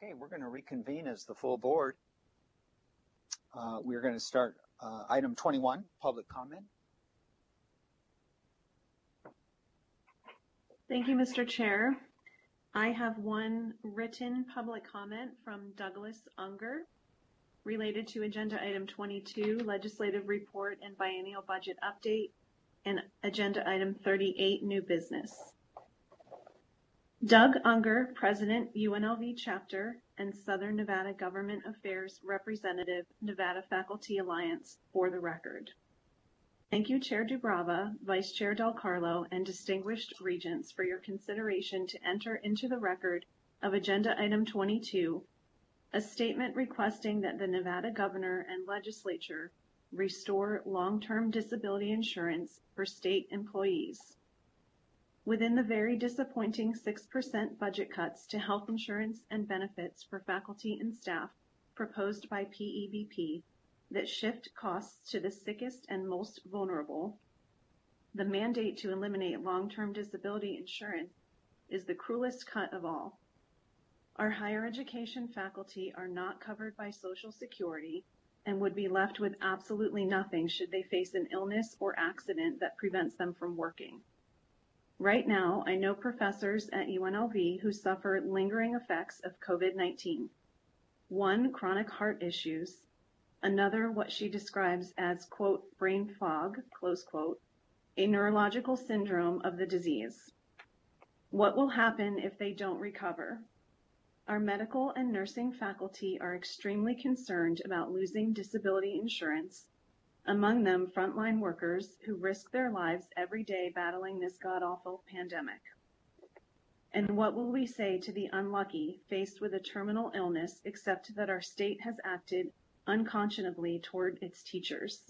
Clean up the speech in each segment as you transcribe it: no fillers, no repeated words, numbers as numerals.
Okay, we're going to reconvene as the full board. We're going to start item 21, public comment. Thank you, Mr. Chair. I have one written public comment from Douglas Unger related to agenda item 22, legislative report and biennial budget update, and agenda item 38, new business. Doug Unger, President, UNLV Chapter and Southern Nevada Government Affairs Representative, Nevada Faculty Alliance, for the record. Thank you, Chair Dubrava, Vice Chair Del Carlo, and distinguished regents for your consideration to enter into the record of agenda item 22, a statement requesting that the Nevada governor and legislature restore long-term disability insurance for state employees. Within the very disappointing 6% budget cuts to health insurance and benefits for faculty and staff proposed by PEBP that shift costs to the sickest and most vulnerable, the mandate to eliminate long-term disability insurance is the cruelest cut of all. Our higher education faculty are not covered by Social Security and would be left with absolutely nothing should they face an illness or accident that prevents them from working. Right now, I know professors at UNLV who suffer lingering effects of COVID-19. One, chronic heart issues. Another, what she describes as, quote, brain fog, close quote, a neurological syndrome of the disease. What will happen if they don't recover? Our medical and nursing faculty are extremely concerned about losing disability insurance, among them frontline workers who risk their lives every day battling this god-awful pandemic. And what will we say to the unlucky faced with a terminal illness except that our state has acted unconscionably toward its teachers?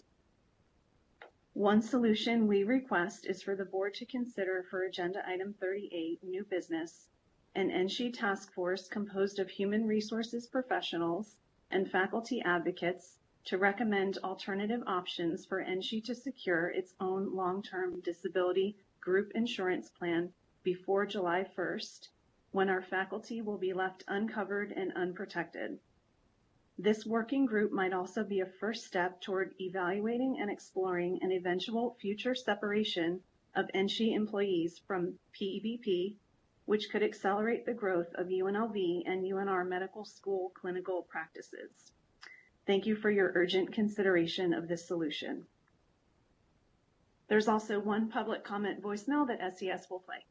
One solution we request is for the board to consider for agenda item 38, new business, an NSHE task force composed of human resources professionals and faculty advocates to recommend alternative options for NSHE to secure its own long-term disability group insurance plan before July 1st, when our faculty will be left uncovered and unprotected. This working group might also be a first step toward evaluating and exploring an eventual future separation of NSHE employees from PEBP, which could accelerate the growth of UNLV and UNR medical school clinical practices. Thank you for your urgent consideration of this solution. There's also one public comment voicemail that SES will play.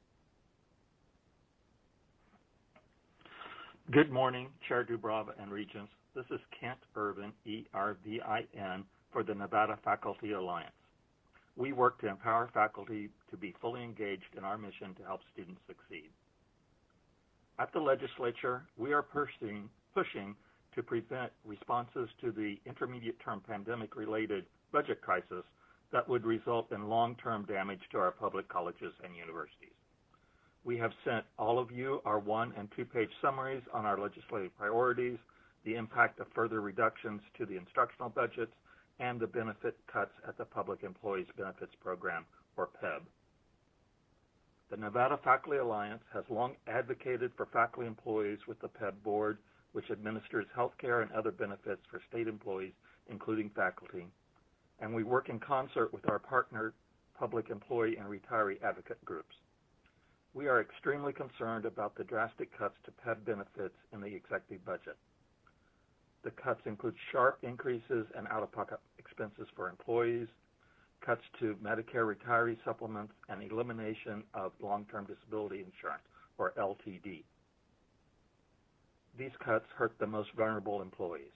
Good morning, Chair Dubrava and Regents. This is Kent Irvin, E-R-V-I-N, for the Nevada Faculty Alliance. We work to empower faculty to be fully engaged in our mission to help students succeed. At the legislature, we are pushing to prevent responses to the intermediate-term pandemic-related budget crisis that would result in long-term damage to our public colleges and universities. We have sent all of you our 1- and 2-page summaries on our legislative priorities, the impact of further reductions to the instructional budgets, and the benefit cuts at the Public Employees Benefits Program, or PEB. The Nevada Faculty Alliance has long advocated for faculty employees with the PEB board, which administers health care and other benefits for state employees, including faculty, and we work in concert with our partner public employee and retiree advocate groups. We are extremely concerned about the drastic cuts to PEB benefits in the executive budget. The cuts include sharp increases in out-of-pocket expenses for employees, cuts to Medicare retiree supplements, and elimination of long-term disability insurance, or LTD. These cuts hurt the most vulnerable employees.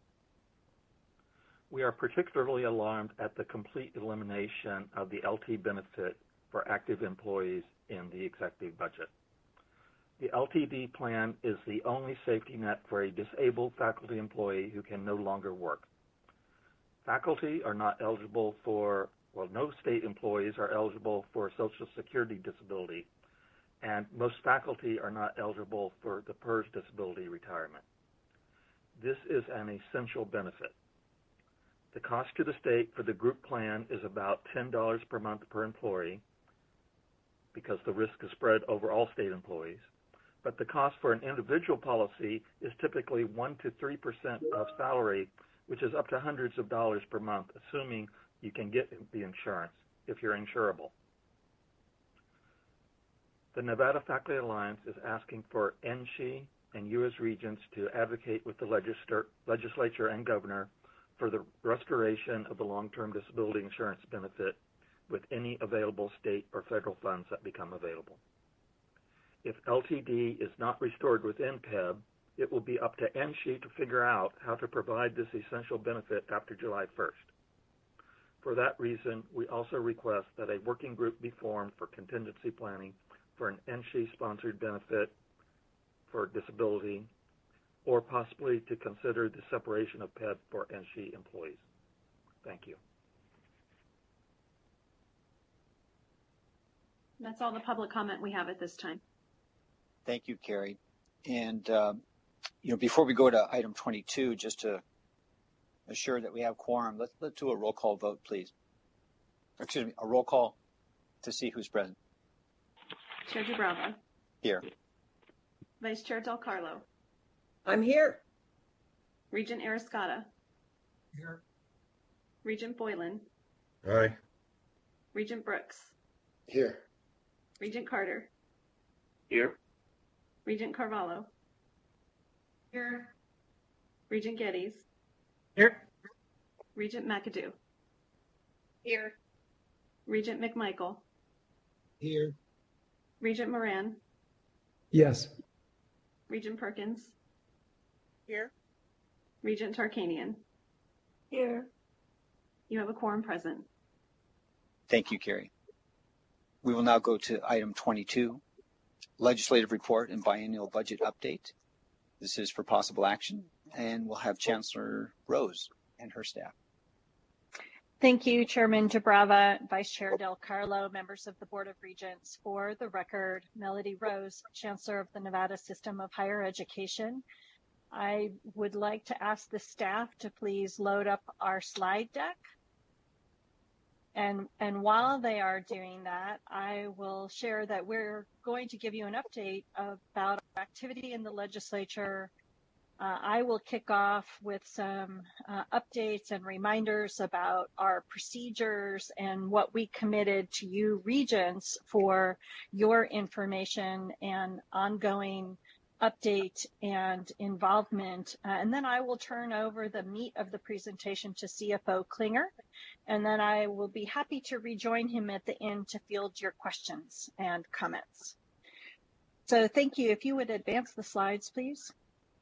We are particularly alarmed at the complete elimination of the LT benefit for active employees in the executive budget. The LTD plan is the only safety net for a disabled faculty employee who can no longer work. Faculty are not eligible for, no state employees are eligible for Social Security disability, and most faculty are not eligible for the PERS disability retirement. This is an essential benefit. The cost to the state for the group plan is about $10 per month per employee, because the risk is spread over all state employees. but the cost for an individual policy is typically 1 to 3% of salary, which is up to hundreds of dollars per month, assuming you can get the insurance if you're insurable. The Nevada Faculty Alliance is asking for NSHE and you as regents to advocate with the legislature and governor for the restoration of the long-term disability insurance benefit with any available state or federal funds that become available. If LTD is not restored within PEB, it will be up to NSHE to figure out how to provide this essential benefit after July 1st. For that reason, we also request that a working group be formed for contingency planning for an NSHE-sponsored benefit for disability, or possibly to consider the separation of PEB for NSHE employees. Thank you. That's all the public comment we have at this time. Thank you, Carrie. And, before we go to item 22, just to assure that we have quorum, let's do a roll call vote, please. Excuse me, a roll call to see who's present. Chair Dubrava. Here. Vice Chair Del Carlo. I'm here. Regent Ariscotta. Here. Regent Boylan. Aye. Regent Brooks. Here. Regent Carter. Here. Regent Carvalho. Here. Regent Geddes. Here. Regent McAdoo. Here. Regent McMichael. Here. Regent Moran. Yes. Regent Perkins. Here. Regent Tarkanian. Here. You have a quorum present. Thank you, Carrie. We will now go to item 22, legislative report and biennial budget update. This is for possible action, and we'll have Chancellor Rose and her staff. Thank you, Chairman Dubrava, Vice Chair Del Carlo, members of the Board of Regents. For the record, Melody Rose, Chancellor of the Nevada System of Higher Education. I would like to ask the staff to please load up our slide deck. And while they are doing that, I will share that we're going to give you an update about our activity in the legislature. I will kick off with some updates and reminders about our procedures and what we committed to you regents for your information and ongoing update and involvement. And then I will turn over the meat of the presentation to CFO Klinger. And then I will be happy to rejoin him at the end to field your questions and comments. So thank you. If you would advance the slides, please.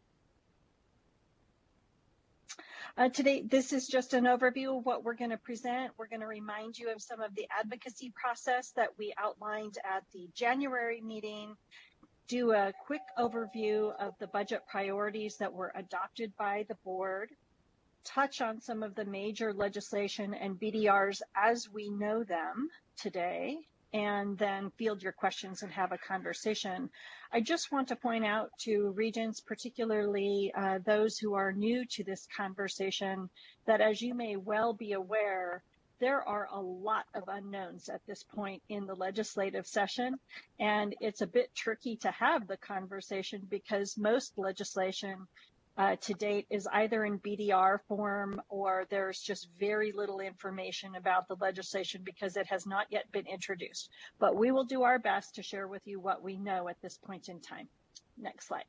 Today, this is just an overview of what we're going to present. We're going to remind you of some of the advocacy process that we outlined at the January meeting, do a quick overview of the budget priorities that were adopted by the board, touch on some of the major legislation and BDRs as we know them today, and then field your questions and have a conversation. I just want to point out to regents, particularly those who are new to this conversation, that as you may well be aware, there are a lot of unknowns at this point in the legislative session, and it's a bit tricky to have the conversation because most legislation to date is either in BDR form or there's just very little information about the legislation because it has not yet been introduced. But we will do our best to share with you what we know at this point in time. Next slide.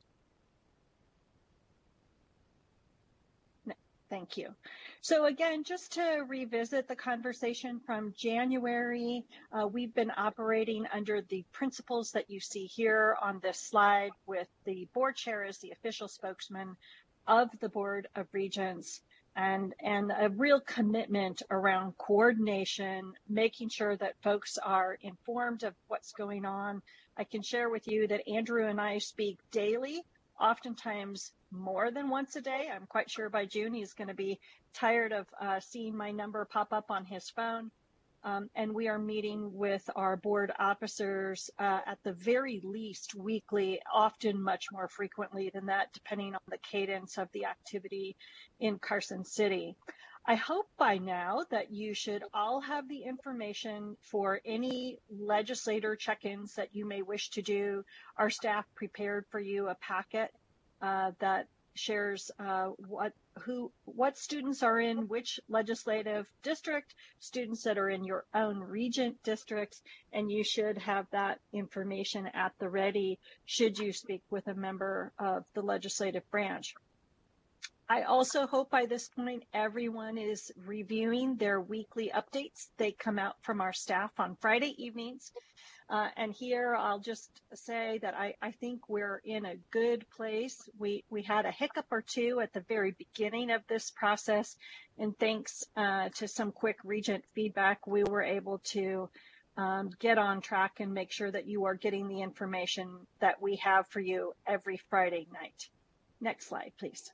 Thank you. So again, just to revisit the conversation from January, we've been operating under the principles that you see here on this slide with the board chair as the official spokesman of the Board of Regents and a real commitment around coordination, making sure that folks are informed of what's going on. I can share with you that Andrew and I speak daily, oftentimes more than once a day. I'm quite sure by June he's going to be tired of seeing my number pop up on his phone. And we are meeting with our board officers at the very least weekly, often much more frequently than that, depending on the cadence of the activity in Carson City. I hope by now that you should all have the information for any legislator check-ins that you may wish to do. Our staff prepared for you a packet that shares what students are in which legislative district, students that are in your own regent districts, and you should have that information at the ready should you speak with a member of the legislative branch. I also hope by this point everyone is reviewing their weekly updates. They come out from our staff on Friday evenings. And here I'll just say that I think we're in a good place. We had a hiccup or two at the very beginning of this process, and thanks to some quick regent feedback, we were able to get on track and make sure that you are getting the information that we have for you every Friday night. Next slide, please.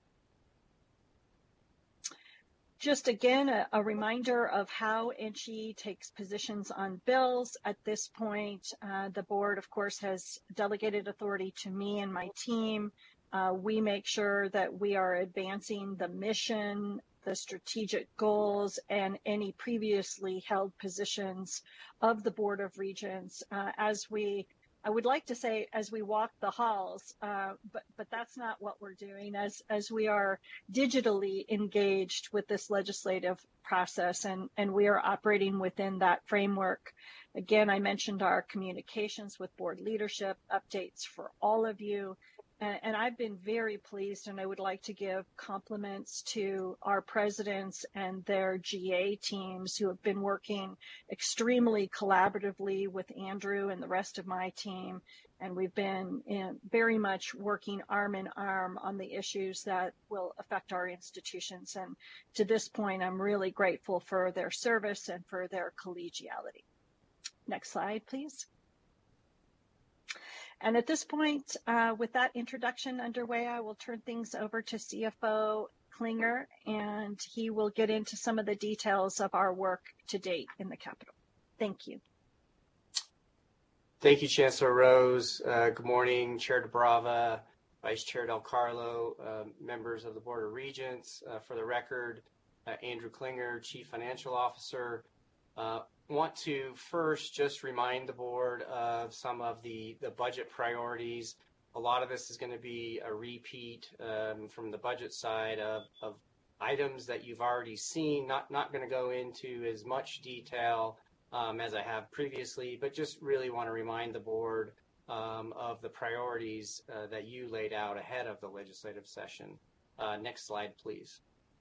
Just again, a reminder of how NCHE takes positions on bills. At this point, the board, of course, has delegated authority to me and my team. We make sure that we are advancing the mission, the strategic goals, and any previously held positions of the Board of Regents I would like to say as we walk the halls, but that's not what we're doing as we are digitally engaged with this legislative process, and we are operating within that framework. Again, I mentioned our communications with board leadership, updates for all of you, and I've been very pleased, and I would like to give compliments to our presidents and their GA teams who have been working extremely collaboratively with Andrew and the rest of my team. And we've been very much working arm in arm on the issues that will affect our institutions. And to this point, I'm really grateful for their service and for their collegiality. Next slide, please. And at this point, with that introduction underway, I will turn things over to CFO Klinger, and he will get into some of the details of our work to date in the Capitol. Thank you. Thank you, Chancellor Rose. Good morning, Chair DeBrava, Vice Chair Del Carlo, members of the Board of Regents. For the record, Andrew Klinger, Chief Financial Officer. Want to first just remind the board of some of the budget priorities. A lot of this is going to be a repeat from the budget side of items that you've already seen. Not going to go into as much detail as I have previously, but just really want to remind the board of the priorities that you laid out ahead of the legislative session. Next slide, please.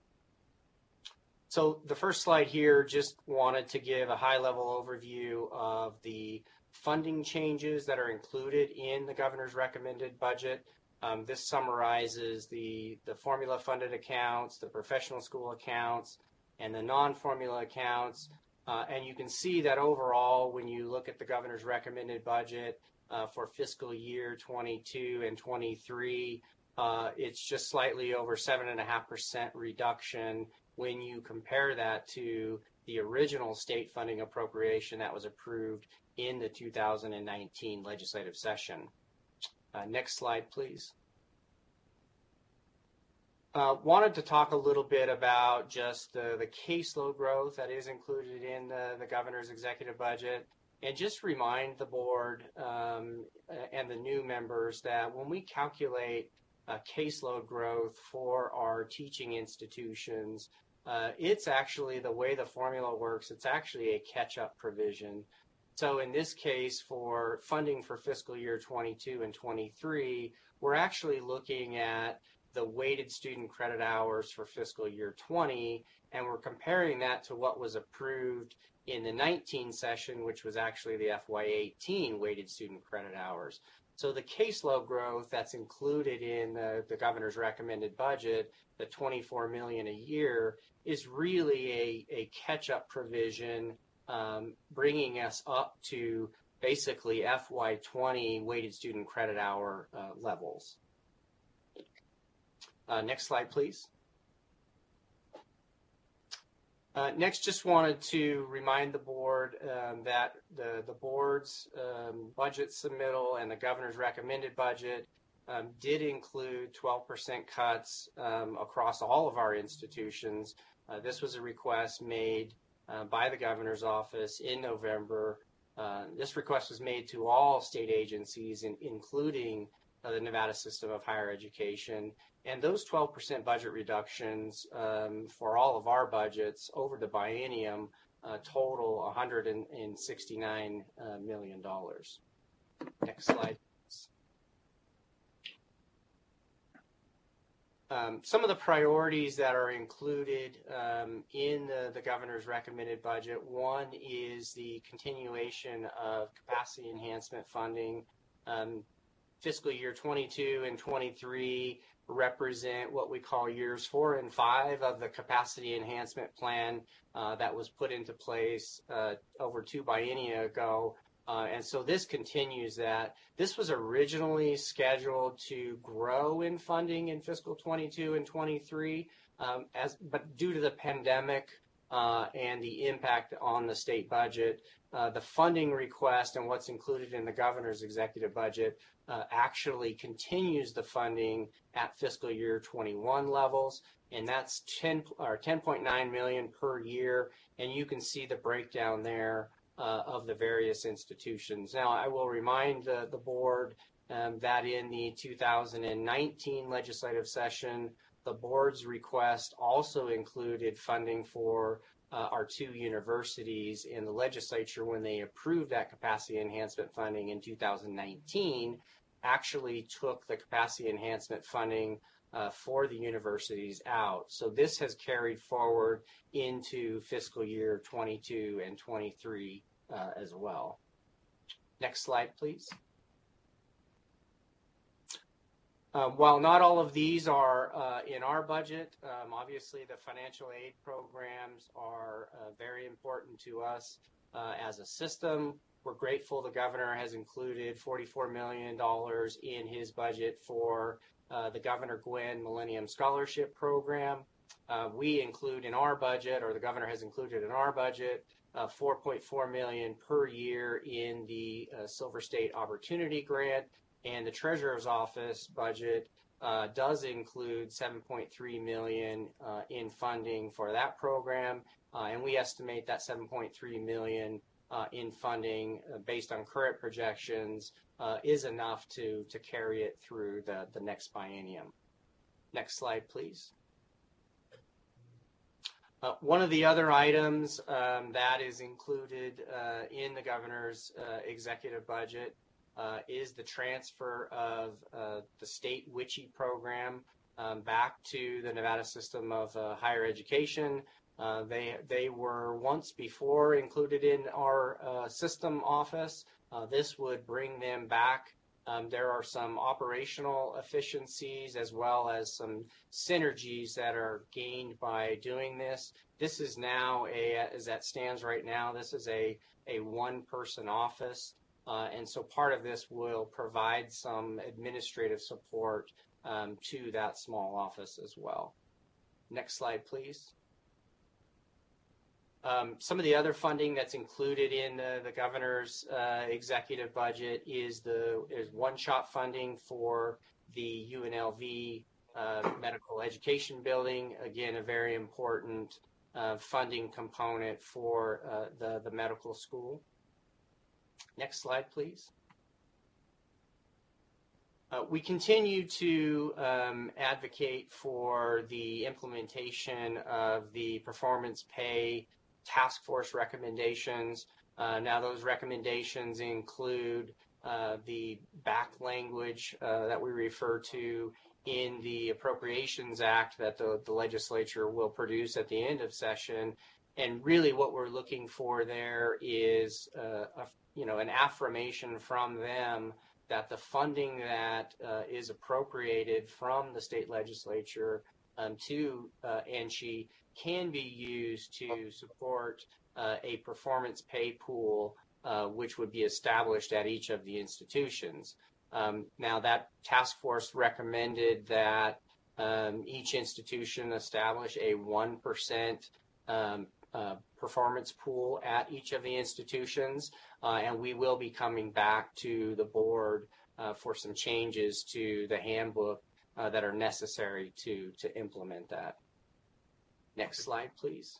So the first slide here, just wanted to give a high-level overview of the funding changes that are included in the governor's recommended budget. This summarizes the formula-funded accounts, the professional school accounts, and the non-formula accounts. And you can see that overall, when you look at the governor's recommended budget for fiscal year 22 and 23, it's just slightly over 7.5% reduction when you compare that to the original state funding appropriation that was approved in the 2019 legislative session. Next slide, please. Wanted to talk a little bit about just the caseload growth that is included in the governor's executive budget, and just remind the board and the new members that when we calculate caseload growth for our teaching institutions, it's actually the way the formula works. It's actually a catch-up provision. So in this case, for funding for fiscal year 22 and 23, we're actually looking at the weighted student credit hours for fiscal year 20, and we're comparing that to what was approved in the 19 session, which was actually the FY18 weighted student credit hours. So the caseload growth that's included in the governor's recommended budget, the $24 million a year, is really a catch-up provision, bringing us up to basically FY20 weighted student credit hour levels. Next slide, please. Next, just wanted to remind the board that the board's budget submittal and the governor's recommended budget did include 12% cuts across all of our institutions. This was a request made by the governor's office in November. This request was made to all state agencies, including the Nevada System of Higher Education. And those 12% budget reductions for all of our budgets over the biennium total $169 million. Next slide. Some of the priorities that are included in the governor's recommended budget, one is the continuation of capacity enhancement funding. Fiscal year 22 and 23 represent what we call years 4 and 5 of the capacity enhancement plan that was put into place over 2 biennia ago. And so this continues that. This was originally scheduled to grow in funding in fiscal 22 and 23, but due to the pandemic and the impact on the state budget, the funding request and what's included in the governor's executive budget actually continues the funding at fiscal year 21 levels, and that's 10.9 million per year, and you can see the breakdown there of the various institutions. Now, I will remind the board that in the 2019 legislative session, the board's request also included funding for our 2 universities, in the legislature, when they approved that capacity enhancement funding in 2019, actually took the capacity enhancement funding for the universities out. So this has carried forward into fiscal year 22 and 23 as well. Next slide, please. While not all of these are in our budget, obviously the financial aid programs are very important to us as a system. We're grateful the governor has included $44 million in his budget for the Governor Gwynn Millennium Scholarship Program. We include in our budget, or the governor has included in our budget, $4.4 million per year in the Silver State Opportunity Grant, and the Treasurer's Office budget does include $7.3 million in funding for that program, and we estimate that $7.3 million in funding based on current projections is enough to carry it through the next biennium. Next slide, please. One of the other items that is included in the governor's executive budget is the transfer of the state WICHE program back to the Nevada System of Higher Education. They were once before included in our system office. This would bring them back. There are some operational efficiencies as well as some synergies that are gained by doing this. This is now, as that stands right now, this is a one-person office. And so part of this will provide some administrative support to that small office as well. Next slide, please. Some of the other funding that's included in the governor's executive budget is one-shot funding for the UNLV medical education building. Again, a very important funding component for the medical school. Next slide, please. We continue to advocate for the implementation of the performance pay task force recommendations. Now, those recommendations include the back language that we refer to in the Appropriations Act that the legislature will produce at the end of session. And really what we're looking for there is an affirmation from them that the funding that is appropriated from the state legislature to NSHE can be used to support a performance pay pool, which would be established at each of the institutions. Now, that task force recommended that each institution establish a 1% performance pool at each of the institutions, and we will be coming back to the board for some changes to the handbook that are necessary to implement that. Next slide, please.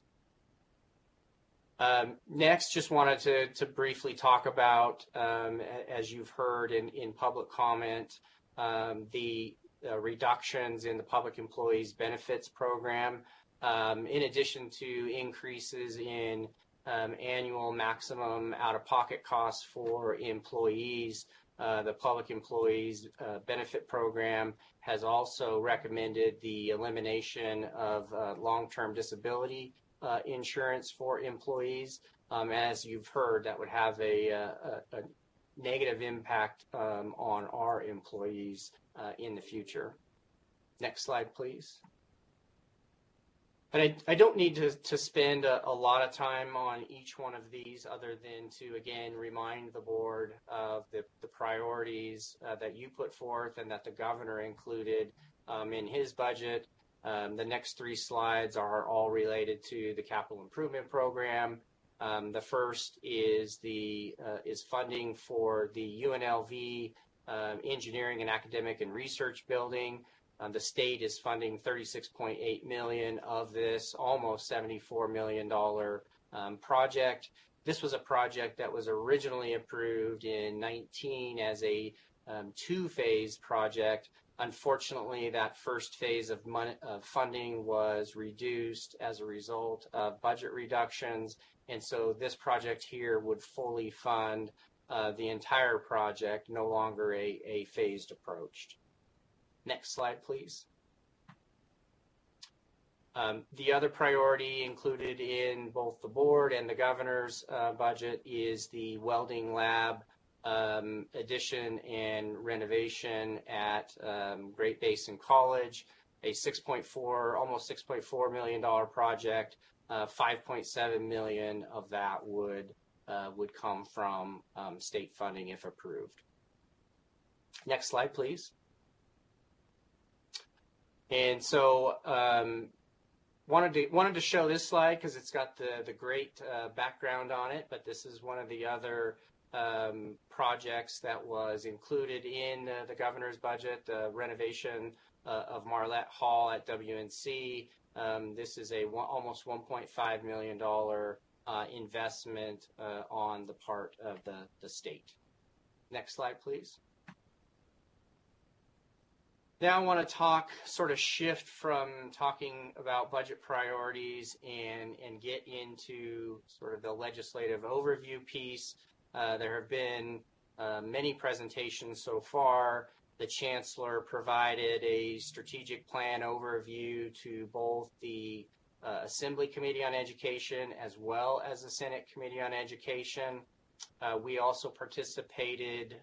Next, just wanted to briefly talk about, as you've heard in public comment, the reductions in the Public Employees Benefits Program, in addition to increases in annual maximum out-of-pocket costs for employees. The Public Employees Benefit Program has also recommended the elimination of long-term disability insurance for employees. As you've heard, that would have a negative impact on our employees in the future. Next slide, please. And I don't need to spend a lot of time on each one of these other than to, again, remind the board of the priorities that you put forth and that the governor included in his budget. The next three slides are all related to the capital improvement program. The first is funding for the UNLV engineering and academic and research building. The state is funding $36.8 million of this almost $74 million project. This was a project that was originally approved in 2019 as a two-phase project. Unfortunately, that first phase of funding was reduced as a result of budget reductions, and so this project here would fully fund the entire project, no longer a phased approach. Next slide, please. The other priority included in both the board and the governor's budget is the welding lab addition and renovation at Great Basin College, a almost $6.4 million project. 5.7 million of that would come from state funding if approved. Next slide, please. And so wanted to show this slide because it's got the great background on it, but this is one of the other projects that was included in the governor's budget, the renovation of Marlette Hall at WNC. This is a almost $1.5 million investment on the part of the state. Next slide, please. Now I want to shift from talking about budget priorities and get into sort of the legislative overview piece. There have been many presentations so far. The Chancellor provided a strategic plan overview to both the Assembly Committee on Education as well as the Senate Committee on Education. We also participated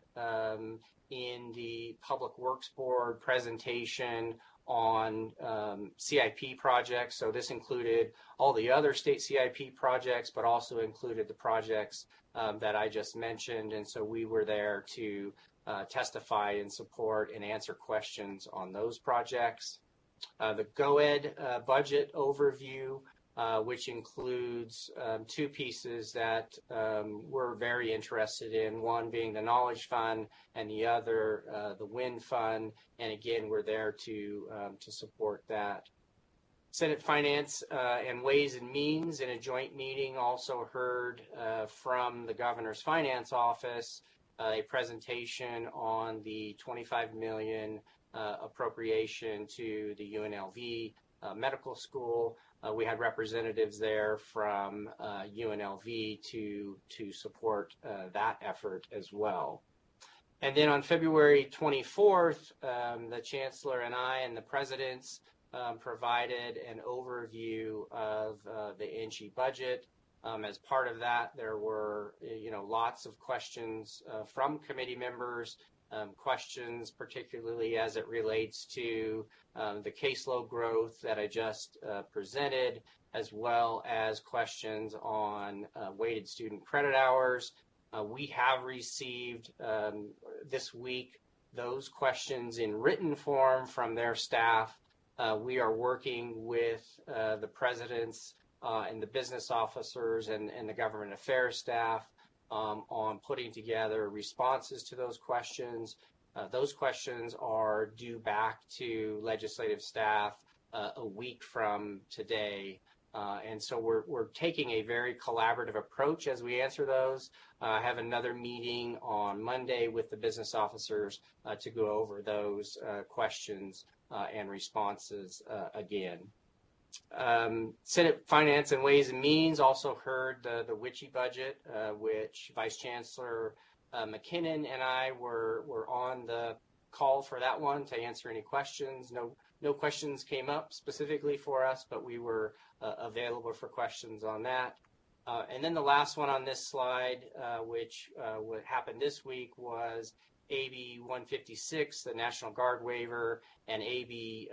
in the Public Works Board presentation on CIP projects. So this included all the other state CIP projects, but also included the projects that I just mentioned. And so we were there to testify in support and answer questions on those projects. The GOED budget overview, which includes two pieces that we're very interested in, one being the Knowledge Fund and the other the WIN Fund. And again, we're there to support that. Senate Finance and Ways and Means in a joint meeting also heard from the Governor's Finance Office a presentation on the $25 million appropriation to the UNLV Medical School. We had representatives there from UNLV to support that effort as well. And then on February 24th, the Chancellor and I and the Presidents provided an overview of the NG budget. As part of that, there were lots of questions from committee members, questions particularly as it relates to the caseload growth that I just presented, as well as questions on weighted student credit hours. We have received this week those questions in written form from their staff. We are working with the presidents and the business officers and the government affairs staff on putting together responses to those questions. Those questions are due back to legislative staff a week from today. And so we're taking a very collaborative approach as we answer those. I have another meeting on Monday with the business officers to go over those questions and responses again. Senate Finance and Ways and Means also heard the WICHE budget, which Vice Chancellor McKinnon and I were on the call for that one to answer any questions. No questions came up specifically for us, but we were available for questions on that. And then the last one on this slide, which what happened this week, was AB 156, the National Guard waiver, and AB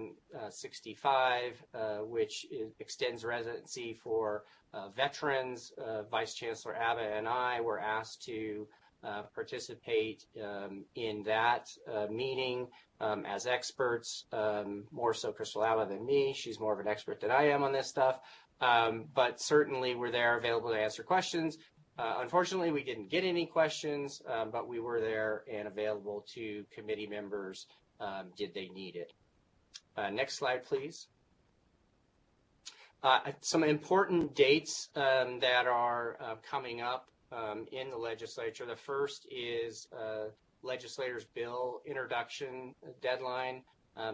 165, which extends residency for veterans. Vice Chancellor Abbott and I were asked to participate in that meeting as experts, more so Crystal Abbott than me. She's more of an expert than I am on this stuff, but certainly we're there available to answer questions. Unfortunately, we didn't get any questions, but we were there and available to committee members did they need it. Next slide, please. Some important dates that are coming up in the legislature. The first is legislators' bill introduction deadline.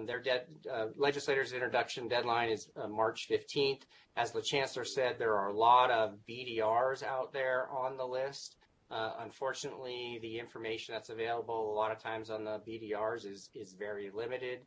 Legislators' introduction deadline is March 15th. As the Chancellor said, there are a lot of BDRs out there on the list. Unfortunately, the information that's available a lot of times on the BDRs is very limited.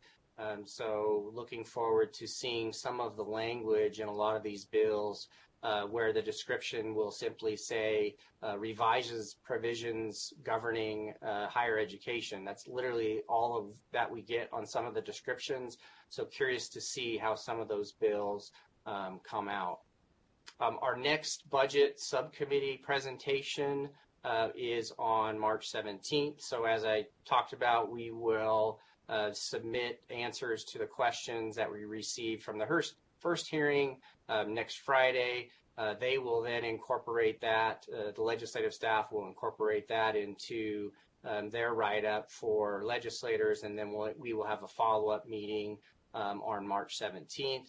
So looking forward to seeing some of the language in a lot of these bills where the description will simply say revises provisions governing higher education. That's literally all of that we get on some of the descriptions. So curious to see how some of those bills come out. Our next budget subcommittee presentation is on March 17th. So as I talked about, we will submit answers to the questions that we received from the first hearing next Friday. They will then incorporate that, the legislative staff will incorporate that into their write-up for legislators, and then we will have a follow-up meeting on March 17th.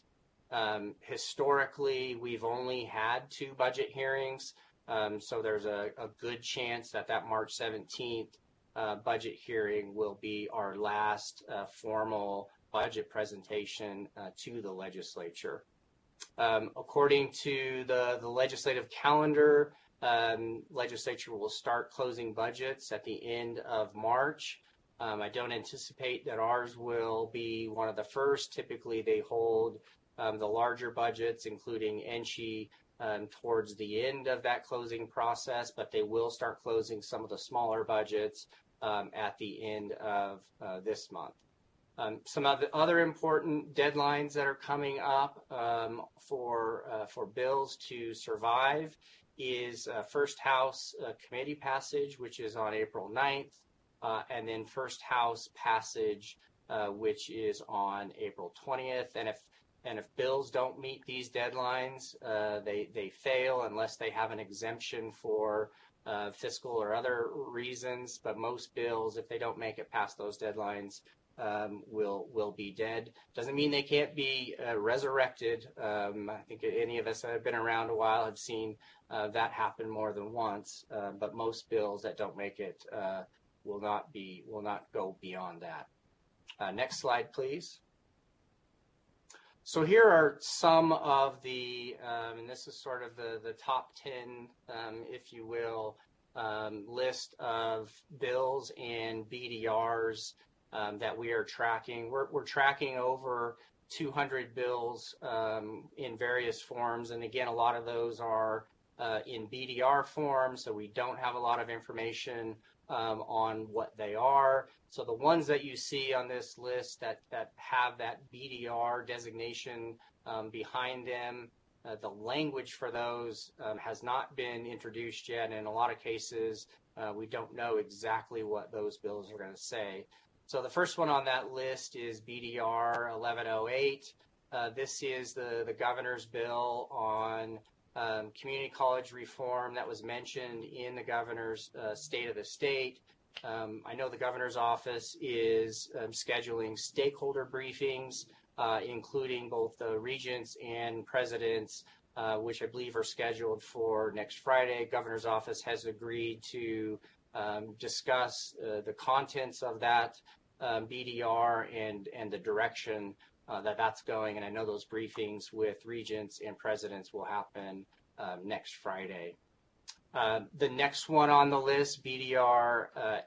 Historically, we've only had 2 budget hearings, so there's a good chance that March 17th budget hearing will be our last formal budget presentation to the legislature. According to the legislative calendar, legislature will start closing budgets at the end of March. I don't anticipate that ours will be one of the first. Typically, they hold the larger budgets, including NSHE, towards the end of that closing process, but they will start closing some of the smaller budgets at the end of this month. Some of the other important deadlines that are coming up for bills to survive is First House committee passage, which is on April 9th, and then First House passage, which is on April 20th. And if bills don't meet these deadlines, they fail unless they have an exemption for fiscal or other reasons. But most bills, if they don't make it past those deadlines, will be dead. Doesn't mean they can't be resurrected. I think any of us that have been around a while have seen that happen more than once. But most bills that don't make it will not go beyond that. Next slide, please. So here are some of the, and this is sort of the top 10, if you will, list of bills and BDRs that we are tracking. We're tracking over 200 bills in various forms. And again, a lot of those are in BDR form, so we don't have a lot of information on what they are. So the ones that you see on this list that have that BDR designation behind them, the language for those has not been introduced yet. And in a lot of cases, we don't know exactly what those bills are going to say. So the first one on that list is BDR 1108. This is the governor's bill on community college reform that was mentioned in the governor's State of the State. I know the governor's office is scheduling stakeholder briefings, including both the regents and presidents, which I believe are scheduled for next Friday. Governor's office has agreed to discuss the contents of that BDR and the direction that's going. And I know those briefings with regents and presidents will happen next Friday. The next one on the list, BDR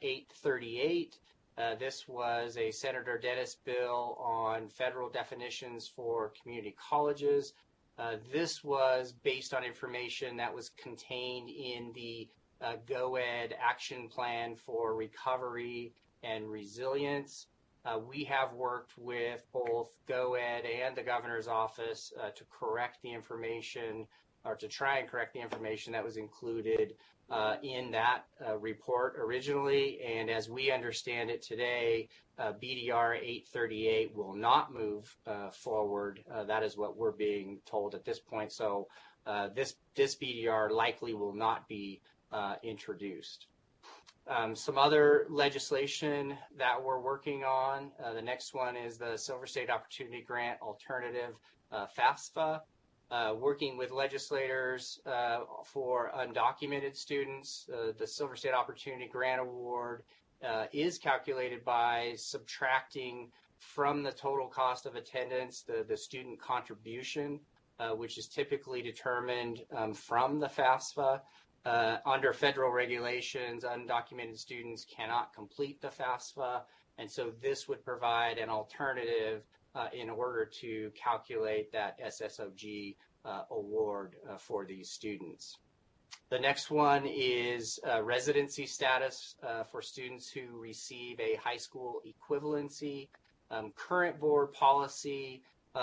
838. This was a Senator Dennis bill on federal definitions for community colleges. This was based on information that was contained in the GOED action plan for recovery and resilience. We have worked with both GOED and the governor's office to correct the information, or to try and correct the information that was included in that report originally. And as we understand it today, BDR 838 will not move forward. That is what we're being told at this point. So this BDR likely will not be introduced. Some other legislation that we're working on. The next one is the Silver State Opportunity Grant Alternative, FAFSA. Working with legislators for undocumented students. The Silver State Opportunity Grant Award is calculated by subtracting from the total cost of attendance the student contribution, which is typically determined from the FAFSA. Under federal regulations, undocumented students cannot complete the FAFSA, and so this would provide an alternative in order to calculate that SSOG award for these students. The next one is residency status for students who receive a high school equivalency. Current board policy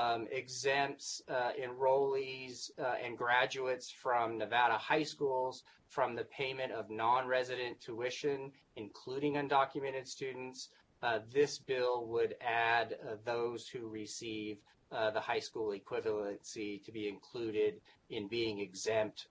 exempts enrollees and graduates from Nevada high schools from the payment of non-resident tuition, including undocumented students. This bill would add those who receive the high school equivalency to be included in being exempt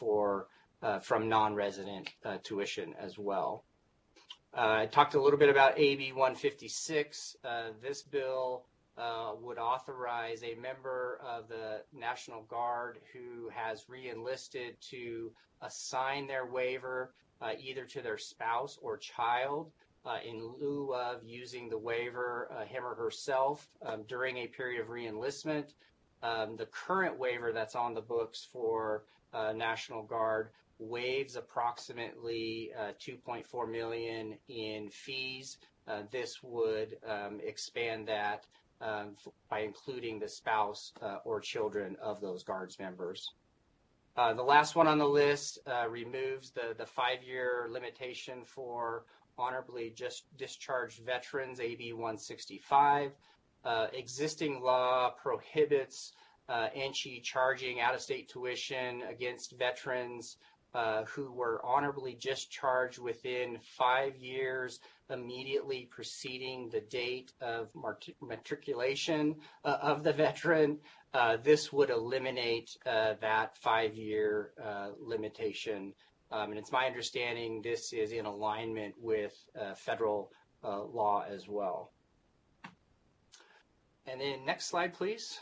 from non-resident tuition as well. I talked a little bit about AB 156. This bill would authorize a member of the National Guard who has re-enlisted to assign their waiver either to their spouse or child in lieu of using the waiver him or herself during a period of re-enlistment. The current waiver that's on the books for National Guard waives approximately $2.4 million in fees. This would expand that by including the spouse or children of those Guards members. The last one on the list removes the 5-year limitation for honorably just discharged veterans, AB 165. Existing law prohibits NCHE charging out-of-state tuition against veterans who were honorably discharged within 5 years immediately preceding the date of matriculation of the veteran. This would eliminate that 5-year limitation. And it's my understanding this is in alignment with federal law as well. And then next slide, please.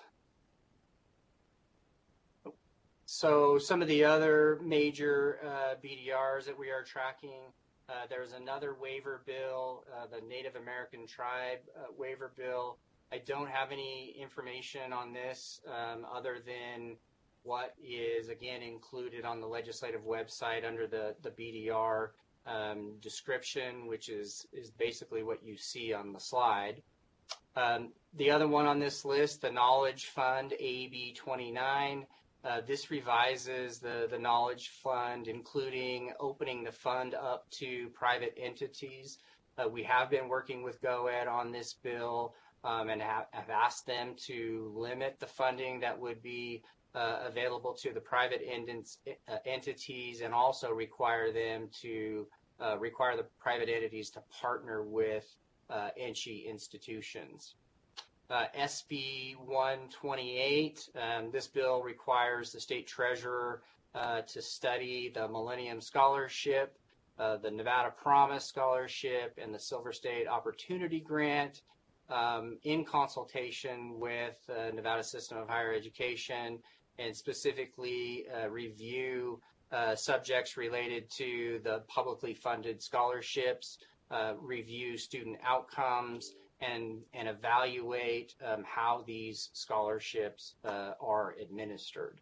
So some of the other major BDRs that we are tracking, there's another waiver bill, the Native American Tribe waiver bill. I don't have any information on this other than what is, again, included on the legislative website under the BDR description, which is basically what you see on the slide. The other one on this list, the Knowledge Fund, AB 29. This revises the Knowledge Fund, including opening the fund up to private entities. We have been working with GOED on this bill and have asked them to limit the funding that would be available to the private entities, and also require them to require the private entities to partner with NCHE institutions. SB 128, this bill requires the state treasurer to study the Millennium Scholarship the Nevada Promise Scholarship and the Silver State Opportunity Grant in consultation with the Nevada System of Higher Education, and specifically review subjects related to the publicly funded scholarships, review student outcomes, and evaluate how these scholarships are administered.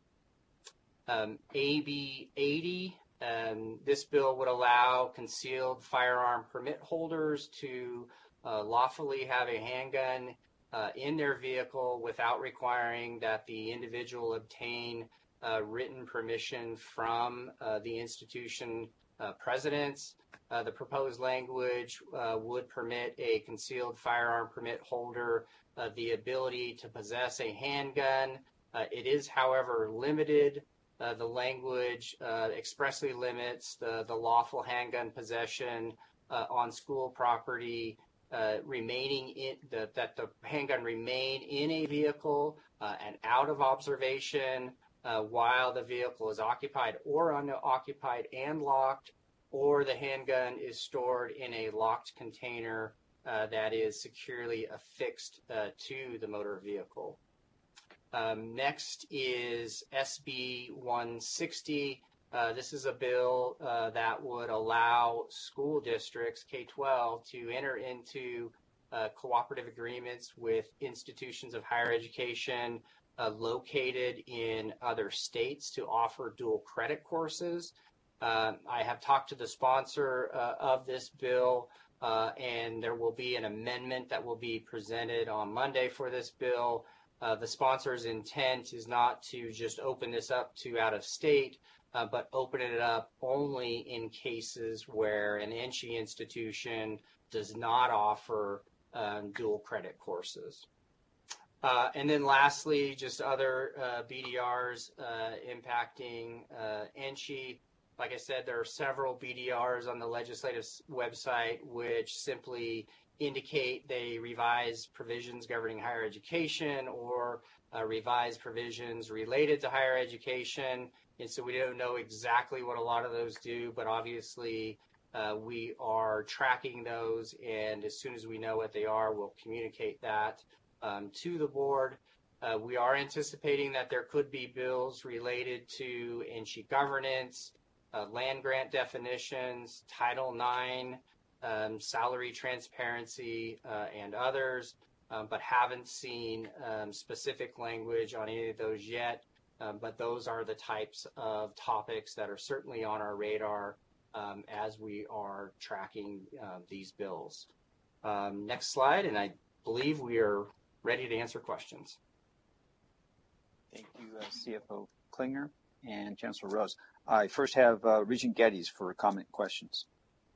AB 80, this bill would allow concealed firearm permit holders to lawfully have a handgun in their vehicle without requiring that the individual obtain written permission from the institution presidents. The proposed language would permit a concealed firearm permit holder the ability to possess a handgun. It is, however, limited. The language expressly limits the lawful handgun possession on school property, remaining in that the handgun remain in a vehicle and out of observation while the vehicle is occupied or unoccupied and locked, or the handgun is stored in a locked container that is securely affixed to the motor vehicle. Next is SB 160. This is a bill that would allow school districts, K-12, to enter into cooperative agreements with institutions of higher education located in other states to offer dual credit courses. I have talked to the sponsor of this bill, and there will be an amendment that will be presented on Monday for this bill. The sponsor's intent is not to just open this up to out of state, but open it up only in cases where an NSHE institution does not offer dual credit courses. And then lastly, just other BDRs impacting NSHE. Like I said, there are several BDRs on the legislative website which simply indicate they revise provisions governing higher education or revise provisions related to higher education. And so we don't know exactly what a lot of those do, but obviously we are tracking those, and as soon as we know what they are, we'll communicate that to the board. We are anticipating that there could be bills related to NSHE governance, land grant definitions, Title IX, salary transparency, and others, but haven't seen specific language on any of those yet. But those are the types of topics that are certainly on our radar as we are tracking these bills. Next slide, and I believe we are ready to answer questions. Thank you, CFO Klinger and Chancellor Rose. I first have Regent Geddes for comment questions.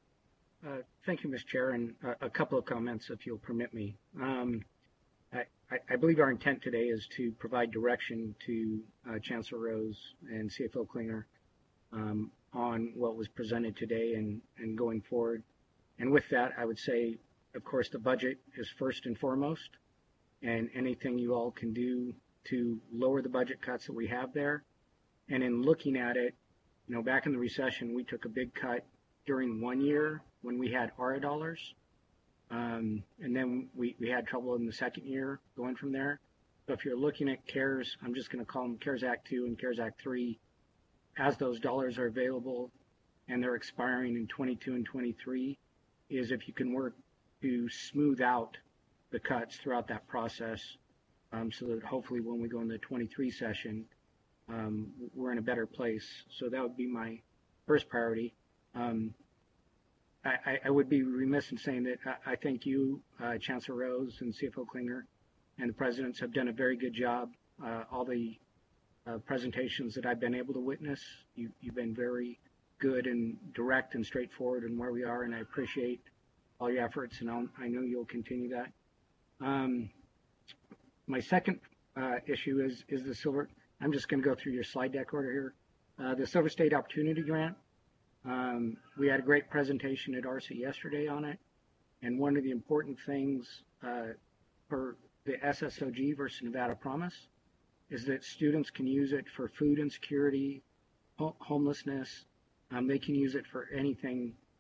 Thank you, Mr. Chair, and a couple of comments, if you'll permit me. I believe our intent today is to provide direction to Chancellor Rose and CFO Klinger on what was presented today and going forward. And with that, I would say, of course, the budget is first and foremost, and anything you all can do to lower the budget cuts that we have there. And in looking at it, you know, back in the recession, we took a big cut during 1 year when we had ARA dollars. And then we had trouble in the second year going from there. So if you're looking at CARES, I'm just going to call them CARES Act 2 and CARES Act 3, as those dollars are available and they're expiring in 22 and 23, is if you can work to smooth out the cuts throughout that process so that hopefully when we go in the 23 session, we're in a better place. So that would be my first priority. I would be remiss in saying that I thank you, Chancellor Rose and CFO Klinger, and the presidents have done a very good job. All the presentations that I've been able to witness, you've been very good and direct and straightforward in where we are, and I appreciate all your efforts, and I know you'll continue that. My second issue is the silver. I'm just going to go through your slide deck order here. The Silver State Opportunity Grant. We had a great presentation at ARSA yesterday on it, and one of the important things for the SSOG versus Nevada Promise is that students can use it for food insecurity, homelessness. They can use it for anything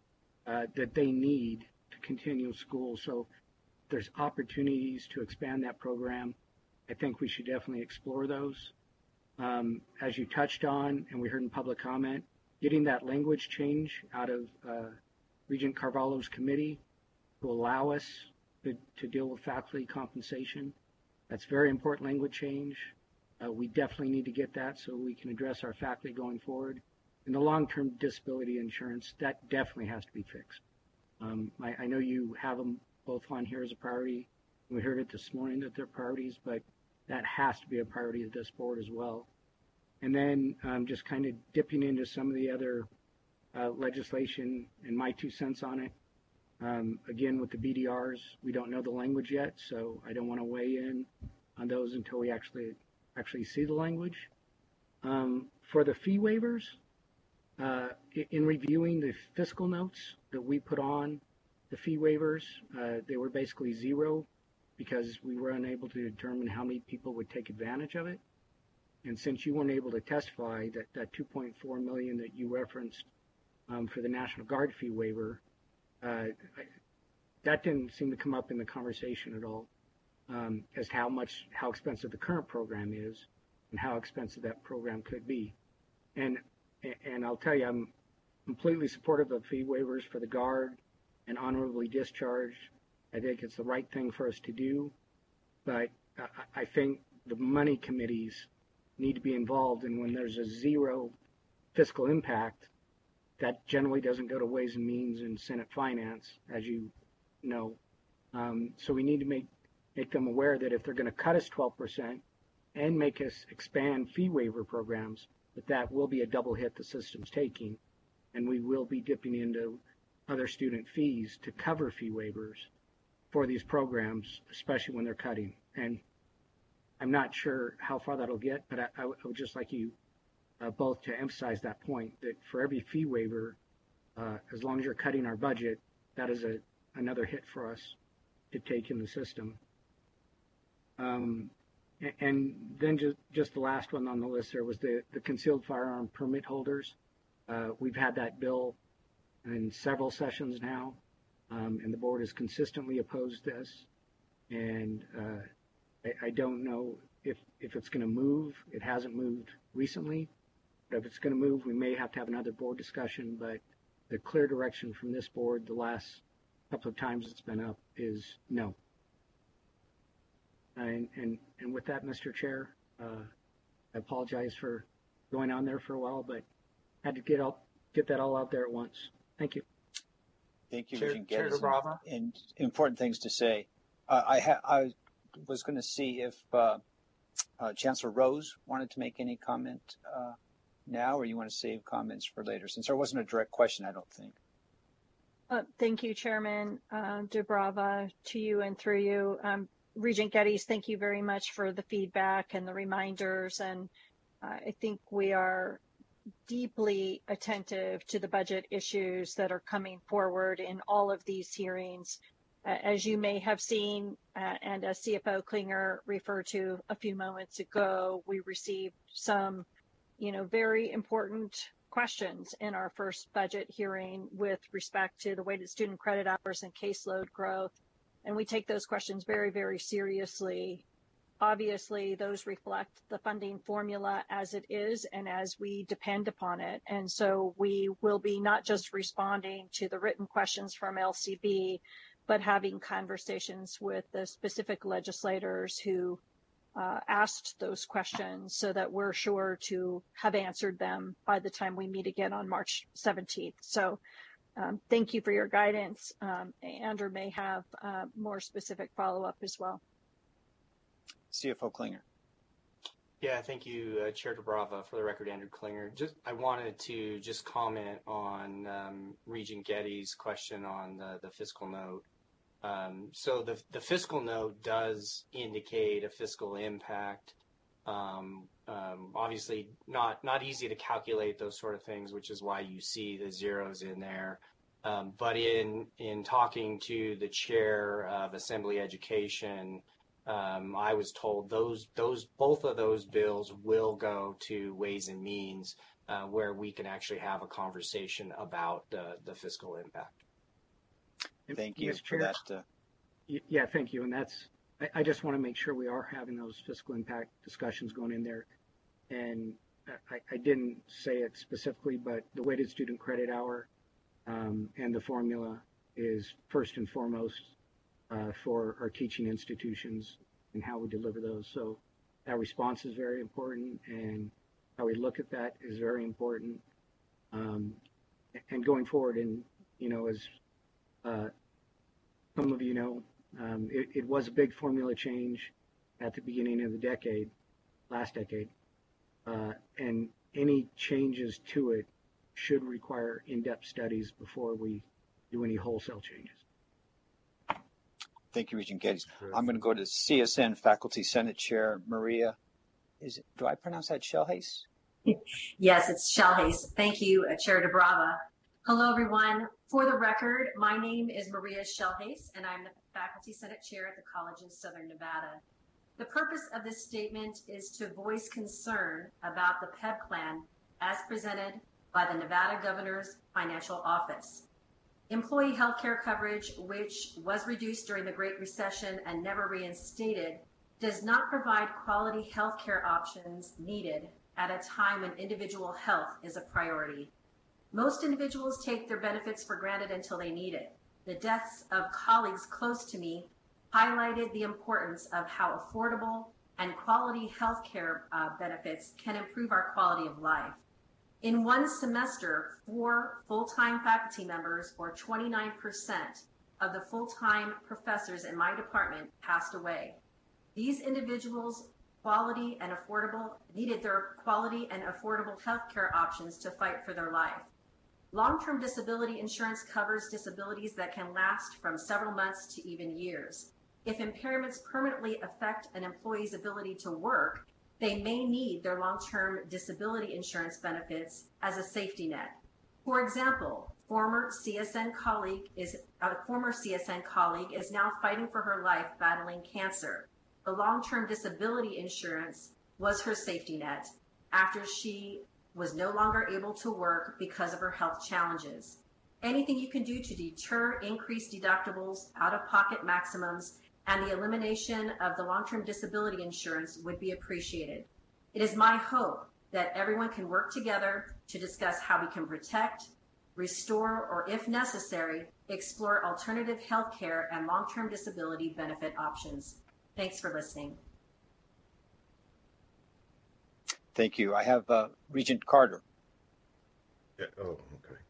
that they need to continue school. So if there's opportunities to expand that program, I think we should definitely explore those. As you touched on, and we heard in public comment, getting that language change out of Regent Carvalho's committee to allow us to deal with faculty compensation. That's very important language change. We definitely need to get that so we can address our faculty going forward. And the long-term disability insurance, that definitely has to be fixed. I know you have them both on here as a priority. We heard it this morning that they're priorities, but that has to be a priority of this board as well. And then just kind of dipping into some of the other legislation and my 2 cents on it. Again, with the BDRs, we don't know the language yet, so I don't want to weigh in on those until we actually see the language. For the fee waivers, in reviewing the fiscal notes that we put on the fee waivers, they were basically zero because we were unable to determine how many people would take advantage of it. And since you weren't able to testify that $2.4 million that you referenced for the National Guard fee waiver, that didn't seem to come up in the conversation at all as to how expensive the current program is and how expensive that program could be. And I'll tell you, I'm completely supportive of fee waivers for the Guard and honorably discharged. I think it's the right thing for us to do, but I think the money committees need to be involved, and when there's a zero fiscal impact, that generally doesn't go to Ways and Means and Senate Finance, as you know. So we need to make them aware that if they're going to cut us 12% and make us expand fee waiver programs, that will be a double hit the system's taking, and we will be dipping into other student fees to cover fee waivers for these programs, especially when they're cutting. And I'm not sure how far that'll get, but I would just like you both to emphasize that point, that for every fee waiver, as long as you're cutting our budget, that is another hit for us to take in the system. And then just the last one on the list there was the concealed firearm permit holders. We've had that bill in several sessions now, and the board has consistently opposed this. And I don't know if it's going to move. It hasn't moved recently, but if it's going to move, we may have to have another board discussion. But the clear direction from this board the last couple of times it's been up is no. And with that, Mr. Chair, I apologize for going on there for a while, but had to get that all out there at once. Thank you. Thank you, Chair Regent Dubrava. And important things to say. I was going to see if Chancellor Rose wanted to make any comment now, or you want to save comments for later, since there wasn't a direct question, I don't think. Thank you, Chairman Dubrava, to you and through you. Regent Geddes, thank you very much for the feedback and the reminders. And I think we are deeply attentive to the budget issues that are coming forward in all of these hearings. As you may have seen, and as CFO Klinger referred to a few moments ago, we received some, very important questions in our first budget hearing with respect to the weighted student credit hours and caseload growth. And we take those questions very, very seriously. Obviously, those reflect the funding formula as it is and as we depend upon it. And so we will be not just responding to the written questions from LCB, but having conversations with the specific legislators who asked those questions so that we're sure to have answered them by the time we meet again on March 17th. So thank you for your guidance. Andrew may have more specific follow-up as well. CFO Klinger. Yeah, thank you, Chair Dubrava. For the record, Andrew Klinger. I wanted to just comment on Regent Geddes' question on the fiscal note. So the fiscal note does indicate a fiscal impact. Obviously, not easy to calculate those sort of things, which is why you see the zeros in there. But in talking to the chair of Assembly Education, I was told both of those bills will go to Ways and Means, where we can actually have a conversation about the fiscal impact. Thank you Mr. for Chair, that. Yeah, thank you. And I just want to make sure we are having those fiscal impact discussions going in there. And I didn't say it specifically, but the weighted student credit hour and the formula is first and foremost for our teaching institutions and how we deliver those. So that response is very important, and how we look at that is very important. And going forward, and as some of you know, it was a big formula change at the beginning of the last decade, and any changes to it should require in-depth studies before we do any wholesale changes. Thank you, Regent Geddes. I'm going to go to CSN Faculty Senate Chair Maria. Do I pronounce that Shelhace? Yes, it's Shelhace. Thank you, Chair DeBrava. Hello, everyone. For the record, my name is Maria Shelhace, and I'm the Faculty Senate Chair at the College of Southern Nevada. The purpose of this statement is to voice concern about the PEB plan as presented by the Nevada Governor's Financial Office. Employee health care coverage, which was reduced during the Great Recession and never reinstated, does not provide quality health care options needed at a time when individual health is a priority. Most individuals take their benefits for granted until they need it. The deaths of colleagues close to me highlighted the importance of how affordable and quality health care benefits can improve our quality of life. In one semester, 4 full-time faculty members, or 29% of the full-time professors in my department, passed away. These individuals needed their quality and affordable health care options to fight for their life. Long-term disability insurance covers disabilities that can last from several months to even years. If impairments permanently affect an employee's ability to work, they may need their long-term disability insurance benefits as a safety net. For example, a former CSN colleague is now fighting for her life battling cancer. The long-term disability insurance was her safety net after she was no longer able to work because of her health challenges. Anything you can do to deter increased deductibles, out-of-pocket maximums, and the elimination of the long-term disability insurance would be appreciated. It is my hope that everyone can work together to discuss how we can protect, restore, or if necessary, explore alternative health care and long-term disability benefit options. Thanks for listening. Thank you. I have Regent Carter. Yeah. Oh, okay.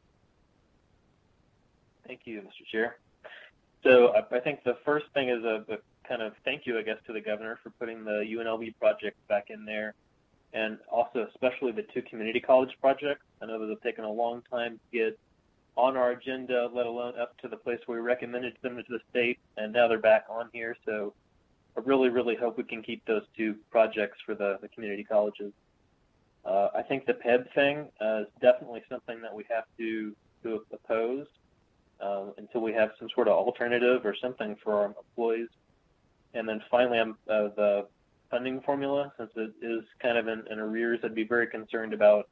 Thank you, Mr. Chair. So I think the first thing is a kind of thank you, I guess, to the governor for putting the UNLV project back in there, and also especially the 2 community college projects. I know that have taken a long time to get on our agenda, let alone up to the place where we recommended them to the state, and now they're back on here. So I really, really hope we can keep those 2 projects for the community colleges. I think the PEB thing is definitely something that we have to oppose until we have some sort of alternative or something for our employees. And then finally, the funding formula, since it is kind of in arrears, I'd be very concerned about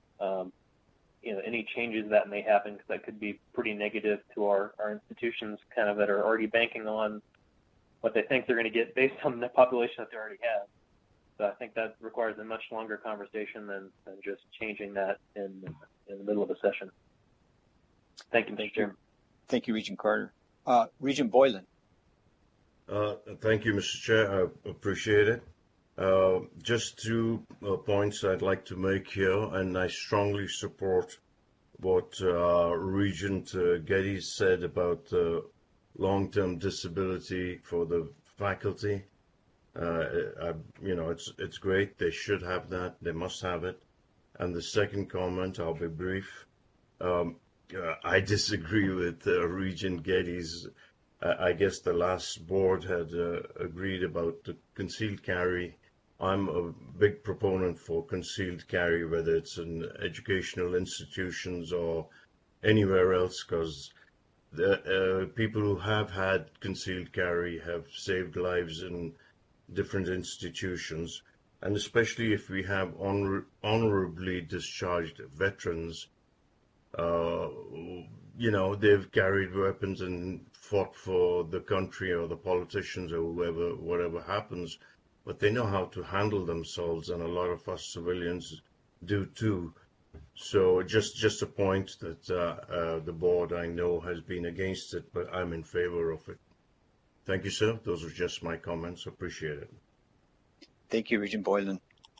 any changes that may happen, because that could be pretty negative to our institutions kind of that are already banking on what they think they're going to get based on the population that they already have. So I think that requires a much longer conversation than just changing that in the middle of a session. Thank you, Mr. Chair. Thank you, Regent Carter. Regent Boylan. Thank you, Mr. Chair. I appreciate it. Just 2 points I'd like to make here, and I strongly support what Regent Geddes said about long-term disability for the faculty. It's great. They should have that. They must have it. And the second comment, I'll be brief. I disagree with Regent Geddes. I guess the last board had agreed about the concealed carry. I'm a big proponent for concealed carry, whether it's in educational institutions or anywhere else, because the people who have had concealed carry have saved lives in different institutions, and especially if we have honorably discharged veterans, they've carried weapons and fought for the country or the politicians or whoever, whatever happens, but they know how to handle themselves, and a lot of us civilians do too. So just a point that the board, I know, has been against it, but I'm in favor of it. Thank you, sir. Those are just my comments. Appreciate it. Thank you, Regent Boylan.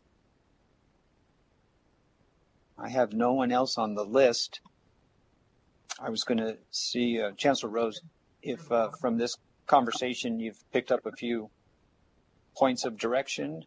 I have no one else on the list. I was going to see Chancellor Rose, if from this conversation you've picked up a few points of direction.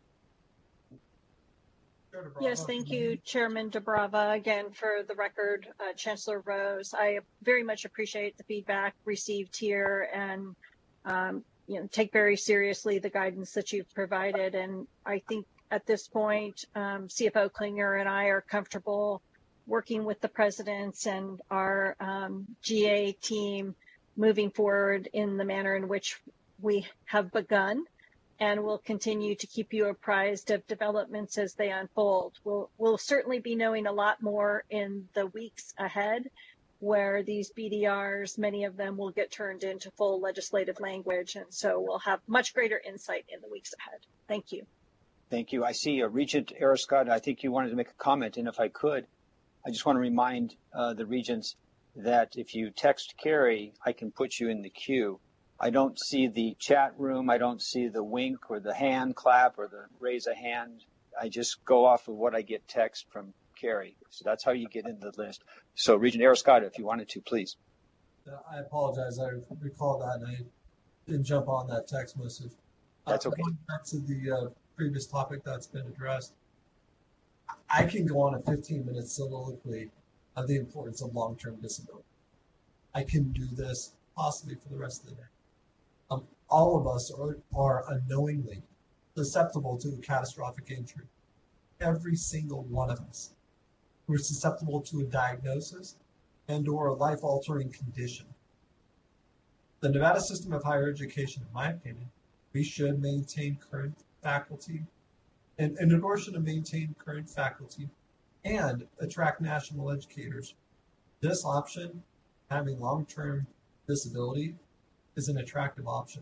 Yes, thank you, Chairman DeBrava. Again, for the record, Chancellor Rose, I very much appreciate the feedback received here, and take very seriously the guidance that you've provided. And I think at this point, CFO Klinger and I are comfortable working with the presidents and our GA team moving forward in the manner in which we have begun. And we'll continue to keep you apprised of developments as they unfold. We'll certainly be knowing a lot more in the weeks ahead, where these BDRs, many of them will get turned into full legislative language. And so we'll have much greater insight in the weeks ahead. Thank you. Thank you. I see Regent Ariscott. I think you wanted to make a comment. And if I could, I just want to remind the regents that if you text Carrie, I can put you in the queue. I don't see the chat room. I don't see the wink or the hand clap or the raise a hand. I just go off of what I get text from Carrie. So that's how you get into the list. So Regent Ariscott, if you wanted to, please. I apologize. I recall that and I didn't jump on that text message. That's okay. Going back to the previous topic that's been addressed, I can go on a 15-minute soliloquy of the importance of long-term disability. I can do this possibly for the rest of the day. All of us are unknowingly susceptible to a catastrophic injury. Every single one of us. We're susceptible to a diagnosis and or a life-altering condition. The Nevada system of higher education, in my opinion, we should maintain current faculty. And in order to maintain current faculty and attract national educators, this option, having long-term disability, is an attractive option.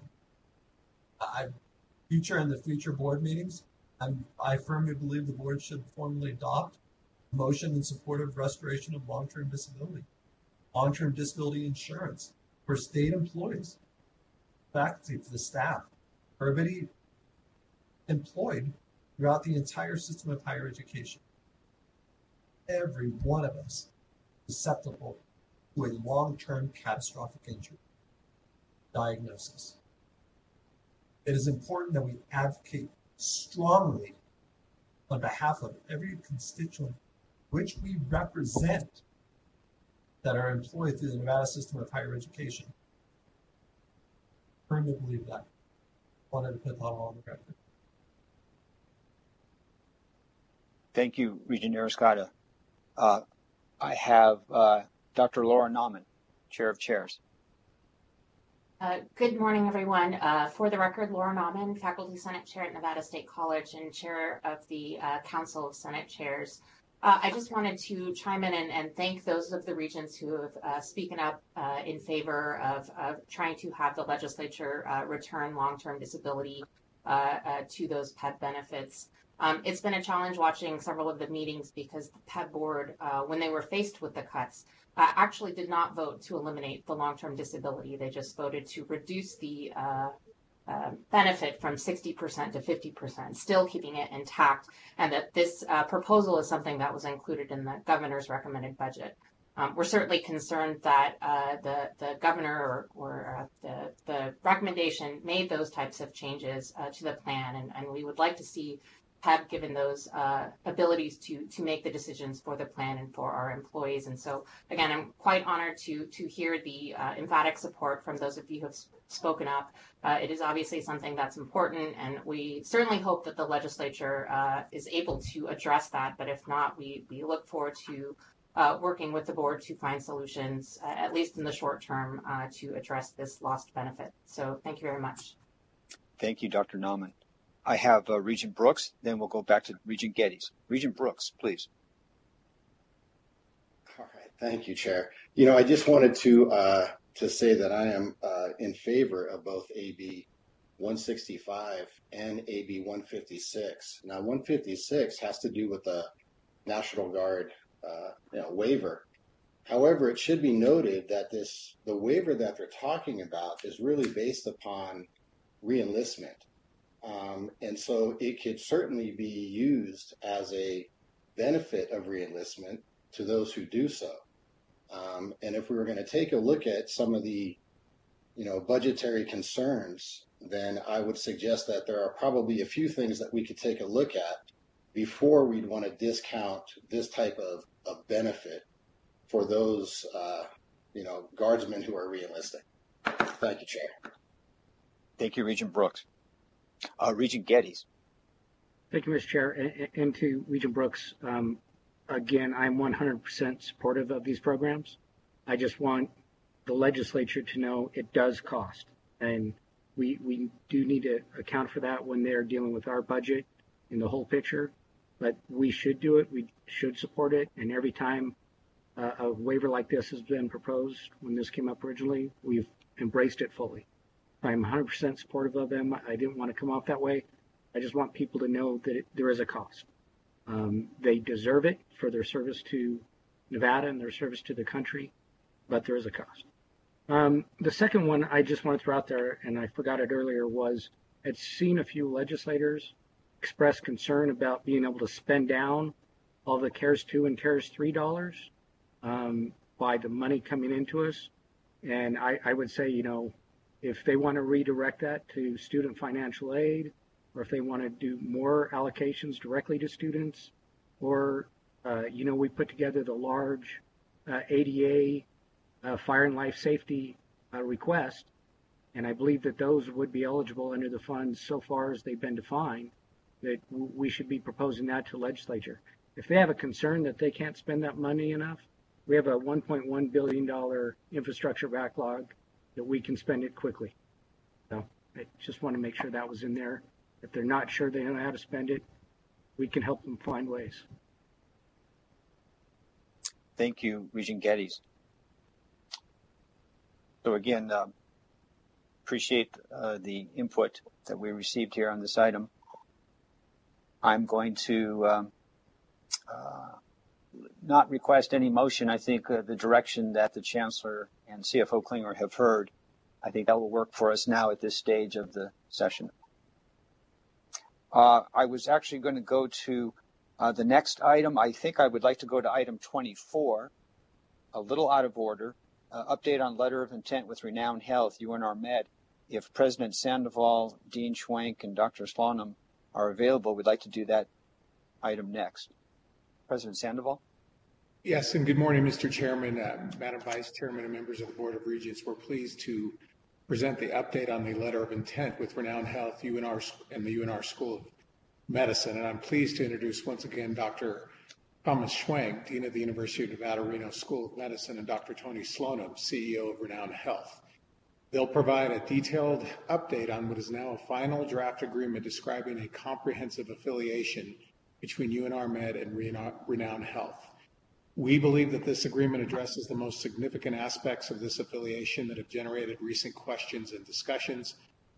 In the future board meetings, I firmly believe the board should formally adopt a motion in support of restoration of long-term disability insurance for state employees, faculty, for the staff, for everybody employed throughout the entire system of higher education. Every one of us is susceptible to a long-term catastrophic injury diagnosis. It is important that we advocate strongly on behalf of every constituent which we represent that are employed through the Nevada system of higher education. I firmly believe that. I wanted to put that all on the record. Thank you, Regent Ariscott. I have Dr. Laura Nauman, Chair of Chairs. Good morning, everyone. For the record, Laura Nauman, Faculty Senate Chair at Nevada State College and Chair of the Council of Senate Chairs. I just wanted to chime in and thank those of the regents who have spoken up in favor of trying to have the legislature return long-term disability to those PEB benefits. It's been a challenge watching several of the meetings because the PEB board, when they were faced with the cuts, actually did not vote to eliminate the long-term disability. They just voted to reduce the benefit from 60% to 50%, still keeping it intact, and that this proposal is something that was included in the governor's recommended budget. We're certainly concerned that the governor or the recommendation made those types of changes to the plan, and we would like to see PEB given those abilities to make the decisions for the plan and for our employees. And so, again, I'm quite honored to hear the emphatic support from those of you who have spoken up. It is obviously something that's important, and we certainly hope that the legislature is able to address that. But if not, we look forward to working with the board to find solutions, at least in the short term, to address this lost benefit. So thank you very much. Thank you, Dr. Nauman. I have Regent Brooks, then we'll go back to Regent Geddes. Regent Brooks, please. All right, thank you, Chair. I just wanted to to say that I am in favor of both AB 165 and AB 156. Now, 156 has to do with the National Guard waiver. However, it should be noted that the waiver that they're talking about is really based upon reenlistment. And so it could certainly be used as a benefit of reenlistment to those who do so. And if we were going to take a look at some of the, budgetary concerns, then I would suggest that there are probably a few things that we could take a look at before we'd want to discount this type of benefit for those, guardsmen who are reenlisting. Thank you, Chair. Thank you, Regent Brooks. Regent Geddes. Thank you, Mr. Chair. And to Regent Brooks, again, I'm 100% supportive of these programs. I just want the legislature to know it does cost. And we do need to account for that when they're dealing with our budget in the whole picture. But we should do it. We should support it. And every time a waiver like this has been proposed, when this came up originally, we've embraced it fully. I'm 100% supportive of them. I didn't want to come off that way. I just want people to know that there is a cost. They deserve it for their service to Nevada and their service to the country, but there is a cost. The second one I just want to throw out there, and I forgot it earlier, was I'd seen a few legislators express concern about being able to spend down all the CARES 2 and CARES 3 dollars by the money coming into us. And I would say, if they want to redirect that to student financial aid, or if they want to do more allocations directly to students, or, we put together the large ADA fire and life safety request, and I believe that those would be eligible under the funds so far as they've been defined, that we should be proposing that to the legislature. If they have a concern that they can't spend that money enough, we have a $1.1 billion infrastructure backlog that we can spend it quickly. So I just want to make sure that was in there. If they're not sure they know how to spend it, we can help them find ways. Thank you, Regent Geddes. So again, appreciate the input that we received here on this item. I'm going to not request any motion. I think the direction that the Chancellor and CFO Klinger have heard, I think that will work for us now at this stage of the session. I was actually going to go to the next item. I think I would like to go to item 24, a little out of order. Update on letter of intent with Renown Health, UNR Med. If President Sandoval, Dean Schwenk, and Dr. Slonim are available, we'd like to do that item next. President Sandoval? Yes, and good morning, Mr. Chairman, Madam Vice Chairman, and members of the Board of Regents. We're pleased to present the update on the letter of intent with Renown Health, UNR, and the UNR School of Medicine. And I'm pleased to introduce once again Dr. Thomas Schwenk, Dean of the University of Nevada, Reno School of Medicine, and Dr. Tony Slonim, CEO of Renown Health. They'll provide a detailed update on what is now a final draft agreement describing a comprehensive affiliation between UNR Med and Renown Health. We believe that this agreement addresses the most significant aspects of this affiliation that have generated recent questions and discussions.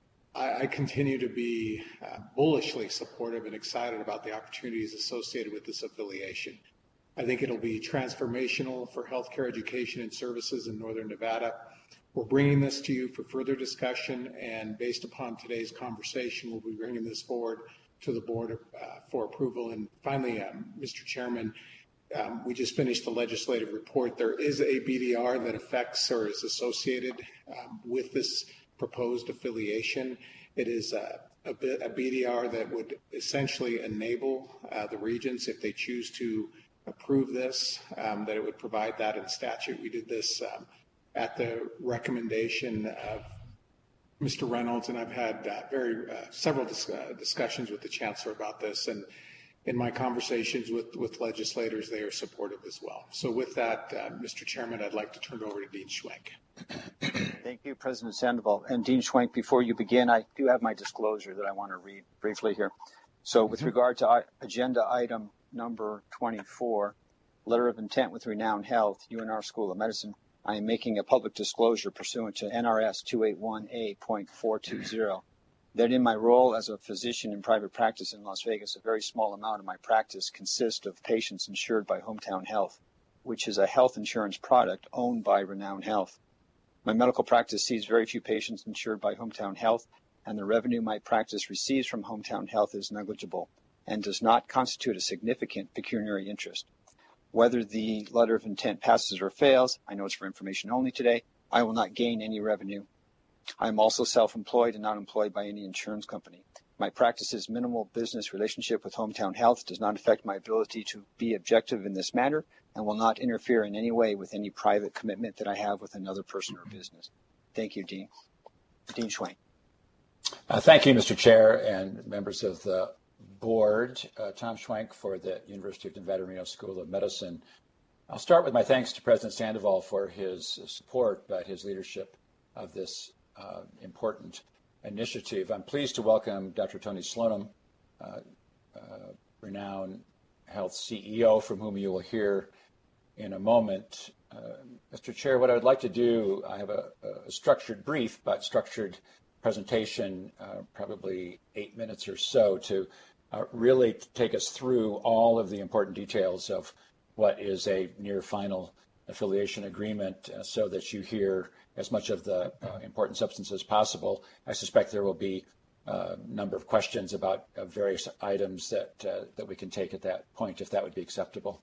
I continue to be bullishly supportive and excited about the opportunities associated with this affiliation. I think it'll be transformational for healthcare education and services in Northern Nevada. We're bringing this to you for further discussion, and based upon today's conversation, we'll be bringing this forward to the board for approval. And finally, Mr. Chairman, we just finished the legislative report. There is a BDR that affects or is associated with this proposed affiliation. It is a BDR that would essentially enable the regents, if they choose to approve this, that it would provide that in statute. We did this at the recommendation of Mr. Reynolds, and I've had several discussions with the Chancellor about this, and in my conversations with legislators, they are supportive as well. So with that, Mr. Chairman, I'd like to turn it over to Dean Schwenk. Thank you, President Sandoval. And Dean Schwenk, before you begin, I do have my disclosure that I want to read briefly here. So with regard to agenda item number 24, letter of intent with Renown Health, UNR School of Medicine, I am making a public disclosure pursuant to NRS 281A.420 that in my role as a physician in private practice in Las Vegas, a very small amount of my practice consists of patients insured by Hometown Health, which is a health insurance product owned by Renown Health. My medical practice sees very few patients insured by Hometown Health, and the revenue my practice receives from Hometown Health is negligible and does not constitute a significant pecuniary interest. Whether the letter of intent passes or fails, I know it's for information only today, I will not gain any revenue. I am also self-employed and not employed by any insurance company. My practice's minimal business relationship with Hometown Health does not affect my ability to be objective in this matter and will not interfere in any way with any private commitment that I have with another person or business. Thank you, Dean. Dean Schwenk. Thank you, Mr. Chair and members of the board. Tom Schwenk for the University of Nevada, Reno School of Medicine. I'll start with my thanks to President Sandoval for his support, but his leadership of this important initiative. I'm pleased to welcome Dr. Tony Slonim, Renown Health CEO, from whom you will hear in a moment. Mr. Chair, what I would like to do, I have a structured brief, but structured presentation, probably 8 minutes or so, to really take us through all of the important details of what is a near final affiliation agreement so that you hear as much of the important substance as possible. I suspect there will be a number of questions about various items that we can take at that point, if that would be acceptable.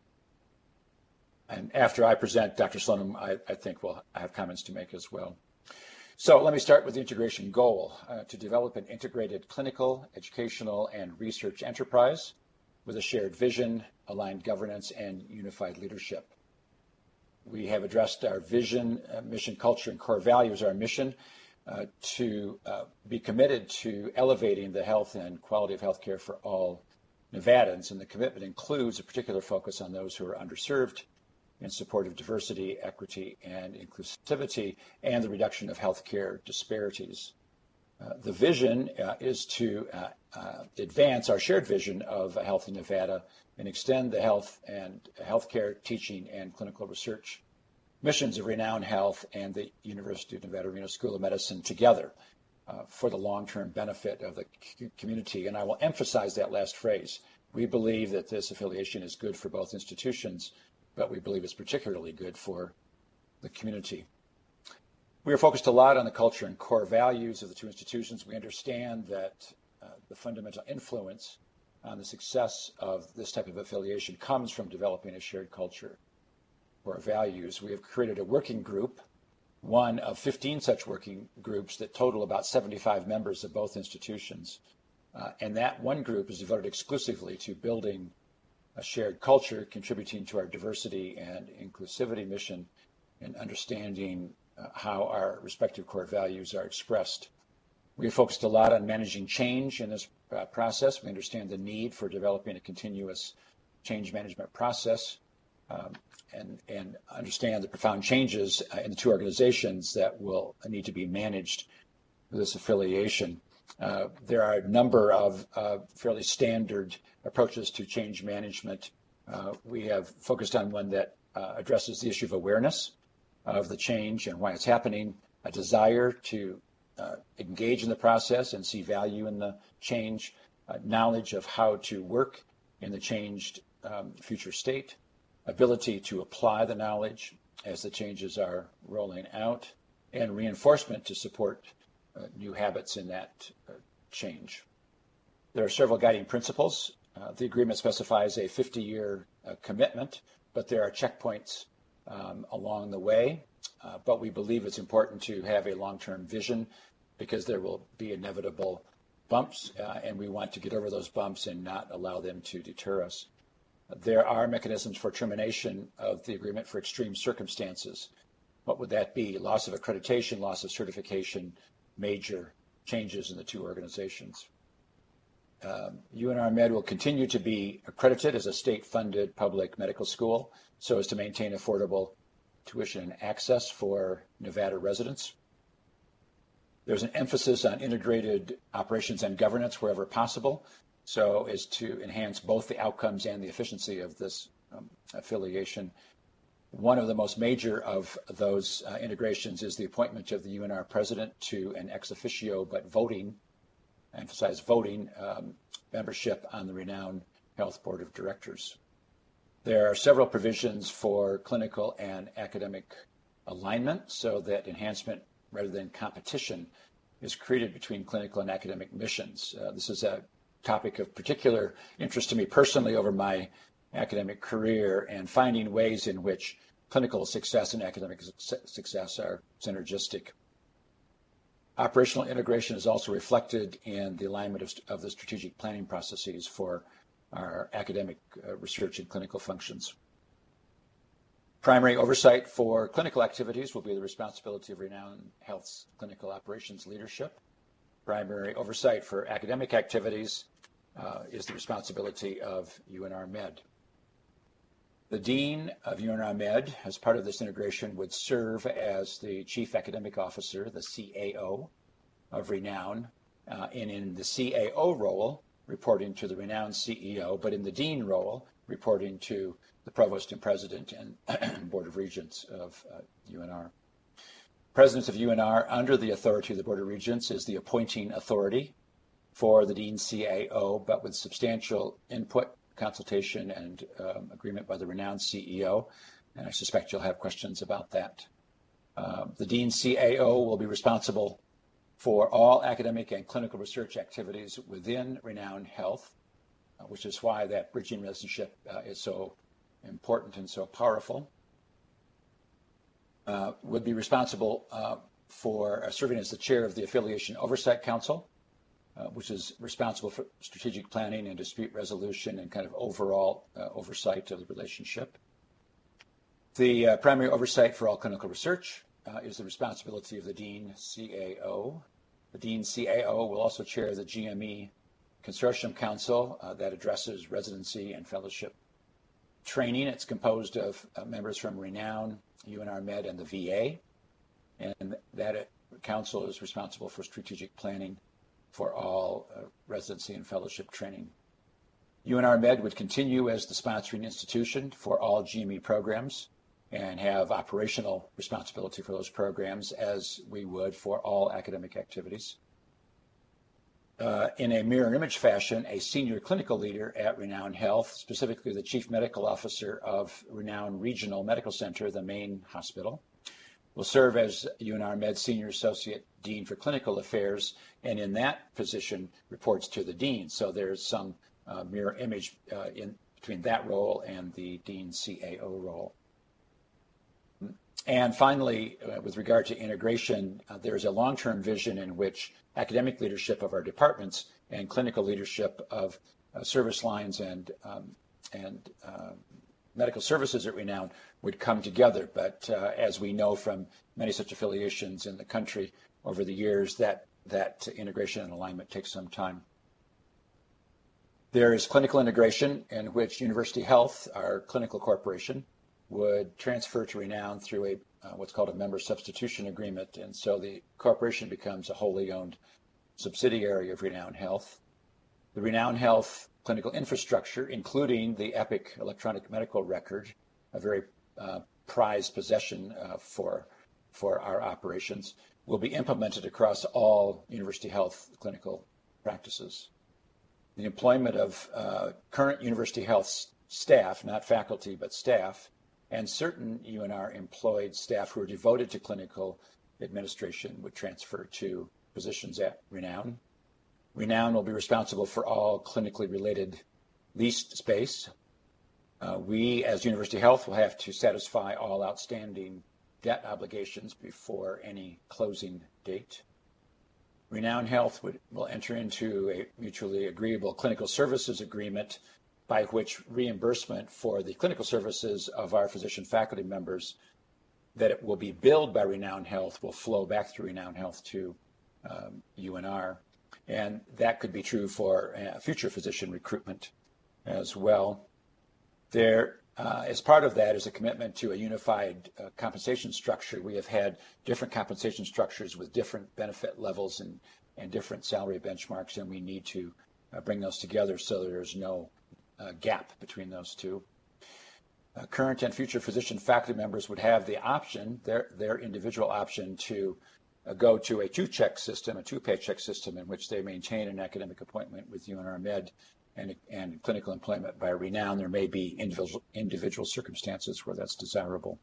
And after I present, Dr. Slonim, I think we'll have comments to make as well. So let me start with the integration goal, to develop an integrated clinical, educational, and research enterprise with a shared vision, aligned governance, and unified leadership. We have addressed our vision, mission, culture, and core values. Our mission to be committed to elevating the health and quality of healthcare for all Nevadans, and the commitment includes a particular focus on those who are underserved in support of diversity, equity, and inclusivity, and the reduction of healthcare disparities. The vision is to advance our shared vision of a healthy Nevada and extend the health and healthcare teaching and clinical research missions of Renown Health and the University of Nevada, Reno School of Medicine together for the long-term benefit of the community. And I will emphasize that last phrase. We believe that this affiliation is good for both institutions, but we believe it's particularly good for the community. We are focused a lot on the culture and core values of the two institutions. We understand that the fundamental influence on the success of this type of affiliation comes from developing a shared culture or values. We have created a working group, one of 15 such working groups that total about 75 members of both institutions. And that one group is devoted exclusively to building a shared culture, contributing to our diversity and inclusivity mission, and understanding how our respective core values are expressed. We have focused a lot on managing change in this process. We understand the need for developing a continuous change management process and understand the profound changes in the two organizations that will need to be managed with this affiliation. There are a number of fairly standard approaches to change management. We have focused on one that addresses the issue of awareness of the change and why it's happening, a desire to engage in the process and see value in the change, knowledge of how to work in the changed future state, ability to apply the knowledge as the changes are rolling out, and reinforcement to support new habits in that change. There are several guiding principles. The agreement specifies a 50-year commitment, but there are checkpoints along the way. But we believe it's important to have a long-term vision because there will be inevitable bumps, and we want to get over those bumps and not allow them to deter us. There are mechanisms for termination of the agreement for extreme circumstances. What would that be? Loss of accreditation, loss of certification, major changes in the two organizations. UNR Med will continue to be accredited as a state-funded public medical school so as to maintain affordable tuition and access for Nevada residents. There's an emphasis on integrated operations and governance wherever possible, so as to enhance both the outcomes and the efficiency of this affiliation. One of the most major of those integrations is the appointment of the UNR president to an ex officio but voting, emphasize voting, membership on the Renown Health Board of Directors. There are several provisions for clinical and academic alignment so that enhancement rather than competition is created between clinical and academic missions. This is a topic of particular interest to me personally over my academic career, and finding ways in which clinical success and academic success are synergistic. Operational integration is also reflected in the alignment of the strategic planning processes for our academic research and clinical functions. Primary oversight for clinical activities will be the responsibility of Renown Health's clinical operations leadership. Primary oversight for academic activities is the responsibility of UNR Med. The Dean of UNR Med, as part of this integration, would serve as the Chief Academic Officer, the CAO of Renown, and in the CAO role, reporting to the Renown CEO, but in the Dean role, reporting to the Provost and President and Board of Regents of UNR. President of UNR, under the authority of the Board of Regents, is the appointing authority for the Dean CAO, but with substantial input, consultation, and agreement by the Renown CEO, and I suspect you'll have questions about that. The Dean CAO will be responsible for all academic and clinical research activities within Renown Health, which is why that bridging relationship is so important and so powerful. Would be responsible for serving as the chair of the Affiliation Oversight Council, which is responsible for strategic planning and dispute resolution and kind of overall oversight of the relationship. The primary oversight for all clinical research is the responsibility of the Dean CAO. The Dean CAO will also chair the GME Consortium Council that addresses residency and fellowship training. It's composed of members from Renown, UNR Med, and the VA, and that council is responsible for strategic planning for all residency and fellowship training. UNR Med would continue as the sponsoring institution for all GME programs and have operational responsibility for those programs as we would for all academic activities. In a mirror image fashion, a senior clinical leader at Renown Health, specifically the Chief Medical Officer of Renown Regional Medical Center, the main hospital, will serve as UNR Med Senior Associate Dean for Clinical Affairs, and in that position reports to the Dean. So there's some mirror image in between that role and the Dean CAO role. And finally, with regard to integration, there's a long-term vision in which academic leadership of our departments and clinical leadership of service lines and medical services at Renown would come together. But as we know from many such affiliations in the country over the years, that integration and alignment takes some time. There is clinical integration in which University Health, our clinical corporation, would transfer to Renown through a what's called a member substitution agreement, and so the corporation becomes a wholly owned subsidiary of Renown Health. The Renown Health clinical infrastructure, including the EPIC electronic medical record, a very prized possession for our operations, will be implemented across all University Health clinical practices. The employment of current University Health staff, not faculty, but staff, and certain UNR employed staff who are devoted to clinical administration would transfer to positions at Renown. Renown will be responsible for all clinically related leased space. We, as University Health, will have to satisfy all outstanding debt obligations before any closing date. Renown Health will enter into a mutually agreeable clinical services agreement by which reimbursement for the clinical services of our physician faculty members that it will be billed by Renown Health will flow back through Renown Health to UNR. And that could be true for future physician recruitment as well. There, as part of that, is a commitment to a unified compensation structure. We have had different compensation structures with different benefit levels and different salary benchmarks, and we need to bring those together so there's no gap between those two. Current and future physician faculty members would have the option, their individual option, to go to a two-paycheck system in which they maintain an academic appointment with UNR Med and clinical employment by Renown. There may be individual circumstances where that's desirable.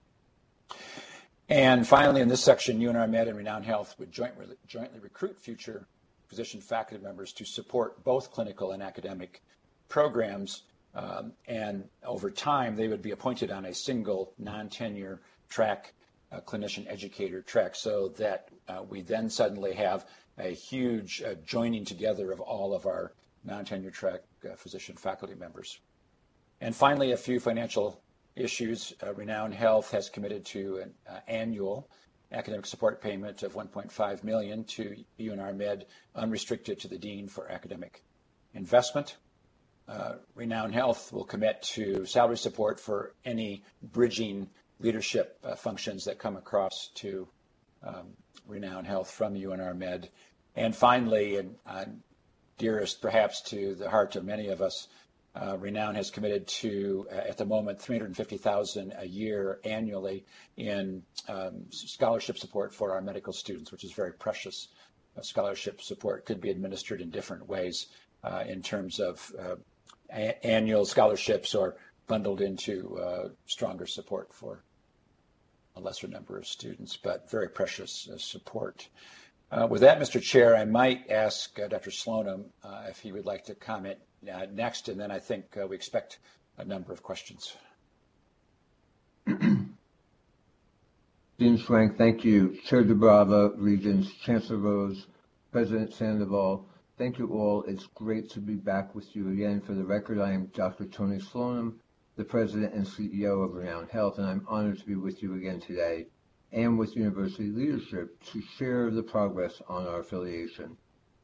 And finally, in this section, UNR Med and Renown Health would jointly recruit future physician faculty members to support both clinical and academic programs. And over time, they would be appointed on a single non-tenure track, clinician educator track, so that we then suddenly have a huge joining together of all of our non-tenure track physician faculty members. And finally, a few financial issues. Renown Health has committed to an annual academic support payment of $1.5 million to UNR Med, unrestricted to the Dean for academic investment. Renown Health will commit to salary support for any bridging leadership functions that come across to Renown Health from UNR Med. And finally, and dearest perhaps to the heart of many of us, Renown has committed to, at the moment, $350,000 a year annually in scholarship support for our medical students, which is very precious. Scholarship support could be administered in different ways in terms of annual scholarships or bundled into stronger support for a lesser number of students, but very precious support. With that, Mr. Chair, I might ask Dr. Slonim if he would like to comment next, and then I think we expect a number of questions. Dean Schwenk, thank you. Chair DuBrava, Regents, Chancellor Rose, President Sandoval, thank you all. It's great to be back with you again. For the record, I am Dr. Tony Slonim, the President and CEO of Renown Health, and I'm honored to be with you again today and with university leadership to share the progress on our affiliation.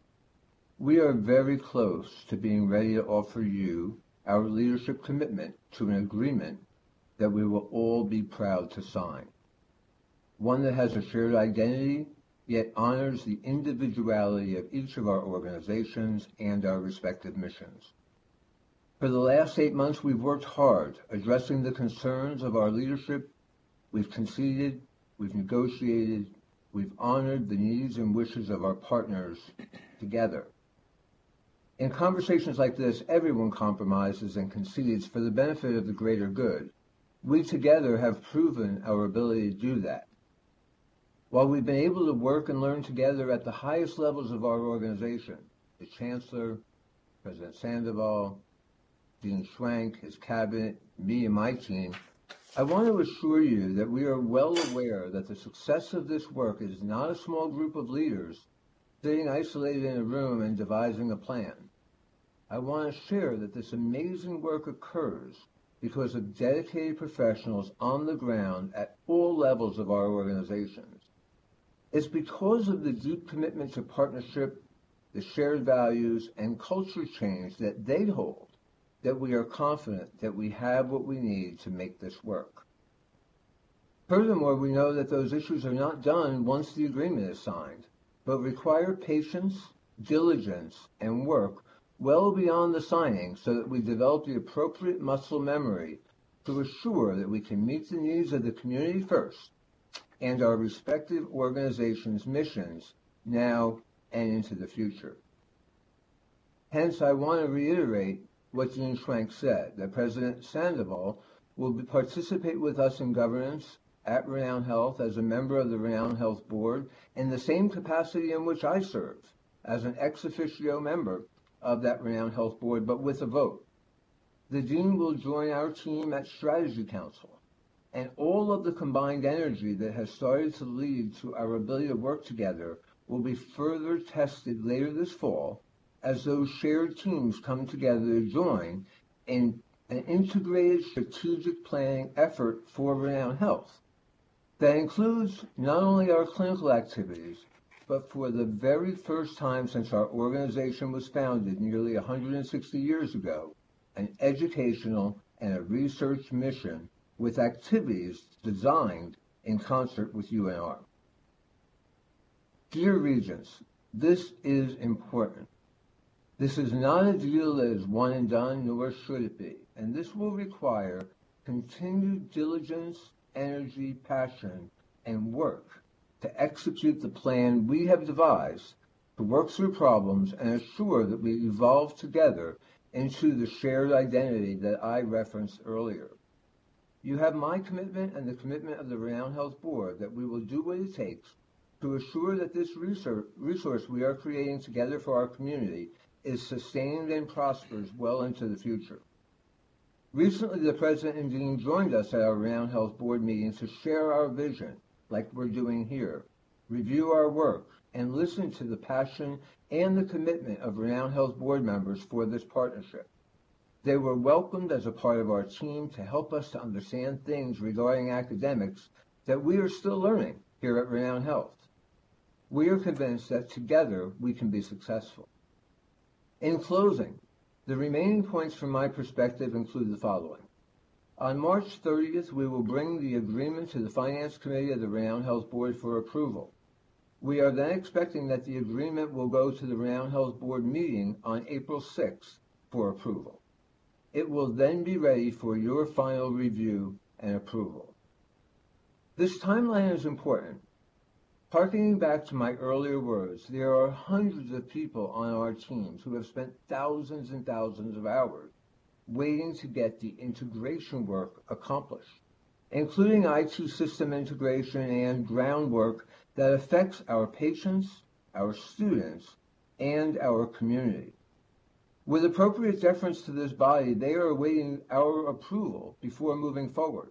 We are very close to being ready to offer you our leadership commitment to an agreement that we will all be proud to sign. One that has a shared identity, yet honors the individuality of each of our organizations and our respective missions. For the last 8 months, we've worked hard addressing the concerns of our leadership. We've conceded, we've negotiated, we've honored the needs and wishes of our partners together. In conversations like this, everyone compromises and concedes for the benefit of the greater good. We together have proven our ability to do that. While we've been able to work and learn together at the highest levels of our organization, the Chancellor, President Sandoval, Dean Schwenk, his cabinet, me and my team, I want to assure you that we are well aware that the success of this work is not a small group of leaders sitting isolated in a room and devising a plan. I want to share that this amazing work occurs because of dedicated professionals on the ground at all levels of our organizations. It's because of the deep commitment to partnership, the shared values, and culture change that they hold that we are confident that we have what we need to make this work. Furthermore, we know that those issues are not done once the agreement is signed, but require patience, diligence, and work well beyond the signing so that we develop the appropriate muscle memory to assure that we can meet the needs of the community first and our respective organizations' missions now and into the future. Hence, I want to reiterate what Dean Schwenk said, that President Sandoval will participate with us in governance at Renown Health as a member of the Renown Health Board in the same capacity in which I serve, as an ex officio member of that Renown Health Board, but with a vote. The Dean will join our team at Strategy Council, and all of the combined energy that has started to lead to our ability to work together will be further tested later this fall as those shared teams come together to join in an integrated strategic planning effort for Renown Health that includes not only our clinical activities, but for the very first time since our organization was founded nearly 160 years ago, an educational and a research mission with activities designed in concert with UNR. Dear Regents, this is important. This is not a deal that is one and done, nor should it be, and this will require continued diligence, energy, passion, and work to execute the plan we have devised to work through problems and assure that we evolve together into the shared identity that I referenced earlier. You have my commitment and the commitment of the Renown Health Board that we will do what it takes to assure that this resource we are creating together for our community is sustained and prospers well into the future. Recently, the President and Dean joined us at our Renown Health Board meeting to share our vision, like we're doing here, review our work, and listen to the passion and the commitment of Renown Health Board members for this partnership. They were welcomed as a part of our team to help us to understand things regarding academics that we are still learning here at Renown Health. We are convinced that together we can be successful. In closing, the remaining points from my perspective include the following. On March 30th, we will bring the agreement to the Finance Committee of the Renown Health Board for approval. We are then expecting that the agreement will go to the Renown Health Board meeting on April 6th for approval. It will then be ready for your final review and approval. This timeline is important. Harkening back to my earlier words, there are hundreds of people on our teams who have spent thousands and thousands of hours waiting to get the integration work accomplished, including IT system integration and groundwork that affects our patients, our students, and our community. With appropriate deference to this body, they are awaiting our approval before moving forward.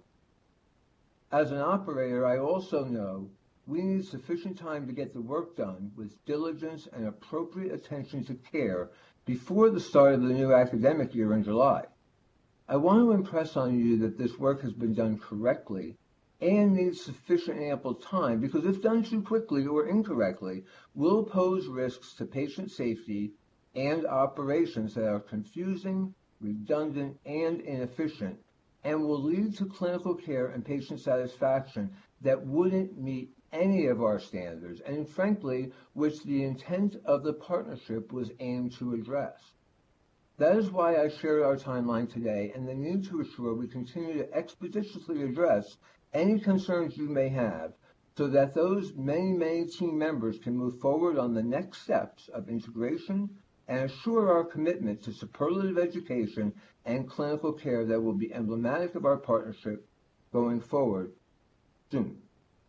As an operator, I also know we need sufficient time to get the work done with diligence and appropriate attention to care before the start of the new academic year in July. I want to impress on you that this work has been done correctly and needs sufficient and ample time, because if done too quickly or incorrectly, will pose risks to patient safety and operations that are confusing, redundant, and inefficient, and will lead to clinical care and patient satisfaction that wouldn't meet any of our standards, and frankly, which the intent of the partnership was aimed to address. That is why I shared our timeline today and the need to assure we continue to expeditiously address any concerns you may have, so that those many team members can move forward on the next steps of integration and assure our commitment to superlative education and clinical care that will be emblematic of our partnership going forward soon.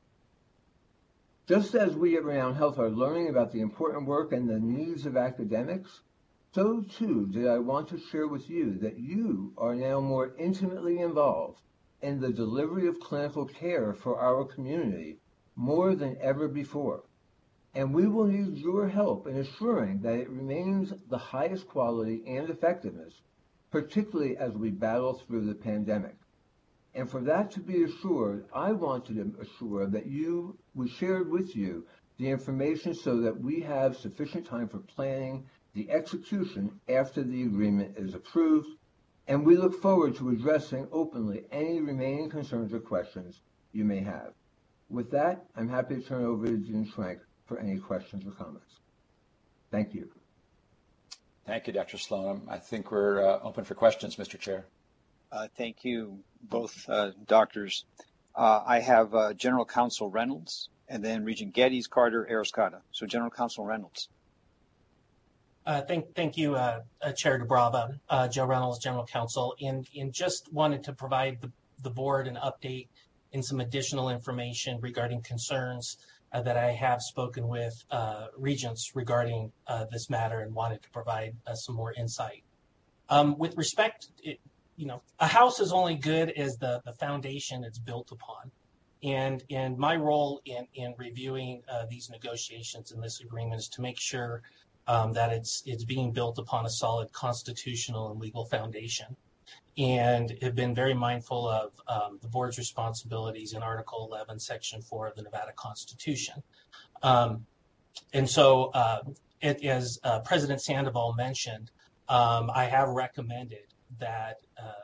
Just as we at Renown Health are learning about the important work and the needs of academics, so too did I want to share with you that you are now more intimately involved in the delivery of clinical care for our community more than ever before. And we will need your help in assuring that it remains the highest quality and effectiveness, particularly as we battle through the pandemic. And for that to be assured, I wanted to assure that we shared with you the information so that we have sufficient time for planning the execution after the agreement is approved, and we look forward to addressing openly any remaining concerns or questions you may have. With that, I'm happy to turn it over to Dean Schwenk for any questions or comments. Thank you. Thank you, Dr. Slonim. I think we're open for questions, Mr. Chair. Thank you, both doctors. I have General Counsel Reynolds and then Regent Geddes, Carter, Arascata. So General Counsel Reynolds. Thank you, Chair DuBrava, Joe Reynolds, General Counsel, and just wanted to provide the board an update and some additional information regarding concerns that I have spoken with regents regarding this matter and wanted to provide some more insight. With respect, a house is only good as the foundation it's built upon. And my role in reviewing these negotiations and this agreement is to make sure that it's being built upon a solid constitutional and legal foundation, and have been very mindful of the board's responsibilities in Article 11, Section 4 of the Nevada Constitution. And so, as President Sandoval mentioned, I have recommended that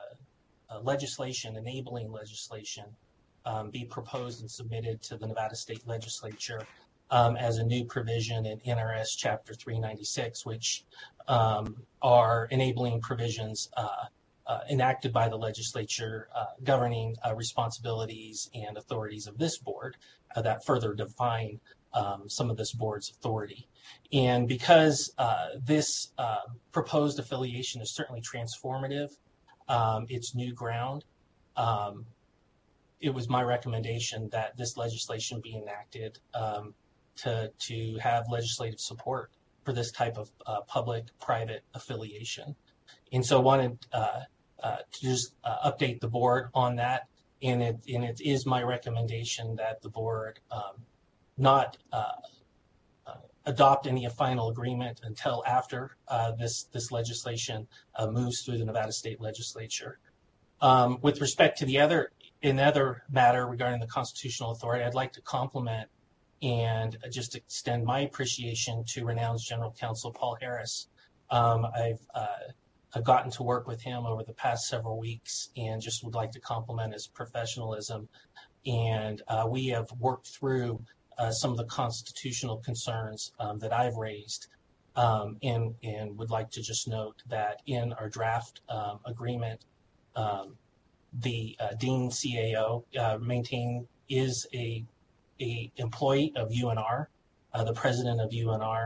enabling legislation, be proposed and submitted to the Nevada State Legislature as a new provision in NRS Chapter 396, which are enabling provisions enacted by the legislature governing responsibilities and authorities of this board that further define some of this board's authority. And because this proposed affiliation is certainly transformative, it's new ground, it was my recommendation that this legislation be enacted to have legislative support for this type of public-private affiliation. And so I wanted to just update the board on that. And it is my recommendation that the board not adopt any final agreement until after this legislation moves through the Nevada State Legislature. With respect to the other matter regarding the constitutional authority, I'd like to compliment and just extend my appreciation to Renown's General Counsel Paul Harris. I've gotten to work with him over the past several weeks and just would like to compliment his professionalism. And we have worked through some of the constitutional concerns that I've raised, and would like to just note that in our draft agreement, the Dean CAO is a employee of UNR. The president of UNR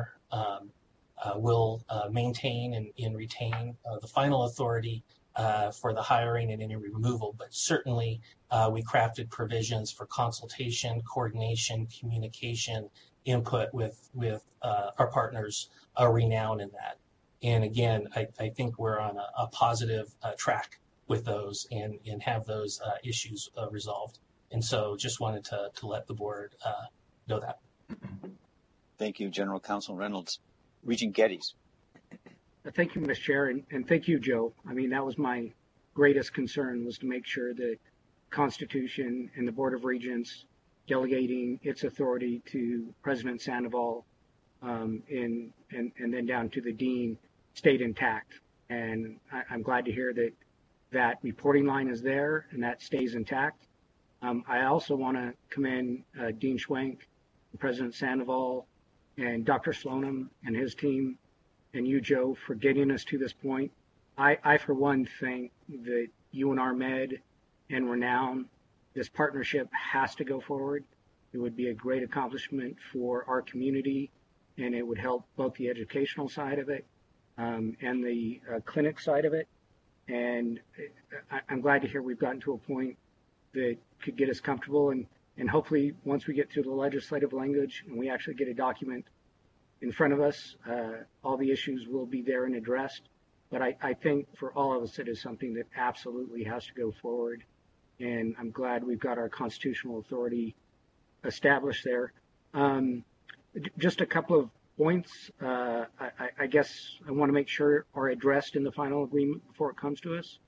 will maintain and retain the final authority for the hiring and any removal, but certainly we crafted provisions for consultation, coordination, communication, input with our partners, Renown in that. And again, I think we're on a positive track with those and have those issues resolved. And so just wanted to let the board know that. Thank you, General Counsel Reynolds. Regent Geddes. Thank you, Mr. Chair, and thank you, Joe. I mean, that was my greatest concern, was to make sure that Constitution and the Board of Regents delegating its authority to President Sandoval and then down to the Dean stayed intact. And I'm glad to hear that reporting line is there and that stays intact. I also want to commend Dean Schwenk, President Sandoval, and Dr. Slonim and his team, and you, Joe, for getting us to this point. I for one, think that UNR Med and Renown, this partnership has to go forward. It would be a great accomplishment for our community, and it would help both the educational side of it and the clinic side of it. And I'm glad to hear we've gotten to a point that could get us comfortable, and hopefully once we get through the legislative language and we actually get a document in front of us, all the issues will be there and addressed. But I think for all of us, it is something that absolutely has to go forward. And I'm glad we've got our constitutional authority established there. Just a couple of points, I guess I want to make sure are addressed in the final agreement before it comes to us.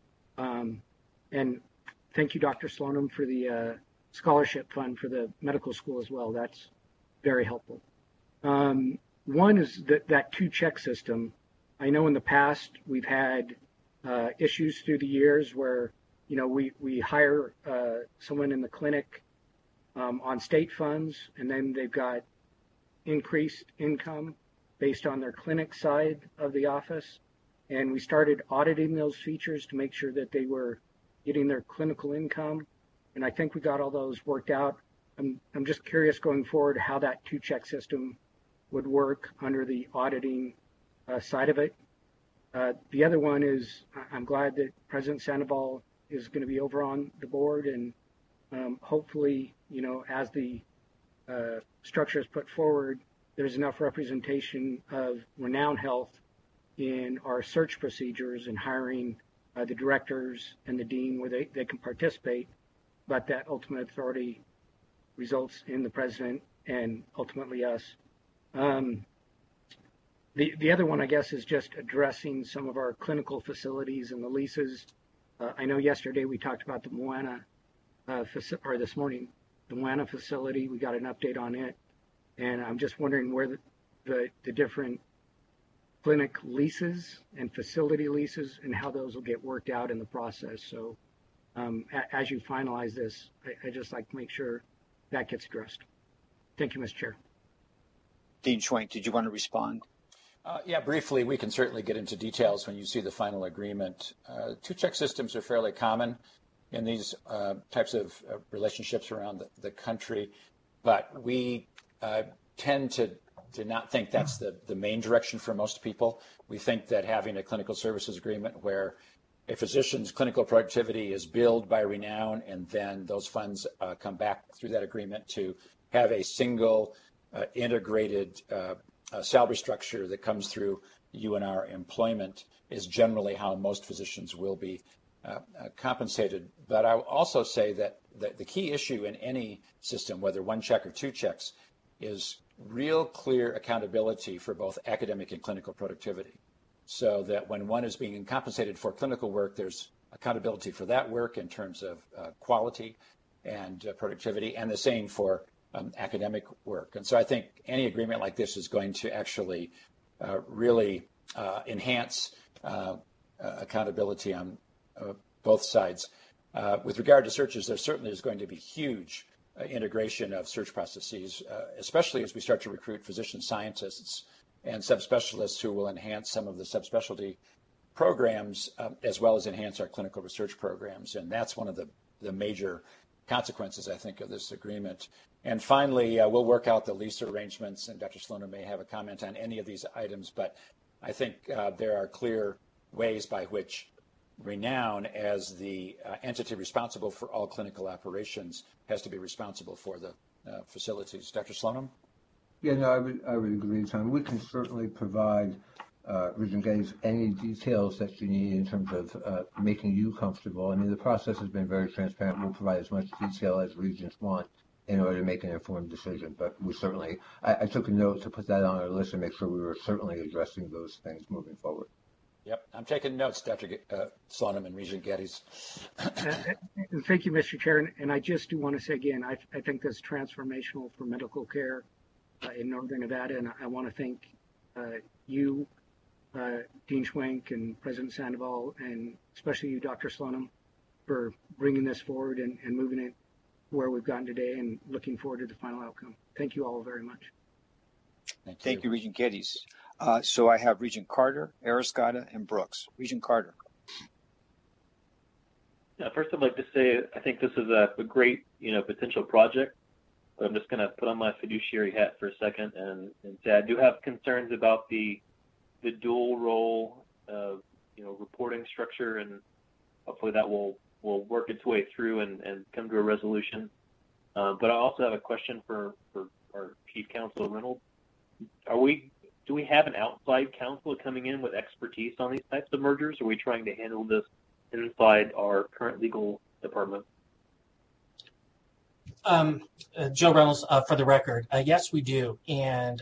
And thank you, Dr. Slonim, for the scholarship fund for the medical school as well. That's very helpful. One is that two-check system. I know in the past we've had issues through the years where, we hire someone in the clinic on state funds, and then they've got increased income based on their clinic side of the office. And we started auditing those features to make sure that they were getting their clinical income. And I think we got all those worked out. I'm just curious going forward how that two-check system would work under the auditing side of it. The other one is I'm glad that President Sandoval is going to be over on the board, and hopefully, as the structure is put forward, there's enough representation of Renown Health in our search procedures and hiring the directors and the dean where they can participate, but that ultimate authority results in the president and ultimately us. The other one, I guess, is just addressing some of our clinical facilities and the leases. I know yesterday we talked about the Moana, or this morning, the Moana facility. We got an update on it, and I'm just wondering where the different clinic leases and facility leases and how those will get worked out in the process. So as you finalize this, I just like to make sure that gets addressed. Thank you, Mr. Chair. Dean Schwenk, did you want to respond? Yeah, briefly, we can certainly get into details when you see the final agreement. Two-check systems are fairly common in these types of relationships around the country, but we tend to not think that's the main direction for most people. We think that having a clinical services agreement where a physician's clinical productivity is billed by Renown, and then those funds come back through that agreement to have a single integrated salary structure that comes through UNR employment is generally how most physicians will be compensated. But I will also say that the key issue in any system, whether one check or two checks, is real clear accountability for both academic and clinical productivity. So that when one is being compensated for clinical work, there's accountability for that work in terms of quality and productivity, and the same for academic work. And so I think any agreement like this is going to actually really enhance accountability on both sides. With regard to searches, there certainly is going to be huge integration of search processes, especially as we start to recruit physician scientists and subspecialists who will enhance some of the subspecialty programs, as well as enhance our clinical research programs. And that's one of the major consequences, I think, of this agreement. And finally, we'll work out the lease arrangements, and Dr. Slonim may have a comment on any of these items, but I think there are clear ways by which Renown, as the entity responsible for all clinical operations, has to be responsible for the facilities. Dr. Slonim? Yeah, no, I would agree, Tom. We can certainly provide Regent Geddes any details that you need in terms of making you comfortable. I mean, the process has been very transparent. We'll provide as much detail as Regents want in order to make an informed decision. But we certainly, I took a note to put that on our list and make sure we were certainly addressing those things moving forward. Yep, I'm taking notes, Dr. Slonim and Regent Geddes. Thank you, Mr. Chair. And I just do want to say again, I think this is transformational for medical care in Northern Nevada. And I want to thank you, Dean Schwenk and President Sandoval, and especially you, Dr. Slonim, for bringing this forward and moving it where we've gotten today, and looking forward to the final outcome. Thank you all very much. Thank you, Regent Geddes. So I have Regent Carter, Arascata, and Brooks. Regent Carter. Yeah, first I'd like to say I think this is a great, potential project, but I'm just going to put on my fiduciary hat for a second and say I do have concerns about the dual role of, reporting structure, and hopefully that will work its way through and come to a resolution. But I also have a question for our Chief Counsel Reynolds. Do we have an outside counsel coming in with expertise on these types of mergers? Or are we trying to handle this inside our current legal department? Joe Reynolds, for the record, yes, we do. And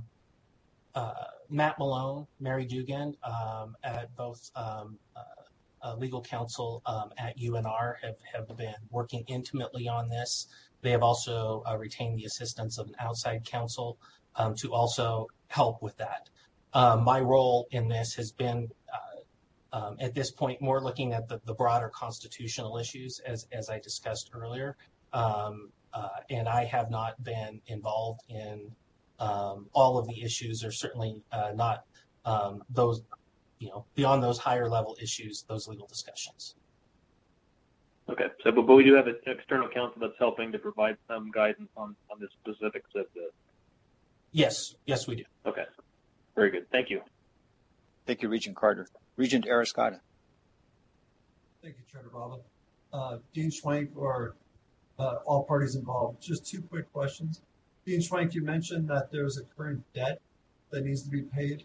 Matt Malone, Mary Dugan, at both legal counsel at UNR have been working intimately on this. They have also retained the assistance of an outside counsel to also help with that. My role in this has been, at this point, more looking at the broader constitutional issues, as I discussed earlier. And I have not been involved in all of the issues, or certainly not those, beyond those higher level issues, those legal discussions. Okay, so but we do have an external counsel that's helping to provide some guidance on the specifics of this. Yes, we do. Okay, very good. Thank you. Thank you, Regent Carter. Regent Arascata. Thank you, Chair DeBrava. Dean Schwenk, or all parties involved, just two quick questions. Dean Schwenk, you mentioned that there's a current debt that needs to be paid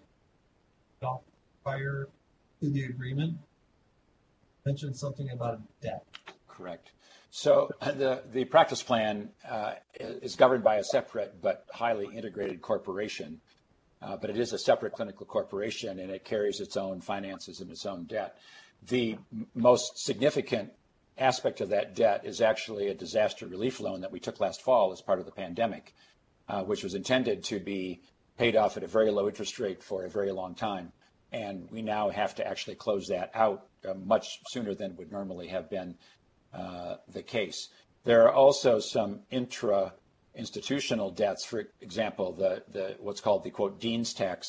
prior to the agreement. You mentioned something about a debt. Correct. So the practice plan is governed by a separate but highly integrated corporation, but it is a separate clinical corporation, and it carries its own finances and its own debt. The most significant aspect of that debt is actually a disaster relief loan that we took last fall as part of the pandemic, which was intended to be paid off at a very low interest rate for a very long time. And we now have to actually close that out much sooner than would normally have been the case. There are also some intra-institutional debts. For example, the what's called the, quote, Dean's tax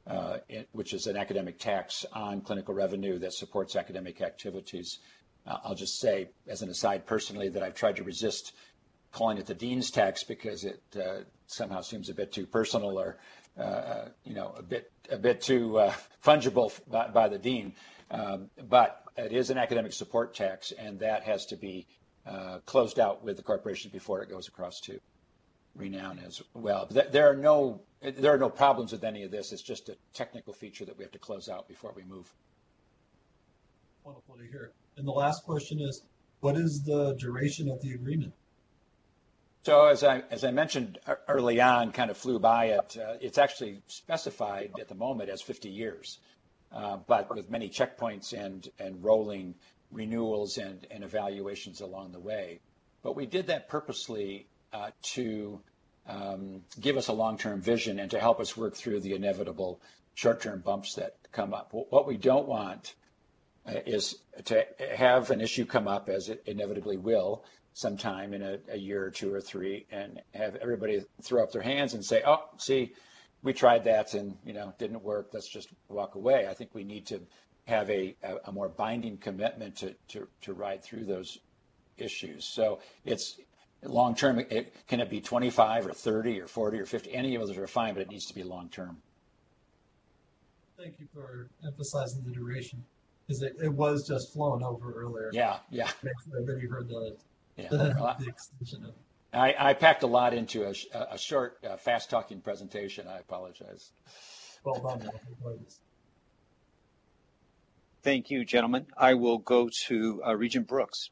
which is an academic tax on clinical revenue that supports academic activities. I'll just say, as an aside personally, that I've tried to resist calling it the dean's tax because it somehow seems a bit too personal or a bit too fungible by the dean. But it is an academic support tax, and that has to be closed out with the corporation before it goes across to Renown as well. But there are no problems with any of this. It's just a technical feature that we have to close out before we move. Wonderful to hear. And the last question is, what is the duration of the agreement? So as I mentioned early on, kind of flew by it, it's actually specified at the moment as 50 years, but with many checkpoints and rolling renewals and evaluations along the way. But we did that purposely to give us a long-term vision and to help us work through the inevitable short-term bumps that come up. What we don't want is to have an issue come up, as it inevitably will sometime in a year or two or three, and have everybody throw up their hands and say, oh, see, we tried that and didn't work, let's just walk away. I think we need to have a more binding commitment to ride through those issues. So it's long term. Can it be 25 or 30 or 40 or 50? Any of those are fine, but it needs to be long term. Thank you for emphasizing the duration, because it was just flown over earlier. Yeah. Make sure everybody heard the extension of it. I packed a lot into a short, fast-talking presentation. I apologize. Well done. Thank you, gentlemen. I will go to Regent Brooks.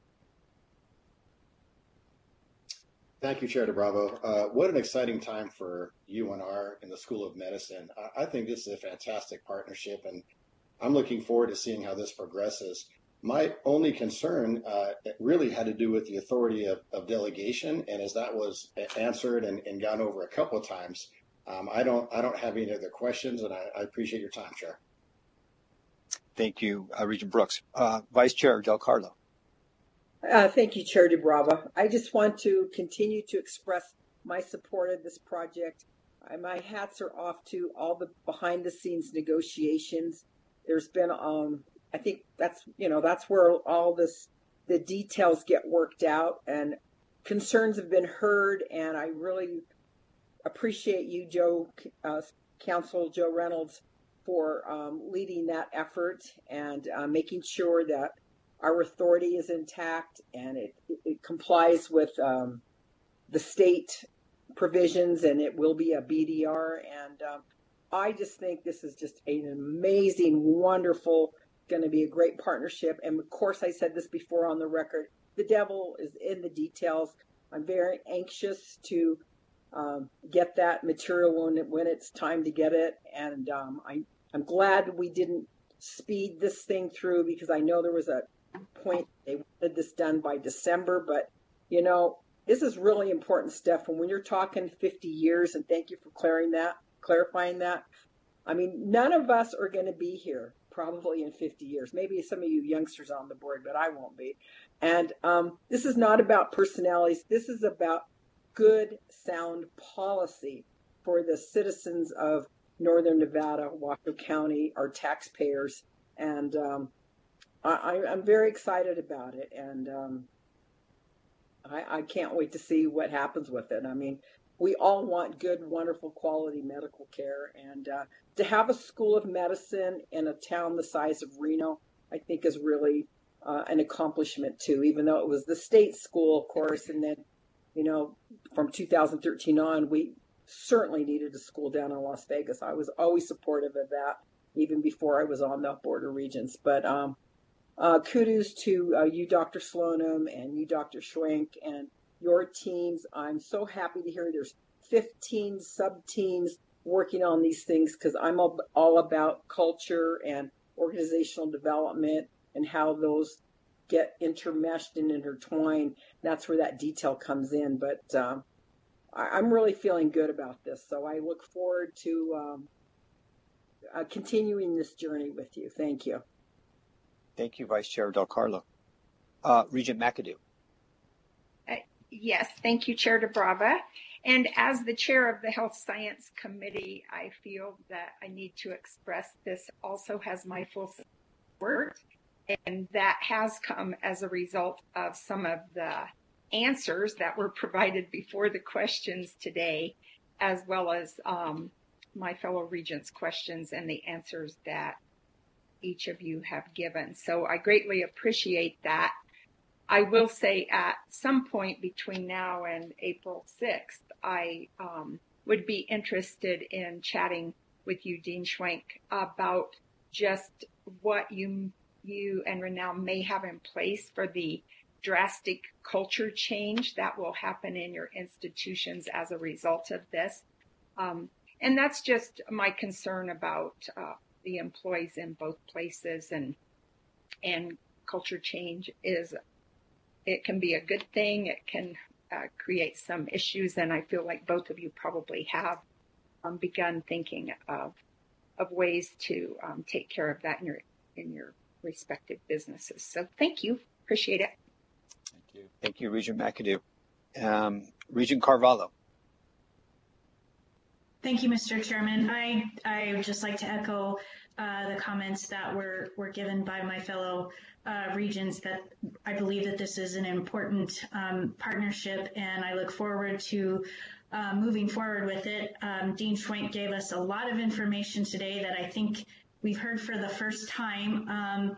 Thank you, Chair DeBravo. What an exciting time for UNR and the School of Medicine. I think this is a fantastic partnership, and I'm looking forward to seeing how this progresses. My only concern really had to do with the authority of delegation, and as that was answered and gone over a couple of times, I don't have any other questions, and I appreciate your time, Chair. Thank you, Regent Brooks. Vice Chair Del Carlo. Thank you, Chair DeBrava. I just want to continue to express my support of this project. My hats are off to all the behind-the-scenes negotiations. There's been, I think that's where all the details get worked out, and concerns have been heard. And I really appreciate you, Council Joe Reynolds, for leading that effort and making sure that our authority is intact and it complies with the state provisions, and it will be a BDR. And I just think this is just an amazing, wonderful, going to be a great partnership. And of course, I said this before on the record, the devil is in the details. I'm very anxious to get that material when it's time to get it. And I'm glad we didn't speed this thing through, because I know there was a point they wanted this done by December, but this is really important stuff. And when you're talking 50 years, and thank you for clarifying that. I mean, none of us are going to be here probably in 50 years. Maybe some of you youngsters on the board, but I won't be. And this is not about personalities. This is about good, sound policy for the citizens of Northern Nevada, Washoe County, our taxpayers. And I'm very excited about it. And I can't wait to see what happens with it. I mean, we all want good, wonderful, quality medical care. And to have a school of medicine in a town the size of Reno, I think is really an accomplishment too, even though it was the state school, of course. And then, from 2013 on, we certainly needed a school down in Las Vegas. I was always supportive of that, even before I was on the Board of Regents. But kudos to you, Dr. Slonim, and you, Dr. Schwenk, and your teams. I'm so happy to hear there's 15 sub-teams working on these things, because I'm all about culture and organizational development and how those get intermeshed and intertwined. That's where that detail comes in. But I'm really feeling good about this. So I look forward to continuing this journey with you. Thank you. Thank you, Vice Chair Del Carlo. Regent McAdoo. Yes, thank you, Chair DeBrava. And as the chair of the Health Science Committee, I feel that I need to express this also has my full support. And that has come as a result of some of the answers that were provided before the questions today, as well as my fellow regents' questions and the answers that each of you have given. So I greatly appreciate that. I will say at some point between now and April 6th, I would be interested in chatting with you, Dean Schwenk, about just what you and Renown may have in place for the drastic culture change that will happen in your institutions as a result of this. And that's just my concern about the employees in both places, and culture change it can be a good thing. It can create some issues, and I feel like both of you probably have begun thinking of ways to take care of that in your respective businesses. So thank you. Appreciate it. Thank you. Thank you, Regent McAdoo. Regent Carvalho. Thank you, Mr. Chairman. I would just like to echo the comments that were given by my fellow regents, that I believe that this is an important partnership, and I look forward to moving forward with it. Dean Schwenk gave us a lot of information today that I think we've heard for the first time.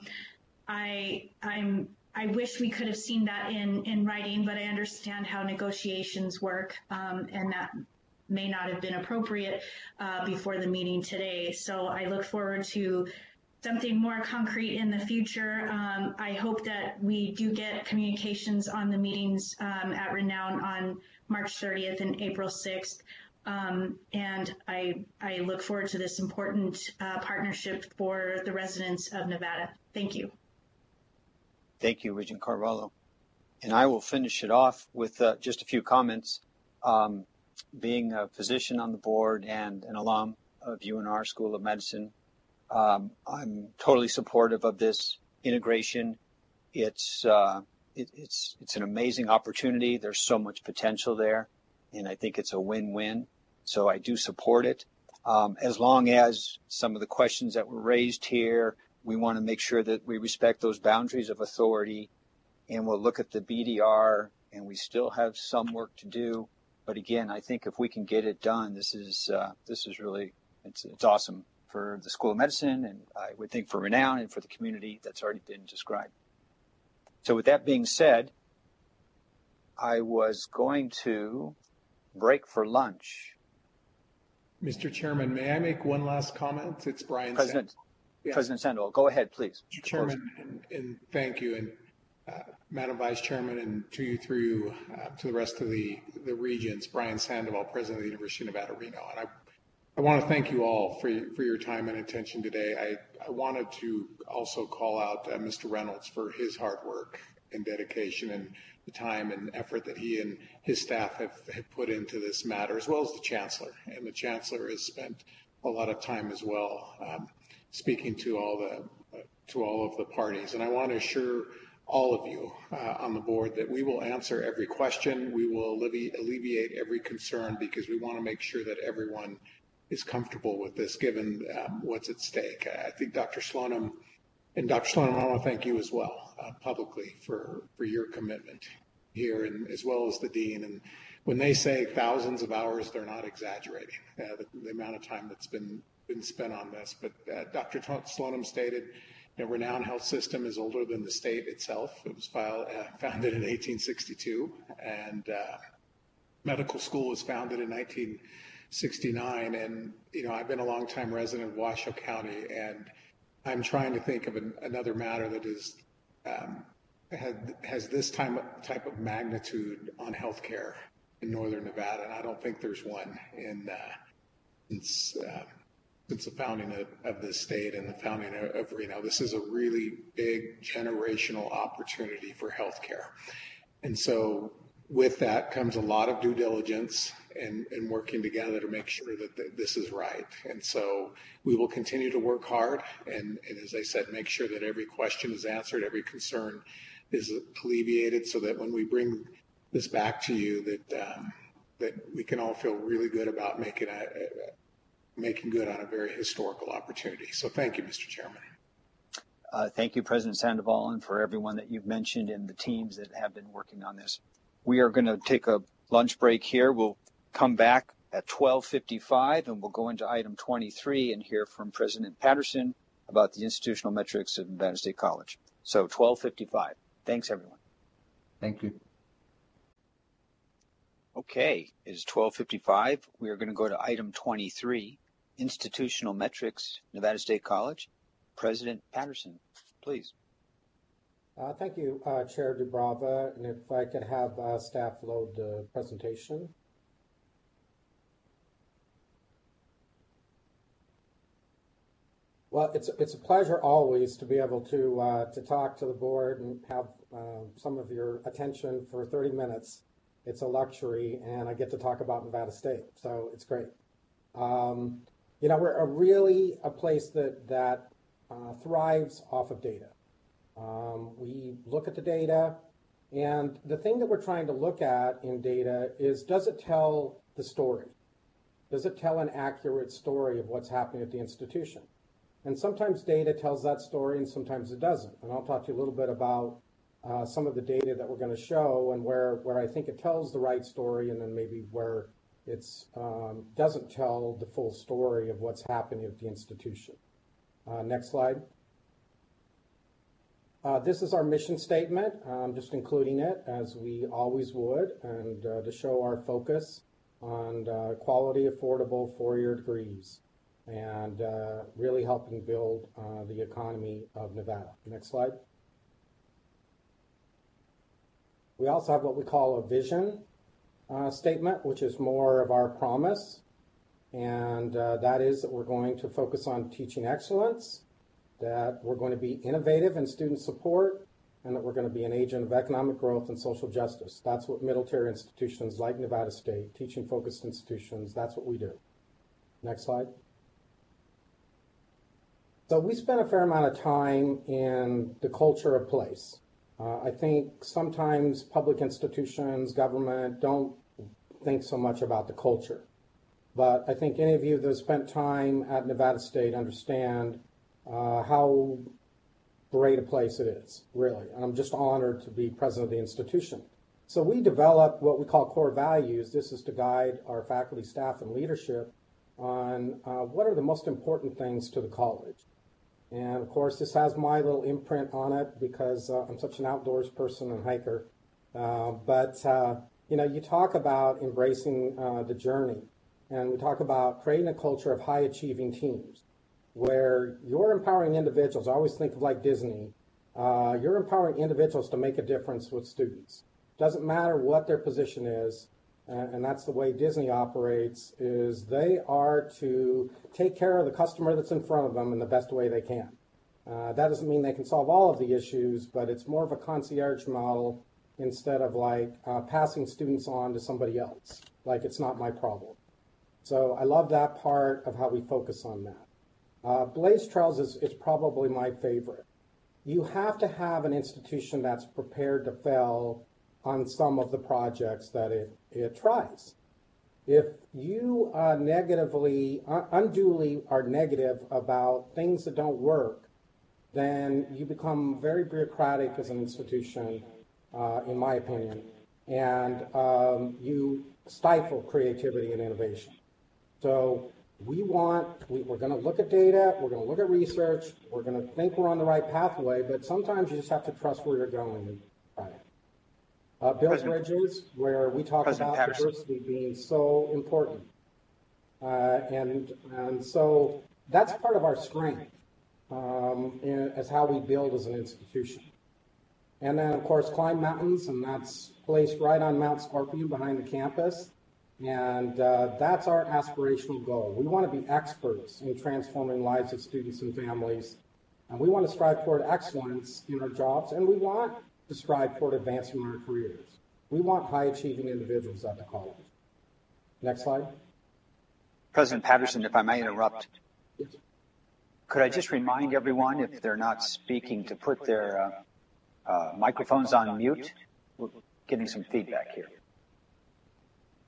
I wish we could have seen that in writing, but I understand how negotiations work, and that may not have been appropriate before the meeting today. So I look forward to something more concrete in the future. I hope that we do get communications on the meetings at Renown on March 30th and April 6th. And I look forward to this important partnership for the residents of Nevada. Thank you. Thank you, Regent Carvalho. And I will finish it off with just a few comments. Being a physician on the board and an alum of UNR School of Medicine, I'm totally supportive of this integration. It's an amazing opportunity. There's so much potential there, and I think it's a win-win. So I do support it. As long as some of the questions that were raised here, we want to make sure that we respect those boundaries of authority, and we'll look at the BDR, and we still have some work to do. But again, I think if we can get it done, this is really, it's awesome for the School of Medicine, and I would think for Renown and for the community that's already been described. So with that being said, I was going to break for lunch. Mr. Chairman, may I make one last comment? It's Brian President Sandoval, go ahead, please. Mr. Chairman, and thank you. And Madam Vice Chairman, and to you through to the rest of the regents, Brian Sandoval, President of the University of Nevada, Reno. And I want to thank you all for your time and attention today. I wanted to also call out Mr. Reynolds for his hard work and dedication and the time and effort that he and his staff have put into this matter, as well as the Chancellor. And the Chancellor has spent a lot of time as well speaking to all of the parties. And I want to assure all of you on the board that we will answer every question. We will alleviate every concern, because we want to make sure that everyone is comfortable with this, given what's at stake. I think Dr. Slonim, I want to thank you as well publicly for your commitment here, and as well as the Dean. And when they say thousands of hours, they're not exaggerating the amount of time that's been spent on this. But Dr. Slonim stated, Renown Health System is older than the state itself. It was founded in 1862, and medical school was founded in 1969. And, I've been a longtime resident of Washoe County, and I'm trying to think of another matter that is has this type of magnitude on healthcare in Northern Nevada, and I don't think there's one since the founding of this state and the founding of Reno. This is a really big generational opportunity for healthcare. And so with that comes a lot of due diligence and working together to make sure that this is right. And so we will continue to work hard and as I said, make sure that every question is answered, every concern is alleviated, so that when we bring this back to you, that we can all feel really good about making good on a very historical opportunity. So thank you, Mr. Chairman. Thank you, President Sandoval, and for everyone that you've mentioned and the teams that have been working on this. We are going to take a lunch break here. We'll come back at 12:55 and we'll go into item 23 and hear from President Patterson about the institutional metrics of Nevada State College. So 12:55. Thanks, everyone. Thank you. Okay, it is 12:55. We are going to go to item 23, institutional metrics, Nevada State College. President Patterson, please. Thank you, Chair Dubrava, and if I could have staff load the presentation. Well, it's a pleasure always to be able to talk to the board and have some of your attention for 30 minutes. It's a luxury, and I get to talk about Nevada State, so it's great. You know, we're really a place that thrives off of data. We look at the data, and the thing that we're trying to look at in data is, does it tell the story? Does it tell an accurate story of what's happening at the institution? And sometimes data tells that story and sometimes it doesn't. And I'll talk to you a little bit about some of the data that we're going to show and where I think it tells the right story, and then maybe where it doesn't tell the full story of what's happening at the institution. Next slide. This is our mission statement. I'm just including it as we always would, and to show our focus on quality, affordable four-year degrees, and really helping build the economy of Nevada. Next slide. We also have what we call a vision statement, which is more of our promise, and that is that we're going to focus on teaching excellence, that we're going to be innovative in student support, and that we're going to be an agent of economic growth and social justice. That's what middle-tier institutions like Nevada State, teaching-focused institutions, that's what we do. Next slide. So we spent a fair amount of time in the culture of place. I think sometimes public institutions, government, don't think so much about the culture. But I think any of you that have spent time at Nevada State understand how great a place it is, really. And I'm just honored to be president of the institution. So we developed what we call core values. This is to guide our faculty, staff, and leadership on what are the most important things to the college. And of course, this has my little imprint on it because I'm such an outdoors person and hiker. You know, you talk about embracing the journey, and we talk about creating a culture of high achieving teams where you're empowering individuals. I always think of like Disney. You're empowering individuals to make a difference with students. Doesn't matter what their position is, and that's the way Disney operates, is they are to take care of the customer that's in front of them in the best way they can. That doesn't mean they can solve all of the issues, but it's more of a concierge model instead of like passing students on to somebody else, like it's not my problem. So I love that part of how we focus on that. Blaze Trails is probably my favorite. You have to have an institution that's prepared to fail on some of the projects that it tries. If you unduly are negative about things that don't work, then you become very bureaucratic as an institution, in my opinion, and you stifle creativity and innovation. So we're going to look at data, we're going to look at research, we're going to think we're on the right pathway, but sometimes you just have to trust where you're going and try it. Build bridges, where we talk about diversity being so important. And so that's part of our strength as how we build as an institution. And then, of course, climb mountains, and that's placed right on Mount Scorpion behind the campus. And that's our aspirational goal. We want to be experts in transforming lives of students and families. And we want to strive toward excellence in our jobs, and we want to strive toward advancing our careers. We want high-achieving individuals at the college. Next slide. President Patterson, if I may interrupt, could I just remind everyone, if they're not speaking, to put their microphones on mute? We're getting some feedback here.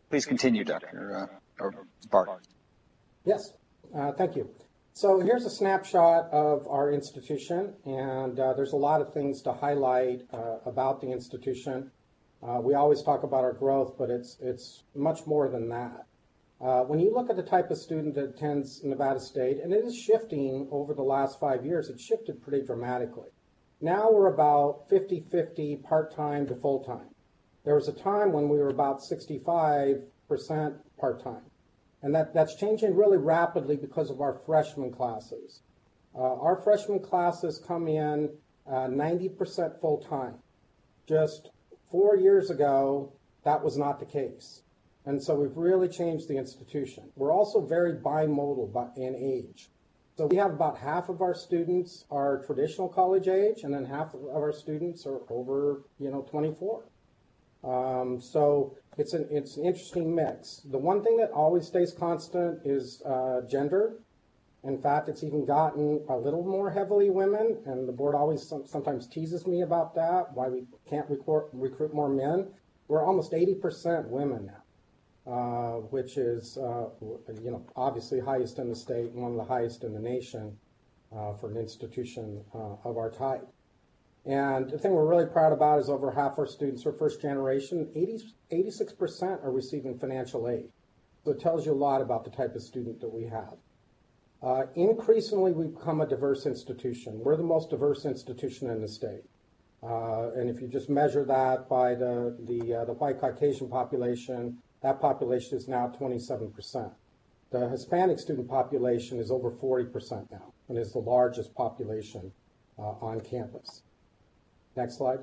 Please continue, Dr. or Bart. Yes, thank you. So here's a snapshot of our institution, and there's a lot of things to highlight about the institution. We always talk about our growth, but it's much more than that. When you look at the type of student that attends Nevada State, and it is shifting over the last 5 years, it's shifted pretty dramatically. Now we're about 50-50 part-time to full-time. There was a time when we were about 65% part-time. And that's changing really rapidly because of our freshman classes. Our freshman classes come in 90% full-time. Just 4 years ago, that was not the case. And so we've really changed the institution. We're also very bimodal in age. So we have about half of our students are traditional college age, and then half of our students are over, 24. So it's an interesting mix. The one thing that always stays constant is gender. In fact, it's even gotten a little more heavily women, and the board always sometimes teases me about that, why we can't recruit more men. We're almost 80% women now, which is, obviously highest in the state and one of the highest in the nation for an institution of our type. And the thing we're really proud about is over half our students are first generation. 86% are receiving financial aid. So it tells you a lot about the type of student that we have. Increasingly, we've become a diverse institution. We're the most diverse institution in the state. And if you just measure that by the white Caucasian population, that population is now 27%. The Hispanic student population is over 40% now and is the largest population on campus. Next slide.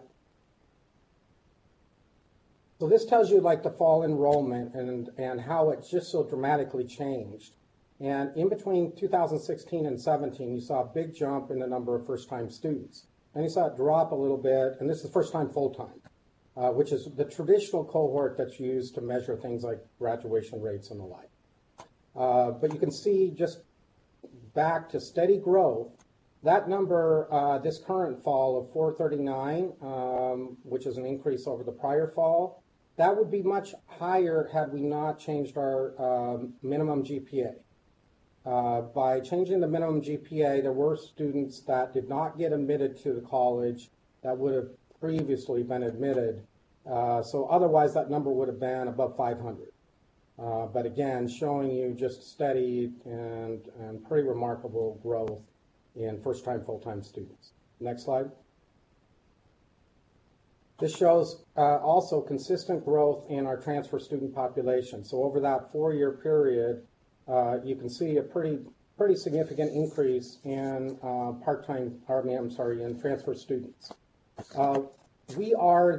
So this tells you like the fall enrollment and how it just so dramatically changed. And in between 2016 and 17, you saw a big jump in the number of first-time students. And you saw it drop a little bit, and this is first-time full-time, which is the traditional cohort that's used to measure things like graduation rates and the like. But you can see just back to steady growth. That number, this current fall of 439, which is an increase over the prior fall, that would be much higher had we not changed our minimum GPA. By changing the minimum GPA, there were students that did not get admitted to the college that would have previously been admitted. So otherwise, that number would have been above 500. But again, showing you just steady and pretty remarkable growth in first-time, full-time students. Next slide. This shows also consistent growth in our transfer student population. So over that 4-year period, you can see a pretty significant increase in in transfer students. We are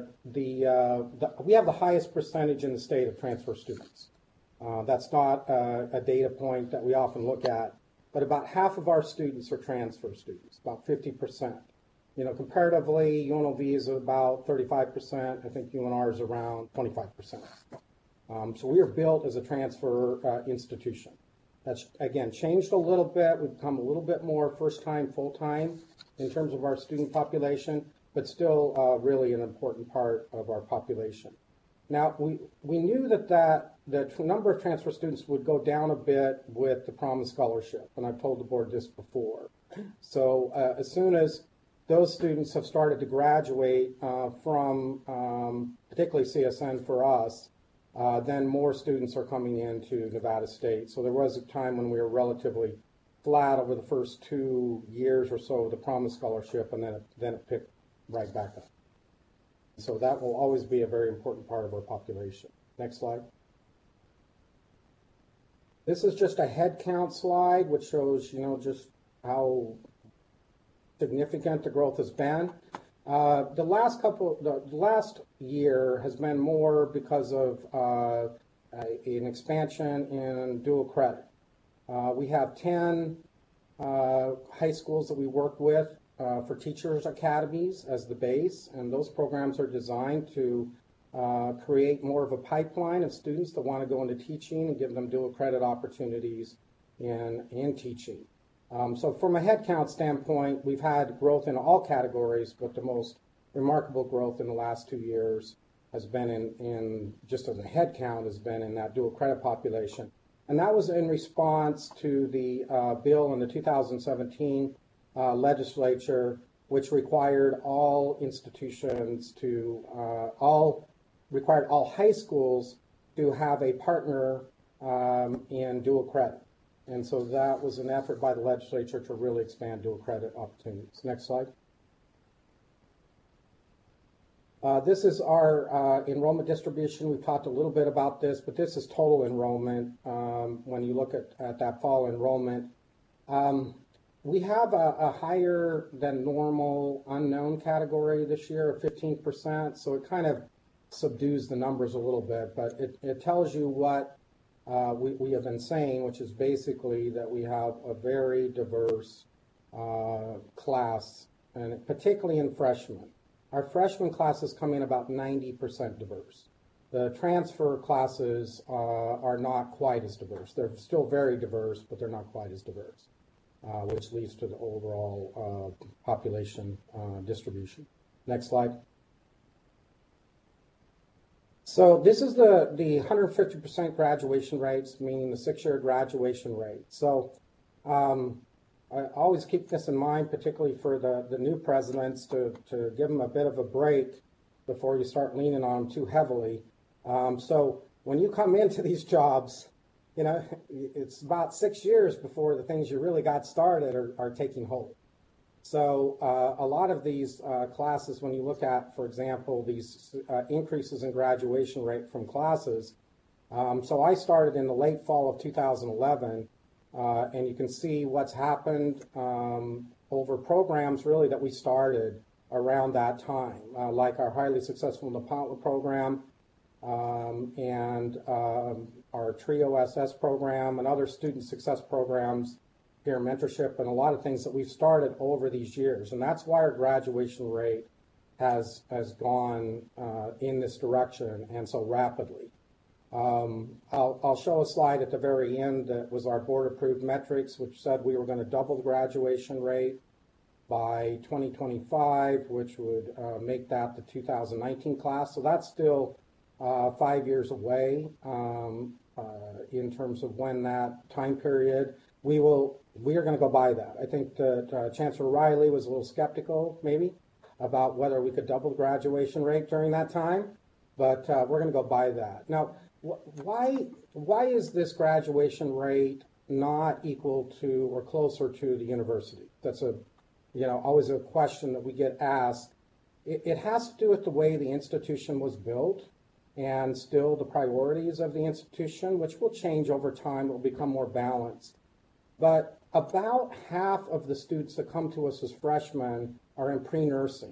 we have the highest percentage in the state of transfer students. That's not a data point that we often look at, but about half of our students are transfer students, about 50%. Comparatively, UNLV is about 35%. I think UNR is around 25%. So we are built as a transfer institution. That's, again, changed a little bit. We've become a little bit more first-time, full-time in terms of our student population, but still really an important part of our population. Now, we knew that the number of transfer students would go down a bit with the Promise Scholarship, and I've told the board this before. So as soon as those students have started to graduate from particularly CSN for us, then more students are coming into Nevada State. So there was a time when we were relatively flat over the first 2 years or so of the Promise Scholarship, and then it picked right back up. So that will always be a very important part of our population. Next slide. This is just a head count slide, which shows, just how significant the growth has been. The last year has been more because of an expansion in dual credit. We have 10 high schools that we work with for teachers academies as the base, and those programs are designed to create more of a pipeline of students that want to go into teaching and give them dual credit opportunities in teaching. So from a headcount standpoint, we've had growth in all categories, but the most remarkable growth in the last 2 years has been in just as a head count, has been in that dual credit population. And that was in response to the bill in the 2017 legislature, which required all institutions to, required all high schools to have a partner in dual credit. And so that was an effort by the legislature to really expand dual credit opportunities. Next slide. This is our enrollment distribution. We've talked a little bit about this, but this is total enrollment. When you look at that fall enrollment, we have a higher than normal unknown category this year of 15%, so it kind of subdues the numbers a little bit, but it tells you what we have been saying, which is basically that we have a very diverse class, and particularly in freshmen. Our freshman classes come in about 90% diverse. The transfer classes are not quite as diverse. They're still very diverse, but they're not quite as diverse, which leads to the overall population distribution. Next slide. So this is the 150% graduation rates, meaning the 6-year graduation rate. So I always keep this in mind, particularly for the new presidents, to give them a bit of a break before you start leaning on them too heavily. So when you come into these jobs, you know, it's about 6 years before the things you really got started are taking hold. So a lot of these classes, when you look at, for example, these increases in graduation rate from classes, so I started in the late fall of 2011, and you can see what's happened over programs really that we started around that time, like our highly successful Nepantla program and our TRIO SS program and other student success programs, peer mentorship, and a lot of things that we've started over these years. And that's why our graduation rate has gone in this direction and so rapidly. I'll show a slide at the very end that was our board approved metrics, which said we were going to double the graduation rate by 2025, which would make that the 2019 class. So that's still 5 years away in terms of when that time period. We are going to go by that. I think that Chancellor Riley was a little skeptical, maybe, about whether we could double the graduation rate during that time, but we're going to go by that. Now, why is this graduation rate not equal to or closer to the university? That's always a question that we get asked. It has to do with the way the institution was built and still the priorities of the institution, which will change over time, will become more balanced. But about half of the students that come to us as freshmen are in pre-nursing.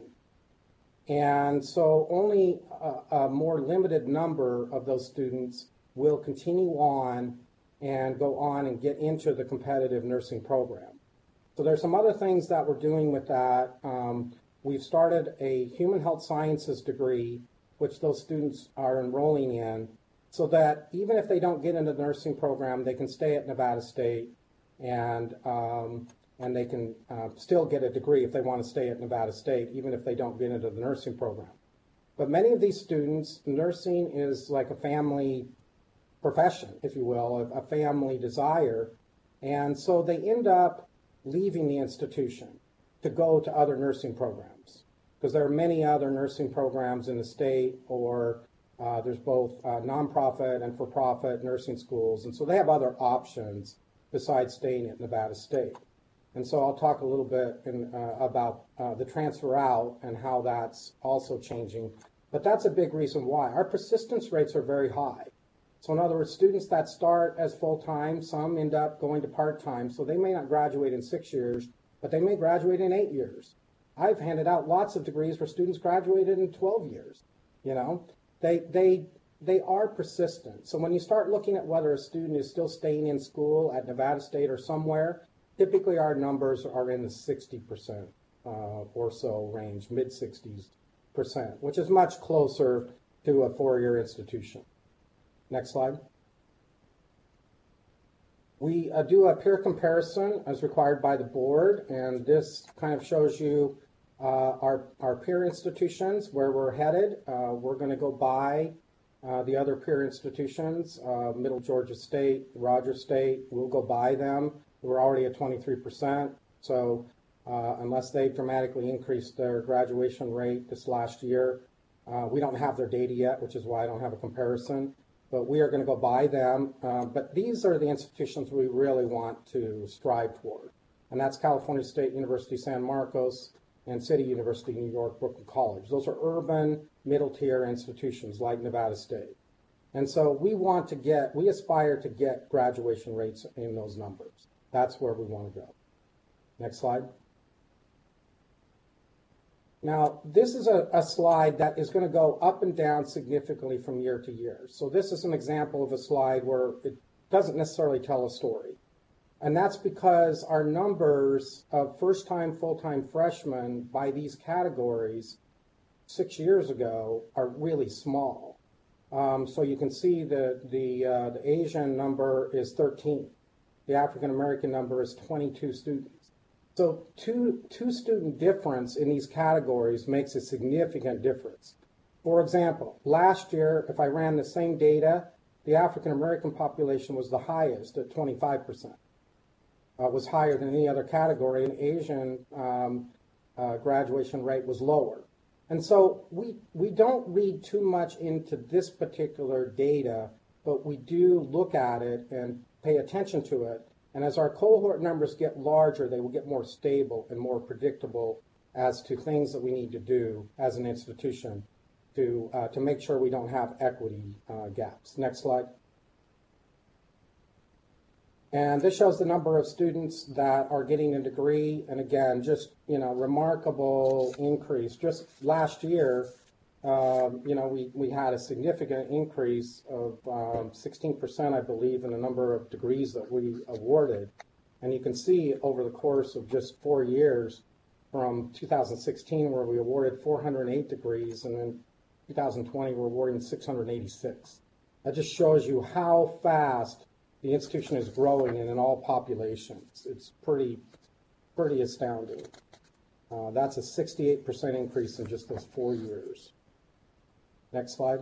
And so only a more limited number of those students will continue on and go on and get into the competitive nursing program. So there's some other things that we're doing with that. We've started a human health sciences degree, which those students are enrolling in, so that even if they don't get into the nursing program, they can stay at Nevada State and they can still get a degree if they want to stay at Nevada State, even if they don't get into the nursing program. But many of these students, nursing is like a family profession, if you will, a family desire. And so they end up leaving the institution to go to other nursing programs, because there are many other nursing programs in the state, or there's both nonprofit and for-profit nursing schools. And so they have other options besides staying at Nevada State. And so I'll talk a little bit about the transfer out and how that's also changing. But that's a big reason why. Our persistence rates are very high. So in other words, students that start as full-time, some end up going to part-time. So they may not graduate in 6 years, but they may graduate in 8 years. I've handed out lots of degrees where students graduated in 12 years. You know, they are persistent. So when you start looking at whether a student is still staying in school at Nevada State or somewhere, typically our numbers are in the 60% or so range, mid-60s%, which is much closer to a 4-year institution. Next slide. We do a peer comparison as required by the board, and this kind of shows you Our peer institutions, where we're headed, we're going to go buy the other peer institutions, Middle Georgia State, Rogers State. We'll go buy them. We're already at 23%. So unless they've dramatically increased their graduation rate this last year, we don't have their data yet, which is why I don't have a comparison. But we are going to go buy them. But these are the institutions we really want to strive toward. And that's California State University San Marcos and City University New York Brooklyn College. Those are urban middle-tier institutions like Nevada State. And so we aspire to get graduation rates in those numbers. That's where we want to go. Next slide. Now, this is a slide that is going to go up and down significantly from year to year. So this is an example of a slide where it doesn't necessarily tell a story. And that's because our numbers of first-time, full-time freshmen by these categories 6 years ago are really small. So you can see the Asian number is 13. The African-American number is 22 students. So two student difference in these categories makes a significant difference. For example, last year, if I ran the same data, the African-American population was the highest at 25%. Was higher than any other category, and Asian graduation rate was lower. And so we don't read too much into this particular data, but we do look at it and pay attention to it. And as our cohort numbers get larger, they will get more stable and more predictable as to things that we need to do as an institution to make sure we don't have equity gaps. Next slide. And this shows the number of students that are getting a degree. And again, just, remarkable increase. Just last year, we had a significant increase of 16%, I believe, in the number of degrees that we awarded. And you can see over the course of just 4 years, from 2016, where we awarded 408 degrees, and then 2020, we're awarding 686. That just shows you how fast the institution is growing and in all populations. It's pretty astounding. That's a 68% increase in just those 4 years. Next slide.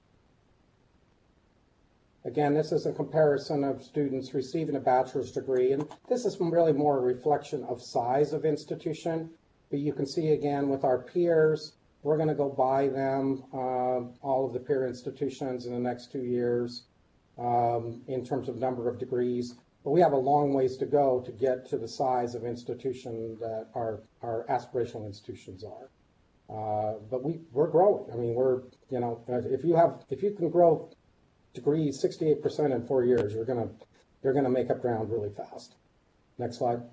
Again, this is a comparison of students receiving a bachelor's degree, and this is really more a reflection of size of institution. But you can see again with our peers, we're going to go buy them, all of the peer institutions in the next 2 years. In terms of number of degrees, but we have a long ways to go to get to the size of institution that our aspirational institutions are. But we're growing. I mean, if you can grow degrees 68% in 4 years, you're gonna make up ground really fast. Next slide.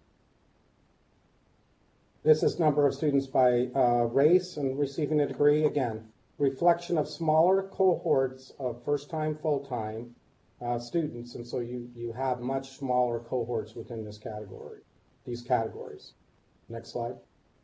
This is number of students by race and receiving a degree. Again, reflection of smaller cohorts of first-time, full-time students, and so you have much smaller cohorts within this category, these categories. Next slide.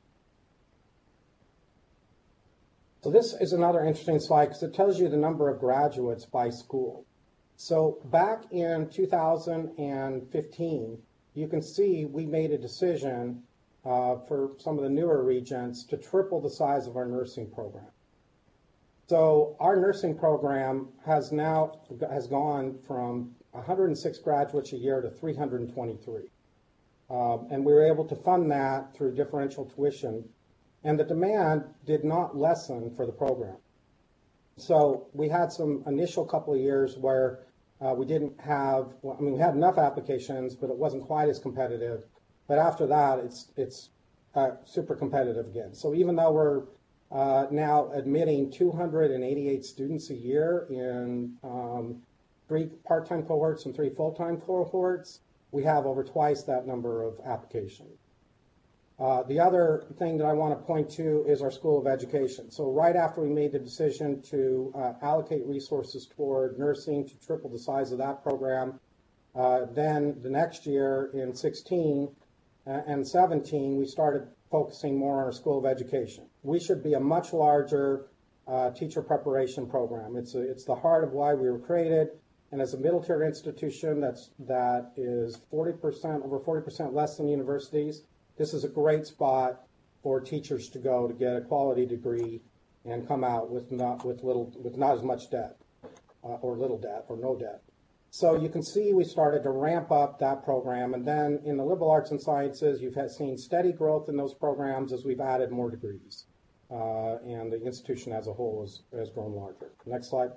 So this is another interesting slide because it tells you the number of graduates by school. So back in 2015, you can see we made a decision for some of the newer regents to triple the size of our nursing program. So our nursing program has gone from 106 graduates a year to 323. And we were able to fund that through differential tuition. And the demand did not lessen for the program. So we had some initial couple of years where we didn't have, we had enough applications, but it wasn't quite as competitive. But after that, it's super competitive again. So even though we're now admitting 288 students a year in 3 part-time cohorts and 3 full-time cohorts, we have over twice that number of applications. The other thing that I want to point to is our School of Education. So right after we made the decision to allocate resources toward nursing to triple the size of that program, then the next year in 16 and 17, we started focusing more on our School of Education. We should be a much larger teacher preparation program. It's the heart of why we were created. And as a middle tier institution that is over 40% less than universities, this is a great spot for teachers to go to get a quality degree and come out with not as much debt or little debt or no debt. So you can see we started to ramp up that program, and then in the liberal arts and sciences, you've seen steady growth in those programs as we've added more degrees, and the institution as a whole has grown larger. Next slide.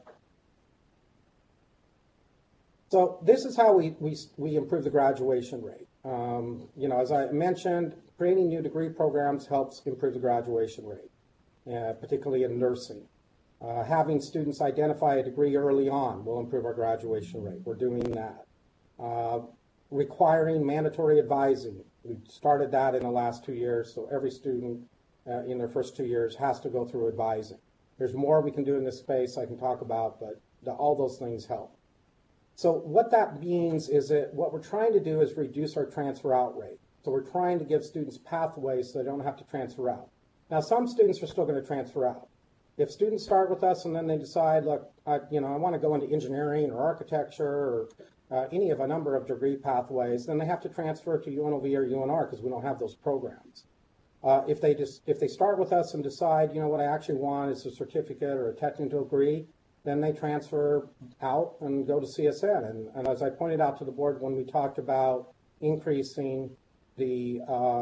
So this is how we improve the graduation rate. As I mentioned, creating new degree programs helps improve the graduation rate, particularly in nursing. Having students identify a degree early on will improve our graduation rate. We're doing that. Requiring mandatory advising. We started that in the last 2 years, so every student in their first 2 years has to go through advising. There's more we can do in this space I can talk about, but all those things help. So what that means is that what we're trying to do is reduce our transfer out rate. So we're trying to give students pathways so they don't have to transfer out. Now, some students are still going to transfer out. If students start with us and then they decide, look, I want to go into engineering or architecture or any of a number of degree pathways, then they have to transfer to UNLV or UNR because we don't have those programs. If they start with us and decide, what I actually want is a certificate or a technical degree, then they transfer out and go to CSN. And as I pointed out to the board when we talked about increasing the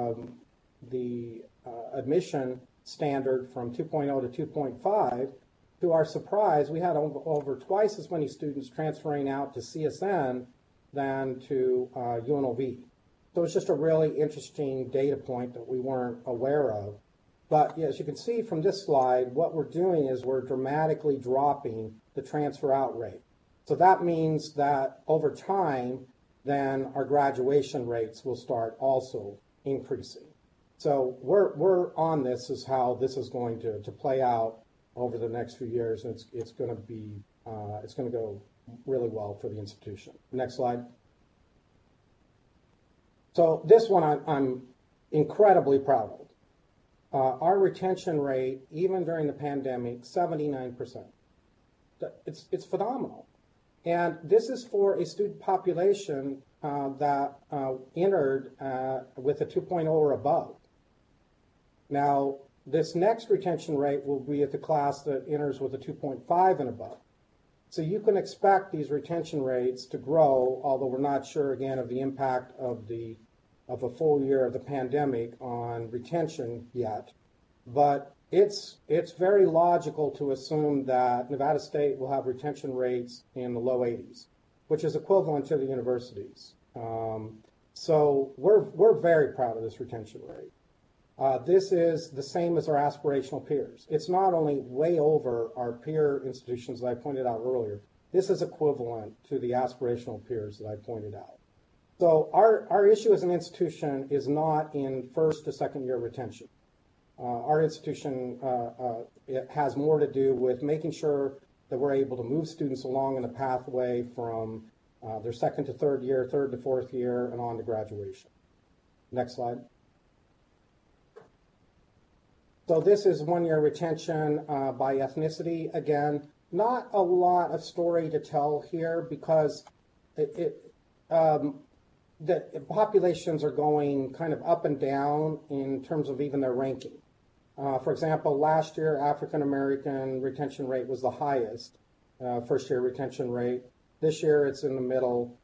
admission standard from 2.0 to 2.5, to our surprise, we had over twice as many students transferring out to CSN than to UNLV. So it's just a really interesting data point that we weren't aware of. But as you can see from this slide, what we're doing is we're dramatically dropping the transfer out rate. So that means that over time, then our graduation rates will start also increasing. So we're on this is how this is going to play out over the next few years, and it's going to go really well for the institution. Next slide. So this one I'm incredibly proud of. Our retention rate, even during the pandemic, 79%. It's phenomenal. And this is for a student population that entered with a 2.0 or above. Now, this next retention rate will be at the class that enters with a 2.5 and above. So you can expect these retention rates to grow, although we're not sure, again, of the impact of a full year of the pandemic on retention yet. But it's very logical to assume that Nevada State will have retention rates in the low 80s, which is equivalent to the universities. So we're very proud of this retention rate. This is the same as our aspirational peers. It's not only way over our peer institutions that I pointed out earlier. This is equivalent to the aspirational peers that I pointed out. So our issue as an institution is not in first to second year retention. Our institution it has more to do with making sure that we're able to move students along in the pathway from their second to third year, third to fourth year, and on to graduation. Next slide. So this is 1 year retention by ethnicity. Again, not a lot of story to tell here because the populations are going kind of up and down in terms of even their ranking. For example, last year, African American retention rate was the highest, first year retention rate. This year, it's in the middle.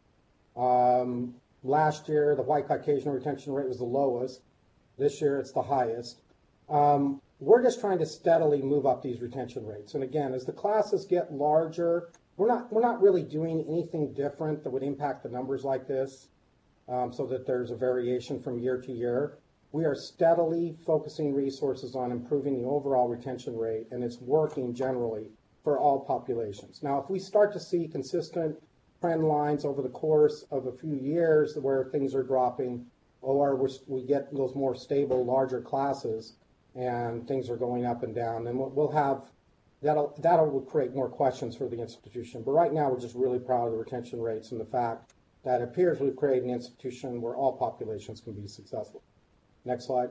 Last year, the white Caucasian retention rate was the lowest. This year, it's the highest. We're just trying to steadily move up these retention rates. And again, as the classes get larger, we're not really doing anything different that would impact the numbers like this, so that there's a variation from year to year. We are steadily focusing resources on improving the overall retention rate, and it's working generally for all populations. Now, if we start to see consistent trend lines over the course of a few years where things are dropping, or we get those more stable, larger classes, and things are going up and down, then we'll have, that'll create more questions for the institution. But right now, we're just really proud of the retention rates and the fact that it appears we've created an institution where all populations can be successful. Next slide.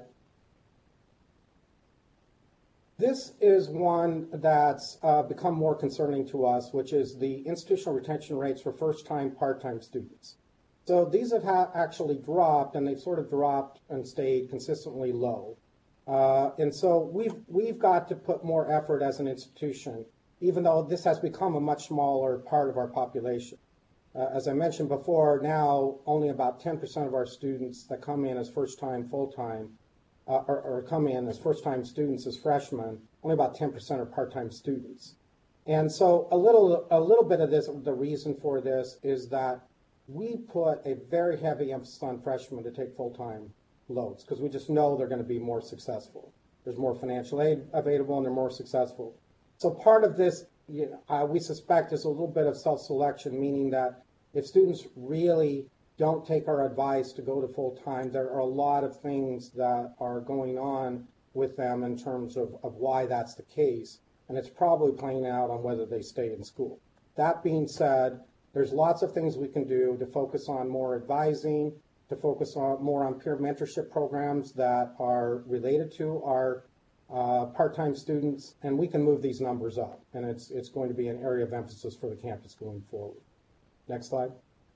This is one that's become more concerning to us, which is the institutional retention rates for first-time, part-time students. So these have actually dropped, and they've sort of dropped and stayed consistently low. And so we've got to put more effort as an institution, even though this has become a much smaller part of our population. As I mentioned before, now only about 10% of our students that come in as first-time full-time or come in as first-time students as freshmen, only about 10% are part-time students. And so a little bit of this, the reason for this is that we put a very heavy emphasis on freshmen to take full-time loads because we just know they're going to be more successful. There's more financial aid available and they're more successful. So part of this, we suspect, is a little bit of self-selection, meaning that if students really don't take our advice to go to full-time, there are a lot of things that are going on with them in terms of why that's the case. And it's probably playing out on whether they stay in school. That being said, there's lots of things we can do to focus on more advising, to focus on more on peer mentorship programs that are related to our part-time students, and we can move these numbers up. And it's going to be an area of emphasis for the campus going forward. Next slide.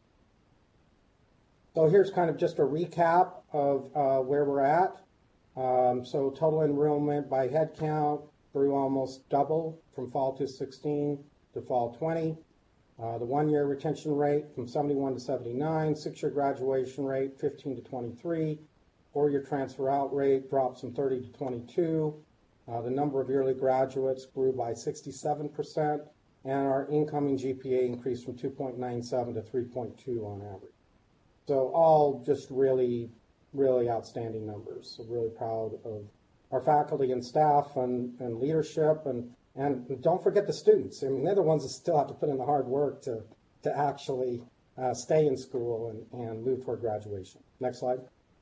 So here's kind of just a recap of where we're at. So total enrollment by head count grew almost double from fall 2016 to fall 20. The one-year retention rate from 71 to 79, six-year graduation rate 15 to 23, four-year transfer out rate drops from 30 to 22. The number of yearly graduates grew by 67%, and our incoming GPA increased from 2.97 to 3.2 on average. So all just really, really outstanding numbers. So really proud of our faculty and staff and leadership, and don't forget the students. I mean, they're the ones that still have to put in the hard work to actually stay in school and move toward graduation. Next slide.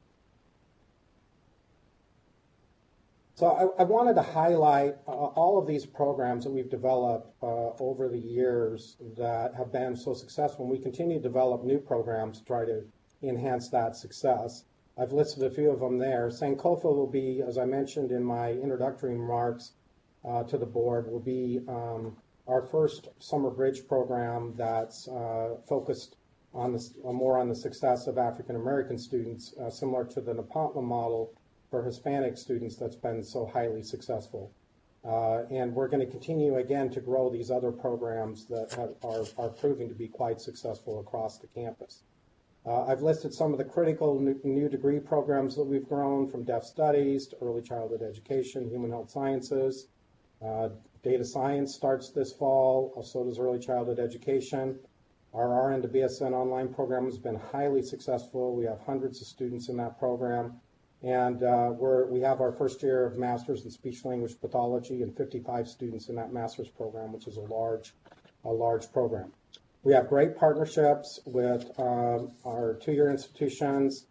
So I wanted to highlight all of these programs that we've developed over the years that have been so successful, and we continue to develop new programs to try to enhance that success. I've listed a few of them there. Sankofa will be, as I mentioned in my introductory remarks to the board, will be our first summer bridge program that's focused on more on the success of African American students, similar to the Nepantla model for Hispanic students that's been so highly successful. And we're going to continue again to grow these other programs that are proving to be quite successful across the campus. I've listed some of the critical new degree programs that we've grown, from deaf studies to early childhood education, human health sciences. Data science starts this fall, so does early childhood education. Our RN to BSN online program has been highly successful. We have hundreds of students in that program. And we have our first year of Masters in Speech Language Pathology and 55 students in that master's program, which is a large program. We have great partnerships with our two-year institutions,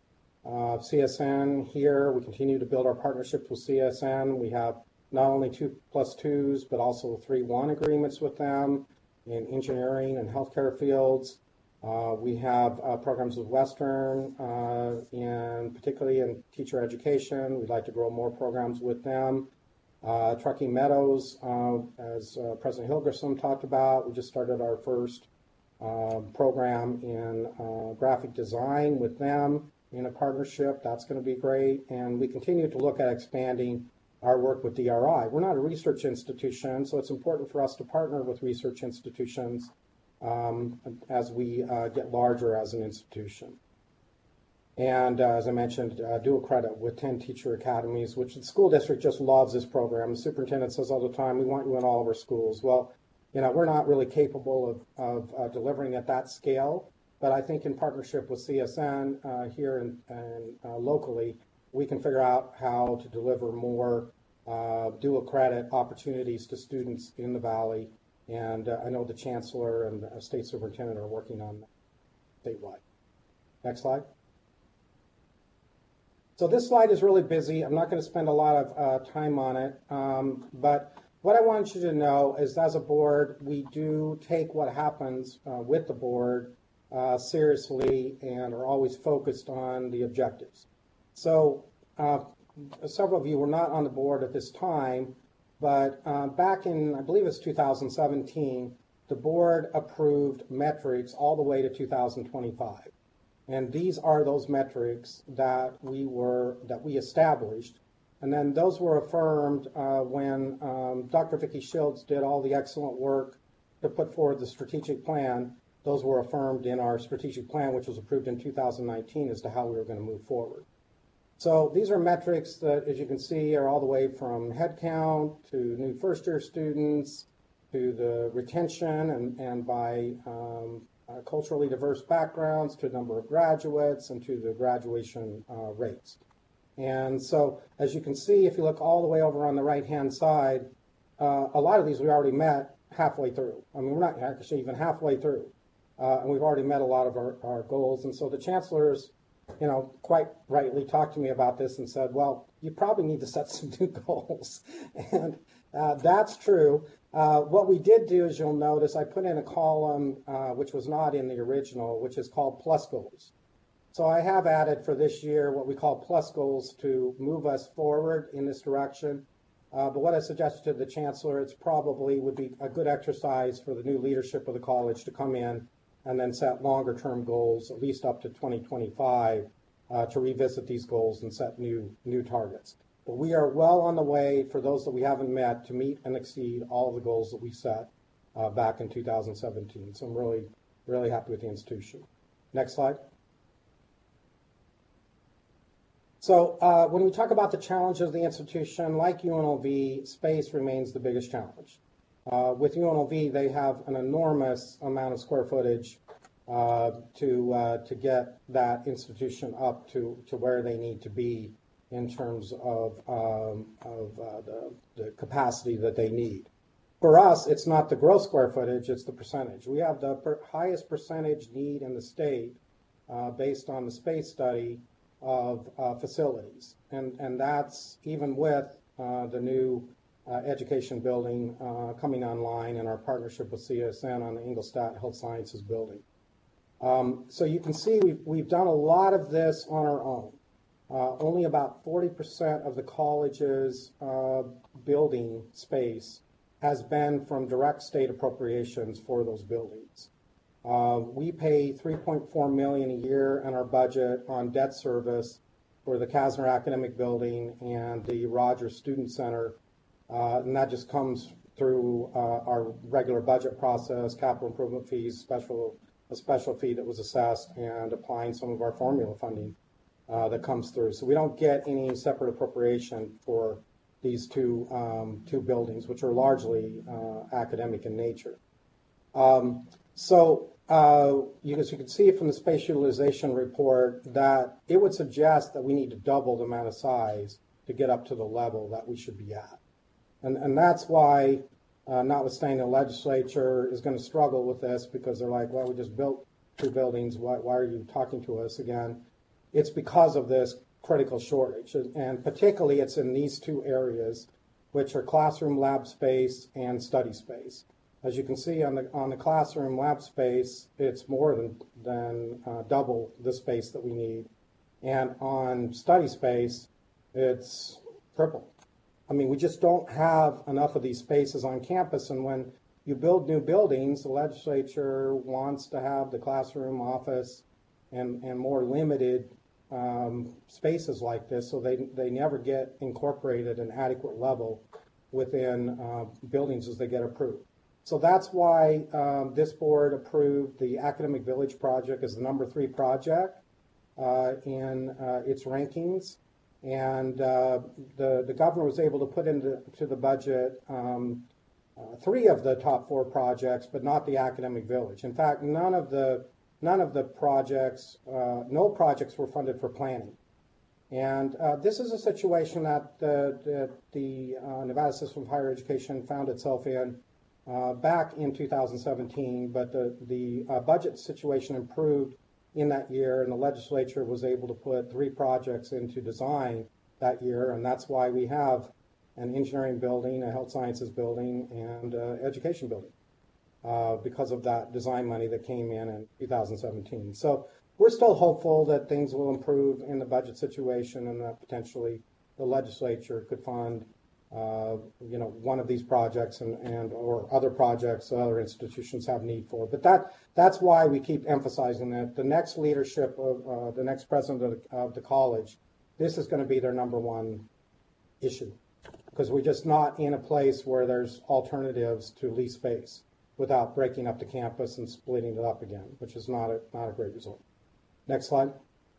CSN here. We continue to build our partnerships with CSN. We have not only 2+2s, but also 3-1 agreements with them in engineering and healthcare fields. We have programs with Western, and particularly in teacher education. We'd like to grow more programs with them. Truckee Meadows, as President Hilgerson talked about, we just started our first program in graphic design with them in a partnership. That's going to be great. And we continue to look at expanding our work with DRI. We're not a research institution, so it's important for us to partner with research institutions as we get larger as an institution. And as I mentioned, dual credit with 10 teacher academies, which the school district just loves this program. The superintendent says all the time, we want you in all of our schools. Well, we're not really capable of delivering at that scale, but I think in partnership with CSN here and locally, we can figure out how to deliver more dual credit opportunities to students in the Valley. And I know the Chancellor and the State Superintendent are working on that statewide. Next slide. So this slide is really busy. I'm not going to spend a lot of time on it, but what I want you to know is, as a board, we do take what happens with the board seriously and are always focused on the objectives. So several of you were not on the board at this time, but back in, I believe it's 2017, the board approved metrics all the way to 2025. And these are those metrics that we established And then those were affirmed when Dr. Vicki Shields did all the excellent work to put forward the strategic plan. Those were affirmed in our strategic plan, which was approved in 2019, as to how we were going to move forward. So these are metrics that, as you can see, are all the way from headcount to new first-year students to the retention and by culturally diverse backgrounds to number of graduates and to the graduation rates. And so, as you can see, if you look all the way over on the right-hand side, a lot of these we already met halfway through. I mean, we're not actually even halfway through. And we've already met a lot of our goals. And so the chancellors, quite rightly talked to me about this and said, well, you probably need to set some new goals. And that's true. What we did do, as you'll notice, I put in a column which was not in the original, which is called plus goals. So I have added for this year what we call plus goals to move us forward in this direction. But what I suggested to the chancellor, it's probably would be a good exercise for the new leadership of the college to come in and then set longer term goals, at least up to 2025, to revisit these goals and set new targets. But we are well on the way, for those that we haven't met, to meet and exceed all of the goals that we set back in 2017. So I'm really, really happy with the institution. Next slide. So when we talk about the challenges of the institution, like UNLV, space remains the biggest challenge. With UNLV, they have an enormous amount of square footage to get that institution up to where they need to be in terms of the capacity that they need. For us, it's not the gross square footage, it's the percentage. We have the highest percentage need in the state based on the space study of facilities. And that's even with the new education building coming online and our partnership with CSN on the Ingolstadt Health Sciences building. So you can see we've done a lot of this on our own. Only about 40% of the college's building space has been from direct state appropriations for those buildings. We pay $3.4 million a year in our budget on debt service for the Kasner Academic Building and the Rogers Student Center, and that just comes through our regular budget process, capital improvement fees, a special fee that was assessed, and applying some of our formula funding that comes through. So we don't get any separate appropriation for these two buildings, which are largely academic in nature. So you can see from the space utilization report that it would suggest that we need to double the amount of size to get up to the level that we should be at. And that's why, notwithstanding the legislature is going to struggle with this because they're like, well, we just built two buildings. Why are you talking to us again? It's because of this critical shortage. And particularly it's in these two areas, which are classroom lab space and study space. As you can see on the classroom lab space, it's more than double the space that we need. And on study space, it's triple. I mean, we just don't have enough of these spaces on campus. And when you build new buildings, the legislature wants to have the classroom, office, and more limited spaces like this, so they never get incorporated at an adequate level within buildings as they get approved. So that's why this board approved the Academic Village project as the number 3 project in its rankings. And the governor was able to put into the budget 3 of the top 4 projects, but not the Academic Village. In fact, none of the projects, no projects were funded for planning. And this is a situation that the Nevada System of Higher Education found itself in back in 2017, but the budget situation improved in that year, and the legislature was able to put 3 projects into design that year, and that's why we have an engineering building, a health sciences building, and education building because of that design money that came in 2017. So we're still hopeful that things will improve in the budget situation and that potentially the legislature could fund one of these projects and or other projects that other institutions have need for. But that's why we keep emphasizing that the next leadership of the next president of the college, this is going to be their number one issue because we're just not in a place where there's alternatives to lease space without breaking up the campus and splitting it up again, which is not a great result. Next slide.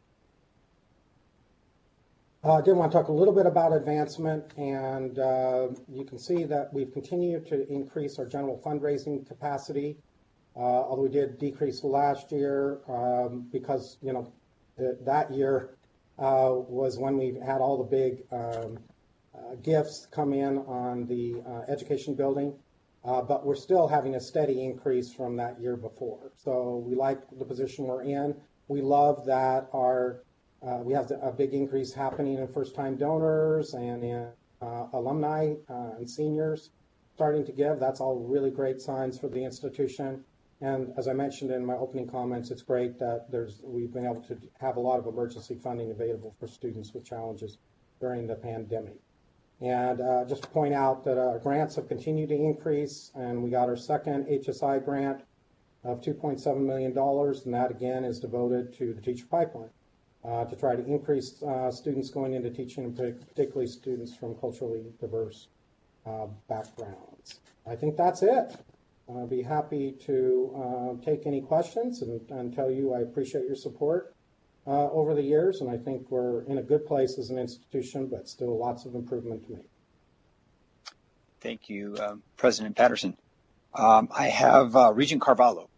I did want to talk a little bit about advancement, and you can see that we've continued to increase our general fundraising capacity, although we did decrease last year because, that year was when we had all the big gifts come in on the education building, but we're still having a steady increase from that year before. So we like the position we're in. We love that we have a big increase happening in first-time donors and in alumni and seniors starting to give. That's all really great signs for the institution. And as I mentioned in my opening comments, it's great that we've been able to have a lot of emergency funding available for students with challenges during the pandemic. And just to point out that our grants have continued to increase, and we got our second HSI grant of $2.7 million, and that again is devoted to the teacher pipeline to try to increase students going into teaching, and particularly students from culturally diverse backgrounds. I think that's it. I'll be happy to take any questions and tell you I appreciate your support over the years, and I think we're in a good place as an institution, but still lots of improvement to make. Thank you, President Patterson. I have Regent Carvalho.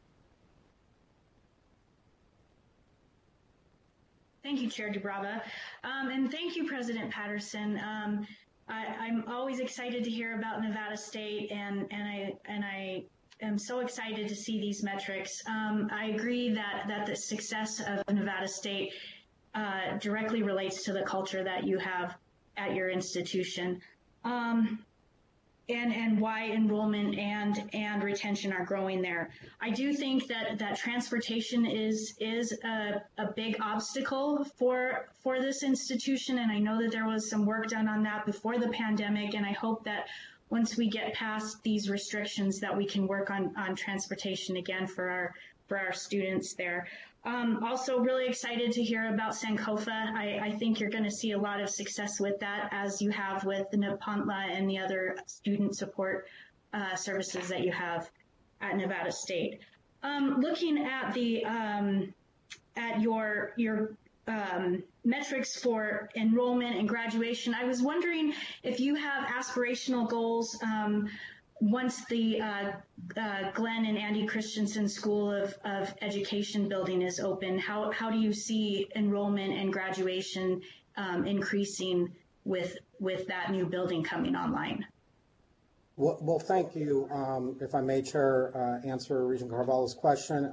Thank you, Chair Dubrava. And thank you, President Patterson. I'm always excited to hear about Nevada State, and I am so excited to see these metrics. I agree that the success of Nevada State directly relates to the culture that you have at your institution, and why enrollment and retention are growing there. I do think that transportation is a big obstacle for this institution, and I know that there was some work done on that before the pandemic, and I hope that once we get past these restrictions that we can work on transportation again for our students there. Also really excited to hear about Sankofa. I think you're going to see a lot of success with that, as you have with the Nepantla and the other student support services that you have at Nevada State. Looking at the at your metrics for enrollment and graduation, I was wondering if you have aspirational goals once the Glenn and Andy Christensen School of Education building is open. How do you see enrollment and graduation increasing with that new building coming online? Well, thank you. If I may, Chair, answer Regent Carvalho's question.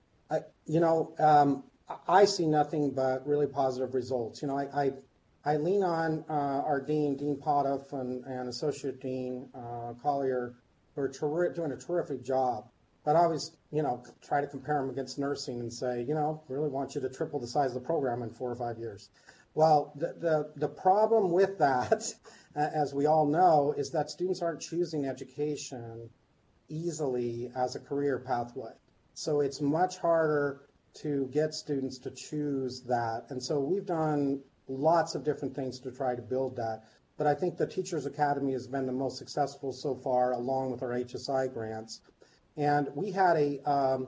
I see nothing but really positive results. I lean on our Dean Potoff, and Associate Dean Collier, who are doing a terrific job. But I always, try to compare them against nursing and say, really want you to triple the size of the program in 4 or 5 years. Well, the problem with that, as we all know, is that students aren't choosing education easily as a career pathway. So it's much harder to get students to choose that. And so we've done lots of different things to try to build that. But I think the Teachers Academy has been the most successful so far, along with our HSI grants. And we had a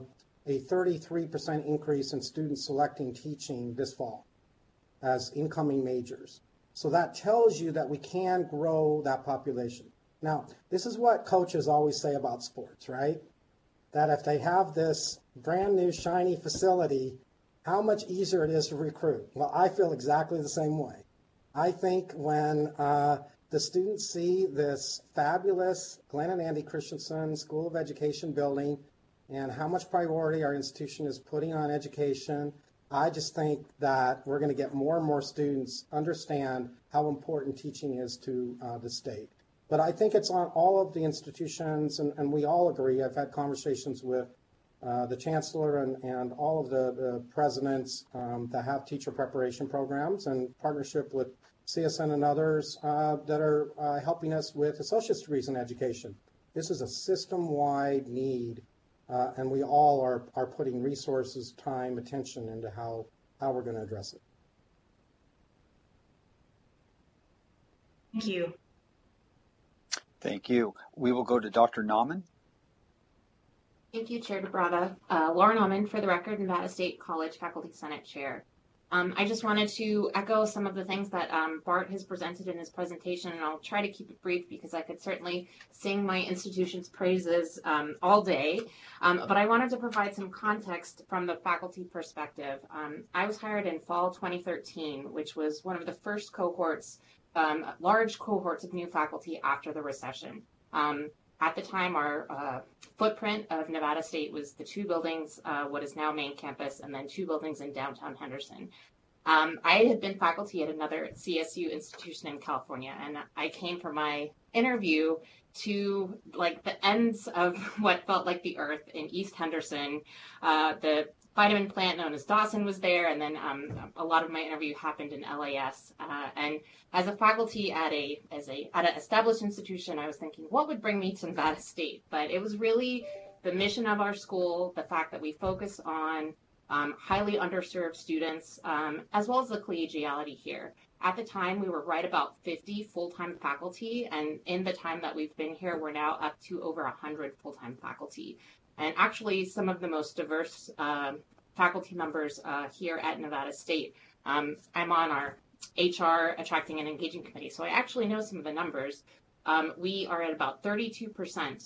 33% increase in students selecting teaching this fall as incoming majors. So that tells you that we can grow that population. Now, this is what coaches always say about sports, right? That if they have this brand new shiny facility, how much easier it is to recruit. Well, I feel exactly the same way. I think when the students see this fabulous Glenn and Andy Christensen School of Education building and how much priority our institution is putting on education, I just think that we're going to get more and more students understand how important teaching is to the state. But I think it's on all of the institutions, and we all agree. I've had conversations with the chancellor and all of the presidents that have teacher preparation programs, and partnership with CSN and others that are helping us with associate's degrees in education. This is a system-wide need, and we all are putting resources, time, attention into how we're going to address it. Thank you. Thank you. We will go to Dr. Nauman. Thank you, Chair DeBrava. Laura Nauman, for the record, Nevada State College Faculty Senate Chair. I just wanted to echo some of the things that Bart has presented in his presentation, and I'll try to keep it brief because I could certainly sing my institution's praises all day. But I wanted to provide some context from the faculty perspective. I was hired in fall 2013, which was one of the first cohorts, large cohorts of new faculty after the recession. At the time, our footprint of Nevada State was the 2 buildings, what is now main campus, and then 2 buildings in downtown Henderson. I had been faculty at another CSU institution in California, and I came for my interview to like the ends of what felt like the earth in East Henderson. The vitamin plant known as Dawson was there, and then a lot of my interview happened in LAS. And as a faculty at an established institution, I was thinking, what would bring me to Nevada State? But it was really the mission of our school, the fact that we focus on highly underserved students, as well as the collegiality here. At the time, we were right about 50 full-time faculty, and in the time that we've been here, we're now up to over 100 full-time faculty. And actually, some of the most diverse faculty members here at Nevada State. I'm on our HR Attracting and Engaging Committee, so I actually know some of the numbers. We are at about 32%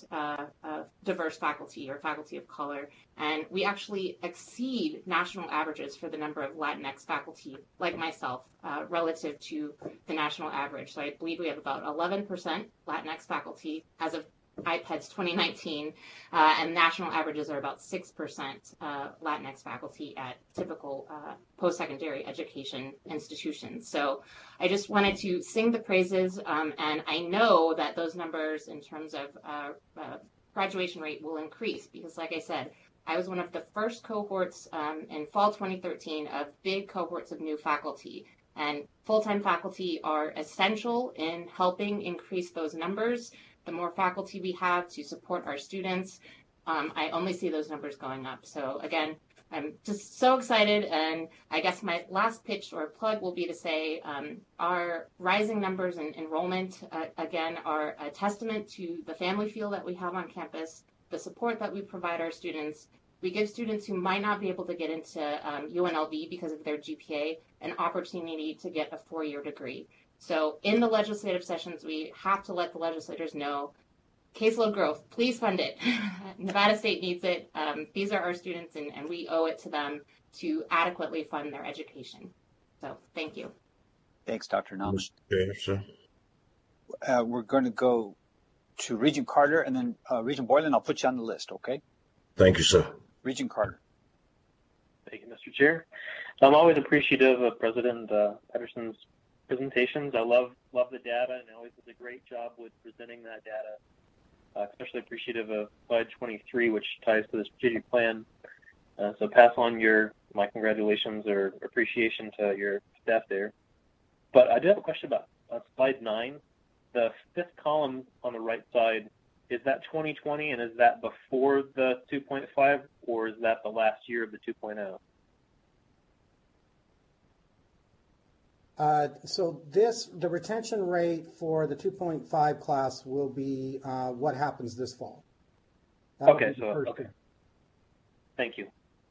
diverse faculty or faculty of color, and we actually exceed national averages for the number of Latinx faculty, like myself, relative to the national average. So I believe we have about 11% Latinx faculty as of IPEDS 2019, and national averages are about 6% Latinx faculty at typical post-secondary education institutions. So I just wanted to sing the praises, and I know that those numbers in terms of graduation rate will increase because, like I said, I was one of the first cohorts in fall 2013 of big cohorts of new faculty. And full-time faculty are essential in helping increase those numbers. The more faculty we have to support our students, I only see those numbers going up. So again, I'm just so excited. And I guess my last pitch or plug will be to say our rising numbers in enrollment, again, are a testament to the family feel that we have on campus, the support that we provide our students. We give students who might not be able to get into UNLV because of their GPA an opportunity to get a 4-year degree. So in the legislative sessions, we have to let the legislators know, caseload growth, please fund it. Nevada State needs it. These are our students, and we owe it to them to adequately fund their education. So thank you. Thanks, Dr. Nauman. Okay, we're going to go to Regent Carter, and then Regent Boylan, I'll put you on the list, okay? Thank you, sir. Regent Carter. Thank you, Mr. Chair. I'm always appreciative of President Pedersen's presentations. I love the data, and always does a great job with presenting that data. Especially appreciative of slide 23, which ties to the strategic plan. So pass on my congratulations or appreciation to your staff there. But I do have a question about slide 9. The 5th column on the right side, is that 2020, and is that before the 2.5, or is that the last year of the 2.0? So the retention rate for the 2.5 class will be what happens this fall. Okay. Thank you.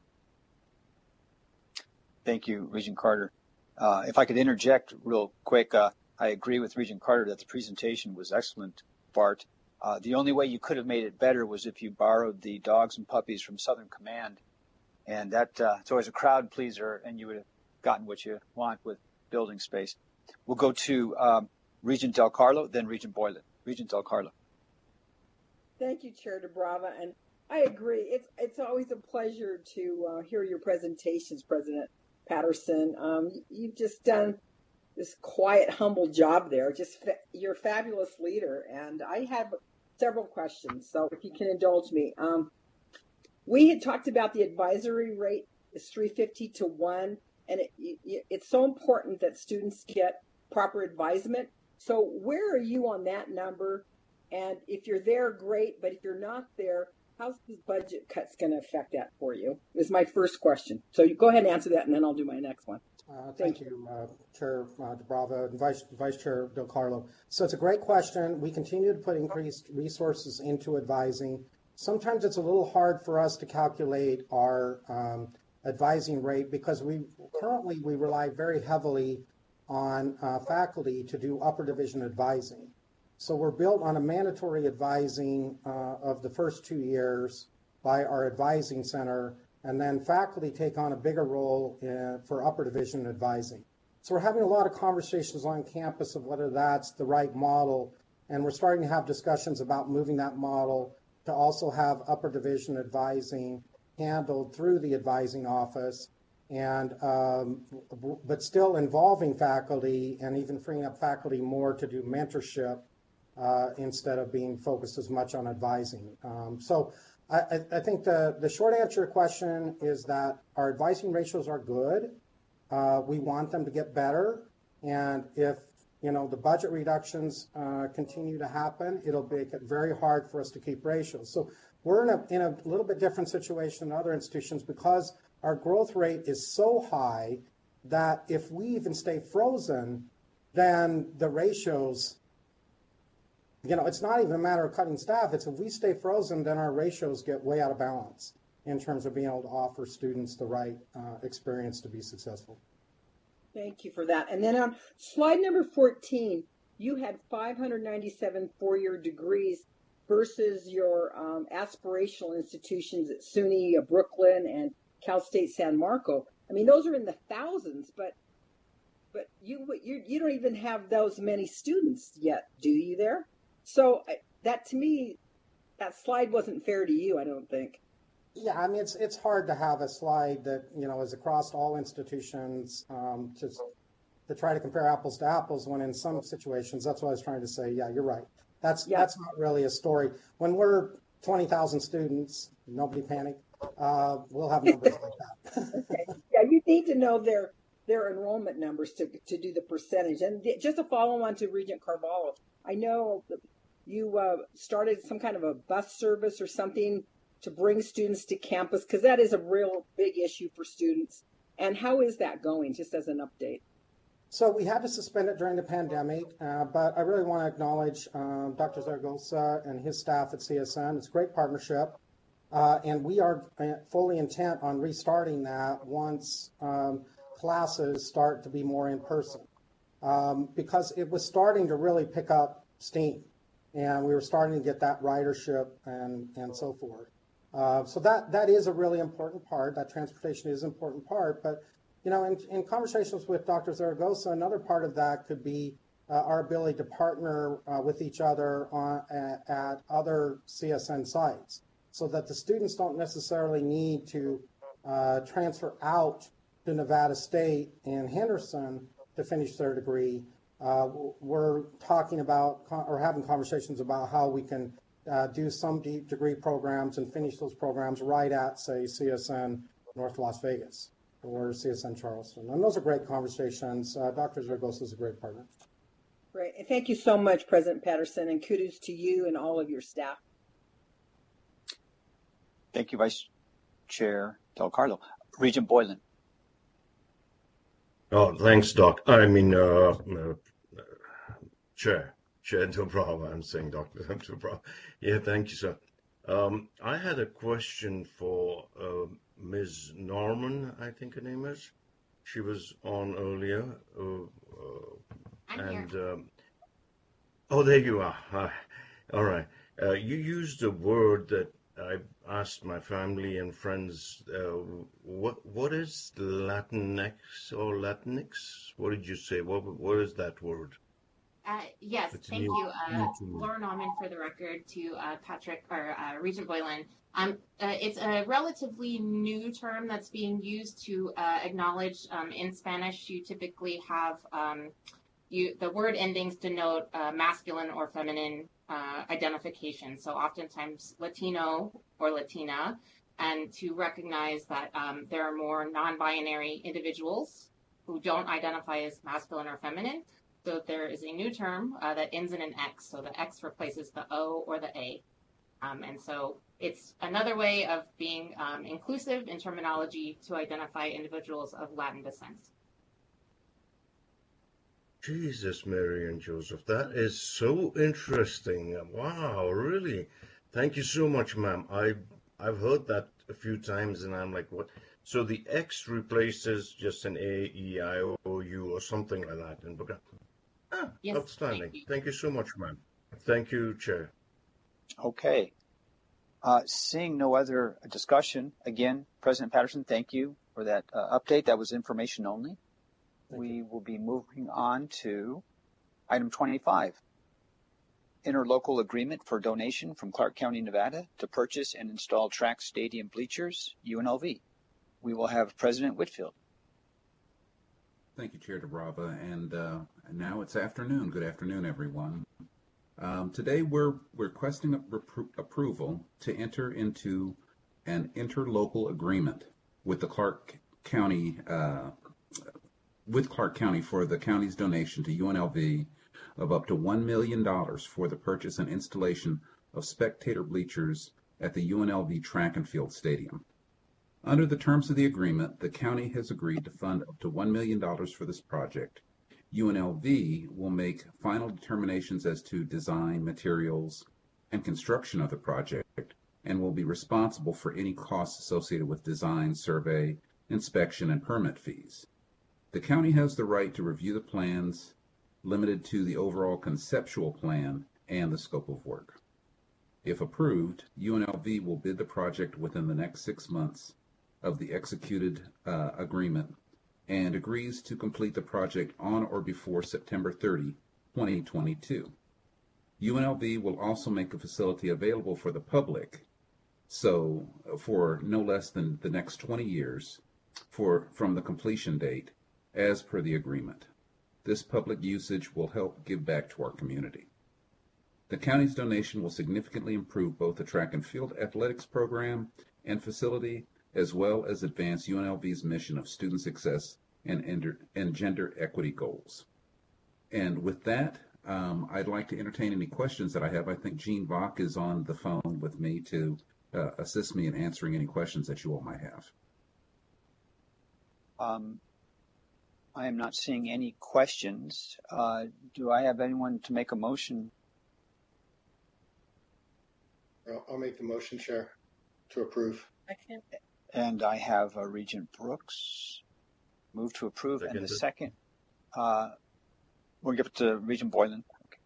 Thank you, Regent Carter. If I could interject real quick, I agree with Regent Carter that the presentation was excellent, Bart. The only way you could have made it better was if you borrowed the dogs and puppies from Southern Command. And that it's always a crowd pleaser, and you would have gotten what you want with building space. We'll go to Regent Del Carlo, then Regent Boylan. Regent Del Carlo. Thank you, Chair DeBrava, and I agree. It's always a pleasure to hear your presentations, President Patterson. You've just done this quiet, humble job there. You're a fabulous leader, and I have several questions. So if you can indulge me, we had talked about the advisory rate is 350 to 1. And it's so important that students get proper advisement. So where are you on that number? And if you're there, great. But if you're not there, how's the budget cuts going to affect that for you? Is my first question. So you go ahead and answer that, and then I'll do my next one. Thank you, Chair DeBrava and Vice Chair Del Carlo. So it's a great question. We continue to put increased resources into advising. Sometimes it's a little hard for us to calculate our advising rate because we rely very heavily on faculty to do upper division advising. So we're built on a mandatory advising of the first 2 years by our advising center, and then faculty take on a bigger role for upper division advising. So we're having a lot of conversations on campus of whether that's the right model, and we're starting to have discussions about moving that model to also have upper division advising handled through the advising office, and but still involving faculty and even freeing up faculty more to do mentorship instead of being focused as much on advising. So I think the short answer to your question is that our advising ratios are good. We want them to get better, and if the budget reductions continue to happen, it'll make it very hard for us to keep ratios. So we're in a little bit different situation than other institutions because our growth rate is so high that if we even stay frozen, then the ratios, it's not even a matter of cutting staff. It's if we stay frozen, then our ratios get way out of balance in terms of being able to offer students the right experience to be successful. Thank you for that. And then on slide number 14, you had 597 four-year degrees versus your aspirational institutions at SUNY Brooklyn and Cal State San Marco. I mean, those are in the thousands, but you don't even have those many students yet, do you there? So that, to me, that slide wasn't fair to you, I don't think. Yeah, I mean, it's hard to have a slide that, is across all institutions to try to compare apples to apples when in some situations, that's what I was trying to say. Yeah, you're right. That's not really a story. When we're 20,000 students, nobody panic, we'll have numbers like that. Okay. Yeah, you need to know their enrollment numbers to do the percentage. And just to follow on to Regent Carvalho, I know you started some kind of a bus service or something to bring students to campus, because that is a real big issue for students. And how is that going, just as an update? So we had to suspend it during the pandemic, but I really want to acknowledge Dr. Zaragoza and his staff at CSN. It's a great partnership, and we are fully intent on restarting that once classes start to be more in person, because it was starting to really pick up steam, and we were starting to get that ridership and so forth. So that is a really important part. That transportation is an important part. But, in conversations with Dr. Zaragoza, another part of that could be our ability to partner with each other at other CSN sites so that the students don't necessarily need to transfer out to Nevada State and Henderson to finish their degree. We're talking about or having conversations about how we can do some deep degree programs and finish those programs right at, say, CSN North Las Vegas or CSN Charleston. And those are great conversations. Dr. Zaragoza is a great partner. Great. And thank you so much, President Patterson, and kudos to you and all of your staff. Thank you, Vice Chair Del Carlo. Regent Boylan. Oh, thanks, Doc. I mean, Chair DeBrava. I'm saying Dr. DeBrava. Yeah, thank you, sir. I had a question for Ms. Norman, I think her name is. She was on earlier. I'm here. Oh, there you are. Hi. All right. You used a word that I asked my family and friends, what is Latinx or Latinx? What did you say? What is that word? Yes, thank you. Laura Norman, for the record, to Patrick or Regent Boylan. It's a relatively new term that's being used to acknowledge in Spanish. You typically have the word endings denote masculine or feminine identification. So oftentimes Latino or Latina, and to recognize that there are more non-binary individuals who don't identify as masculine or feminine. So there is a new term that ends in an X. So the X replaces the O or the A. And so it's another way of being inclusive in terminology to identify individuals of Latin descent. Jesus, Mary and Joseph, that is so interesting. Wow, really. Thank you so much, ma'am. I've heard that a few times, and I'm like, what? So the X replaces just an A, E, I, O, U, or something like that. And Yes, outstanding. thank you. Thank you so much, ma'am. Thank you, Chair. Okay. Seeing no other discussion, again, President Patterson, thank you for that update. That was information only. We will be moving on to item 25. Interlocal agreement for donation from Clark County, Nevada to purchase and install track stadium bleachers, UNLV. We will have President Whitfield. Thank you, Chair DeBrava. And now it's afternoon. Good afternoon, everyone. Today we're requesting approval to enter into an interlocal agreement with the Clark County for the county's donation to UNLV of up to $1 million for the purchase and installation of spectator bleachers at the UNLV track and field stadium. Under the terms of the agreement, the county has agreed to fund up to $1 million for this project. UNLV will make final determinations as to design, materials, and construction of the project, and will be responsible for any costs associated with design, survey, inspection, and permit fees. The county has the right to review the plans limited to the overall conceptual plan and the scope of work. If approved, UNLV will bid the project within the next 6 months of the executed agreement and agrees to complete the project on or before September 30, 2022. UNLV will also make the facility available for the public, so for no less than the next 20 years from the completion date, as per the agreement. This public usage will help give back to our community. The county's donation will significantly improve both the track and field athletics program and facility, as well as advance UNLV's mission of student success and gender equity goals. And with that, I'd like to entertain any questions that I have. I think Gene Bach is on the phone with me to assist me in answering any questions that you all might have. I am not seeing any questions. Do I have anyone to make a motion? I'll make the motion, Chair, to approve. And I have Regent Brooks move to approve, and the second, we'll give it to Regent Boylan. Okay.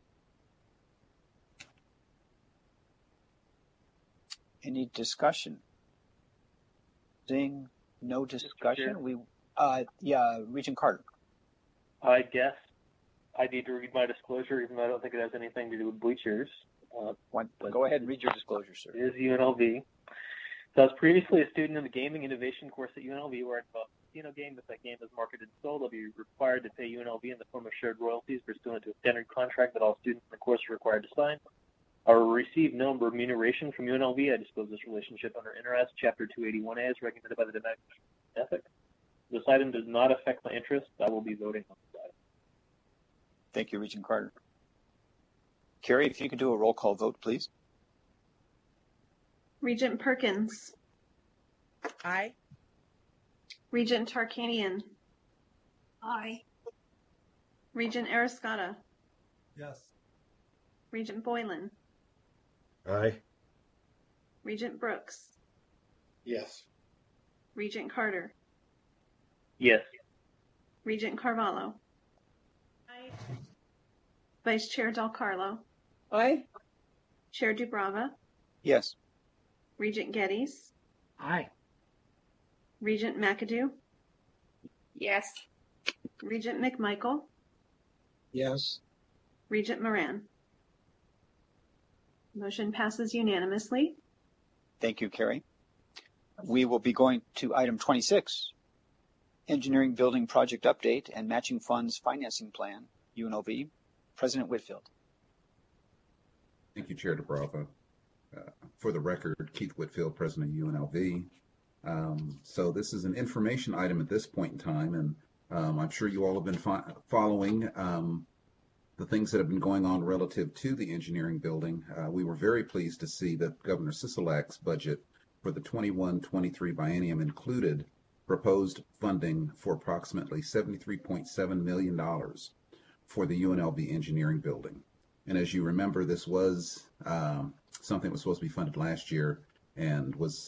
Any discussion? Seeing no discussion, Regent Carter. I guess I need to read my disclosure, even though I don't think it has anything to do with bleachers. Go ahead and read your disclosure, sir. It is UNLV. So I was previously a student in the Gaming Innovation course at UNLV, where I developed a casino game. If that game is marketed and sold, I'll be required to pay UNLV in the form of shared royalties pursuant to a standard contract that all students in the course are required to sign. I will receive no remuneration from UNLV. I disclose this relationship under INTERS Chapter 281A as recommended by the Domestic Ethics. This item does not affect my interests. I will be voting on this item. Thank you, Regent Carter. Carrie, if you could do a roll call vote, please. Regent Perkins. Aye. Regent Tarkanian. Aye. Regent Arascata. Yes. Regent Boylan. Aye. Regent Brooks. Yes. Regent Carter. Yes. Regent Carvalho. Aye. Vice Chair Del Carlo. Aye. Chair Dubrava. Yes. Regent Geddes. Aye. Regent McAdoo. Yes. Regent McMichael. Yes. Regent Moran. Motion passes unanimously. Thank you, Carrie. We will be going to item 26, Engineering Building Project Update and Matching Funds Financing Plan, UNLV. President Whitfield. Thank you, Chair DeBrava. For the record, Keith Whitfield, President of UNLV. So this is an information item at this point in time, and I'm sure you all have been following the things that have been going on relative to the engineering building. We were very pleased to see that Governor Sisolak's budget for the 21-23 biennium included proposed funding for approximately $73.7 million for the UNLV engineering building. And as you remember, this was something that was supposed to be funded last year and was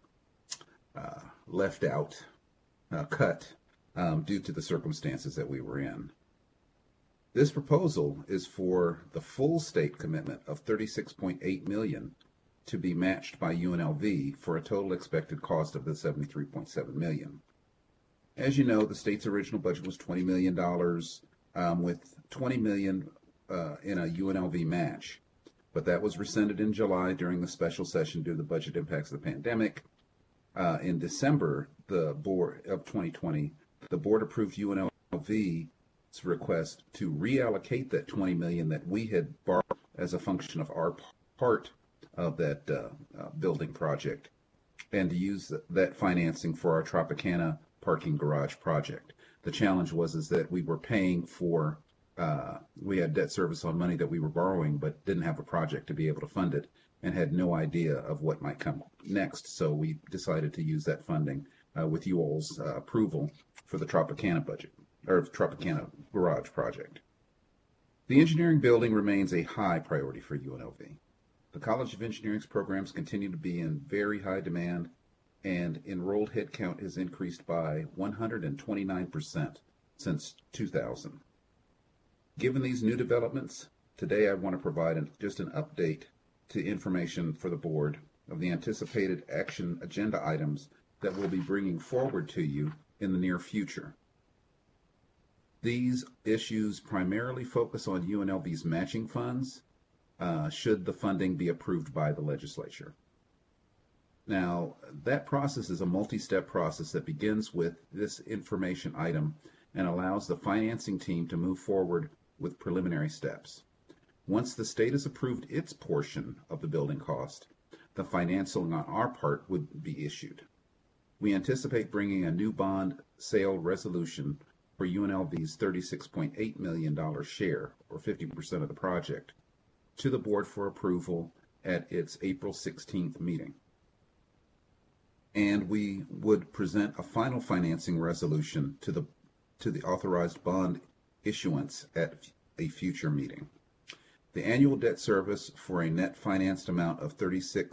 left out, cut, due to the circumstances that we were in. This proposal is for the full state commitment of $36.8 million to be matched by UNLV for a total expected cost of the $73.7 million. As you know, the state's original budget was $20 million, with $20 million in a UNLV match, but that was rescinded in July during the special session due to the budget impacts of the pandemic. In December the board of 2020, the board approved UNLV's request to reallocate that $20 million that we had borrowed as a function of our part of that building project, and to use that financing for our Tropicana parking garage project. The challenge was that we were paying for, we had debt service on money that we were borrowing, but didn't have a project to be able to fund it, and had no idea of what might come next. So we decided to use that funding with you all's approval for the Tropicana budget, or Tropicana garage project. The engineering building remains a high priority for UNLV. The College of Engineering's programs continue to be in very high demand, and enrolled headcount has increased by 129% since 2000. Given these new developments, today I want to provide just an update to information for the board of the anticipated action agenda items that we'll be bringing forward to you in the near future. These issues primarily focus on UNLV's matching funds, should the funding be approved by the legislature. Now, that process is a multi-step process that begins with this information item and allows the financing team to move forward with preliminary steps. Once the state has approved its portion of the building cost, the financing on our part would be issued. We anticipate bringing a new bond sale resolution for UNLV's $36.8 million share, or 50% of the project, to the board for approval at its April 16th meeting. And we would present a final financing resolution to the authorized bond issuance at a future meeting. The annual debt service for a net financed amount of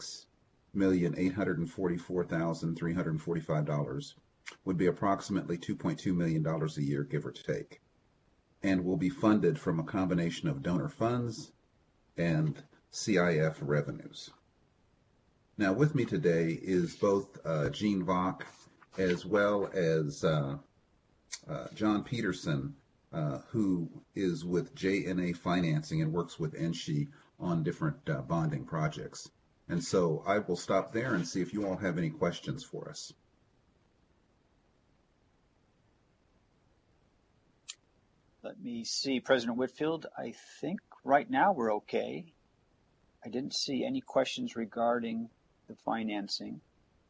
$36,844,345 would be approximately $2.2 million a year, give or take, and will be funded from a combination of donor funds and CIF revenues. Now, with me today is both Gene Vock as well as John Peterson, who is with JNA Financing and works with NSHE on different bonding projects. And so I will stop there and see if you all have any questions for us. Let me see, President Whitfield, I think right now we're okay. I didn't see any questions regarding the financing.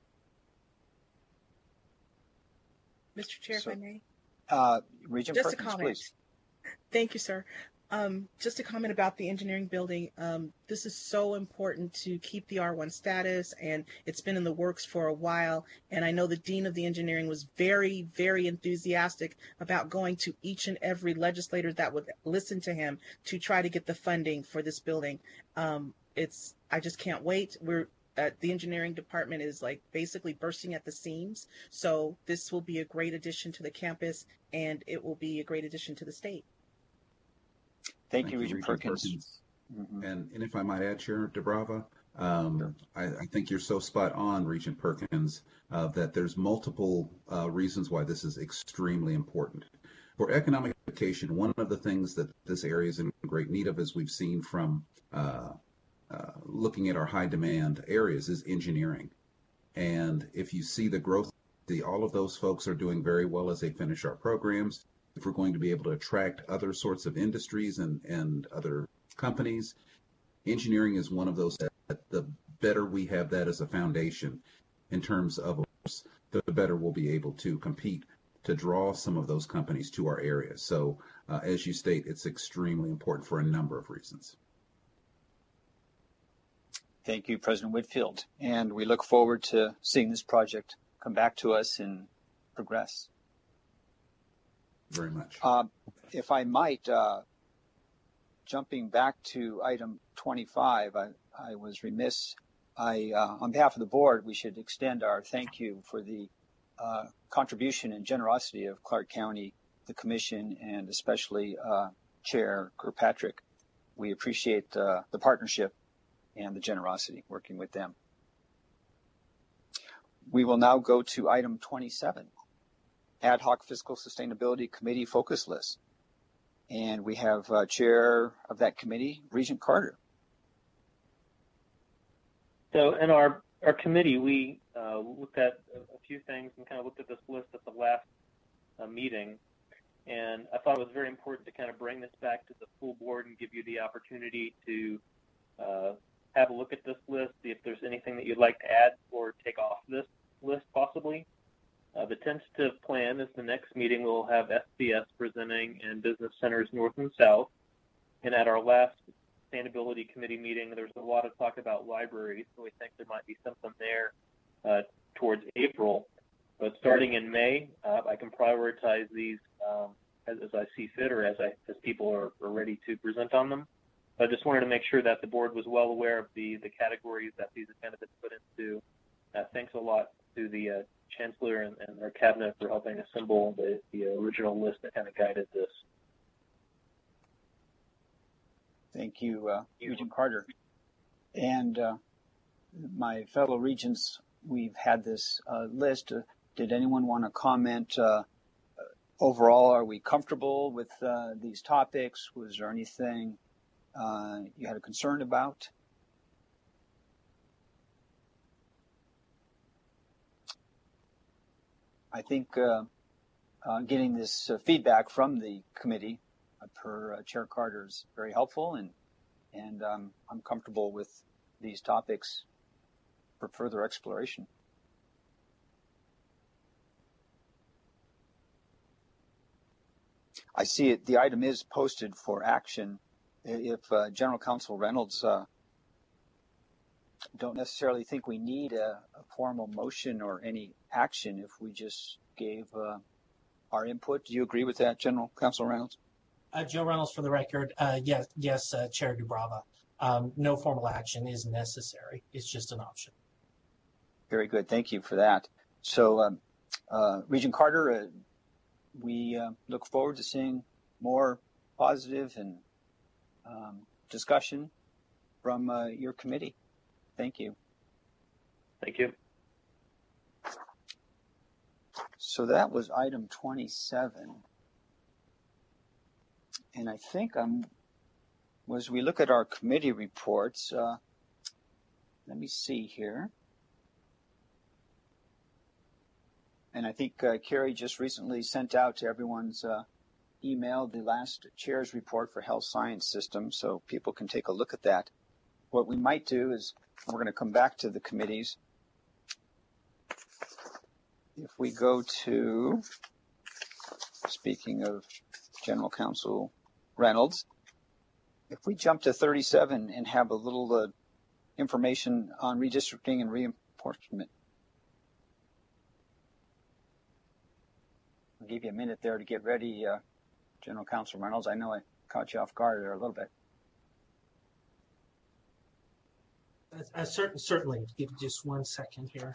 Mr. Chair, if I may. Regent Just Perkins, a comment. please. Thank you, sir. Just a comment about the engineering building. This is so important to keep the R1 status, and it's been in the works for a while. And I know the Dean of the Engineering was very, very enthusiastic about going to each and every legislator that would listen to him to try to get the funding for this building. I just can't wait. The engineering department is like basically bursting at the seams. So this will be a great addition to the campus, and it will be a great addition to the state. Thank you, Regent Perkins. Mm-hmm. And if I might add, Chair DeBrava, I think you're so spot on, Regent Perkins, that there's multiple reasons why this is extremely important. For economic education, one of the things that this area is in great need of, as we've seen from looking at our high demand areas, is engineering. And if you see the growth, all of those folks are doing very well as they finish our programs. If we're going to be able to attract other sorts of industries and other companies, engineering is one of those that the better we have that as a foundation in terms of, the better we'll be able to compete to draw some of those companies to our area. So as you state, it's extremely important for a number of reasons. Thank you, President Whitfield. And we look forward to seeing this project come back to us and progress. Very much. if I might, jumping back to item 25, I was remiss. On behalf of the board, we should extend our thank you for the contribution and generosity of Clark County, the commission, and especially Chair Kirkpatrick. We appreciate the partnership and the generosity working with them. We will now go to item 27, Ad Hoc Fiscal Sustainability Committee Focus List. And we have Chair of that committee, Regent Carter. So in our committee, we looked at a few things and kind of looked at this list at the last meeting. And I thought it was very important to kind of bring this back to the full board and give you the opportunity to have a look at this list, see if there's anything that you'd like to add or take off this list possibly. The tentative plan is the next meeting we'll have SBS presenting and business centers north and south. And at our last sustainability committee meeting, there's a lot of talk about libraries, so we think there might be something there towards April. But starting in May, I can prioritize these as I see fit or as people are ready to present on them. But I just wanted to make sure that the board was well aware of the categories that these have kind of been put into. Thanks a lot to the Chancellor and our cabinet for helping assemble the original list that kind of guided this. Thank you, Regent Carter. And my fellow regents, we've had this list. Did anyone want to comment? Overall, are we comfortable with these topics? Was there anything you had a concern about? I think getting this feedback from the committee per Chair Carter is very helpful, and I'm comfortable with these topics for further exploration. I see it. The item is posted for action. If General Counsel Reynolds don't necessarily think we need a formal motion or any action if we just gave our input. Do you agree with that, General Counsel Reynolds? Joe Reynolds, for the record, yes, Chair Dubrava. No formal action is necessary. It's just an option. Very good. Thank you for that. So, Regent Carter, we look forward to seeing more positive and discussion from your committee. Thank you. Thank you. So that was item 27. And I think as we look at our committee reports, let me see here. And I think Carrie just recently sent out to everyone's email the last chair's report for health science system, so people can take a look at that. What we might do is we're going to come back to the committees. If we go to, speaking of General Counsel Reynolds, if we jump to 37 and have a little information on redistricting and reapportionment. I'll give you a minute there to get ready, General Counsel Reynolds. I know I caught you off guard there a little bit. Certainly. Give just 1 second here.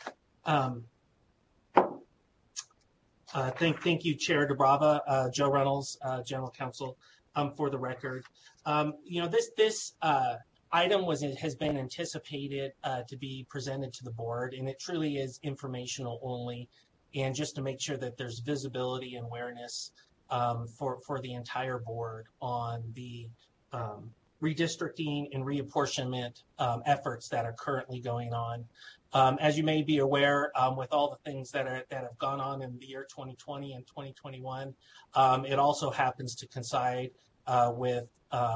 Thank you, Chair Dubrava, Joe Reynolds, General Counsel, for the record. This item has been anticipated to be presented to the board, and it truly is informational only, and just to make sure that there's visibility and awareness for the entire board on the redistricting and reapportionment efforts that are currently going on. As you may be aware, with all the things that have gone on in the year 2020 and 2021, it also happens to coincide with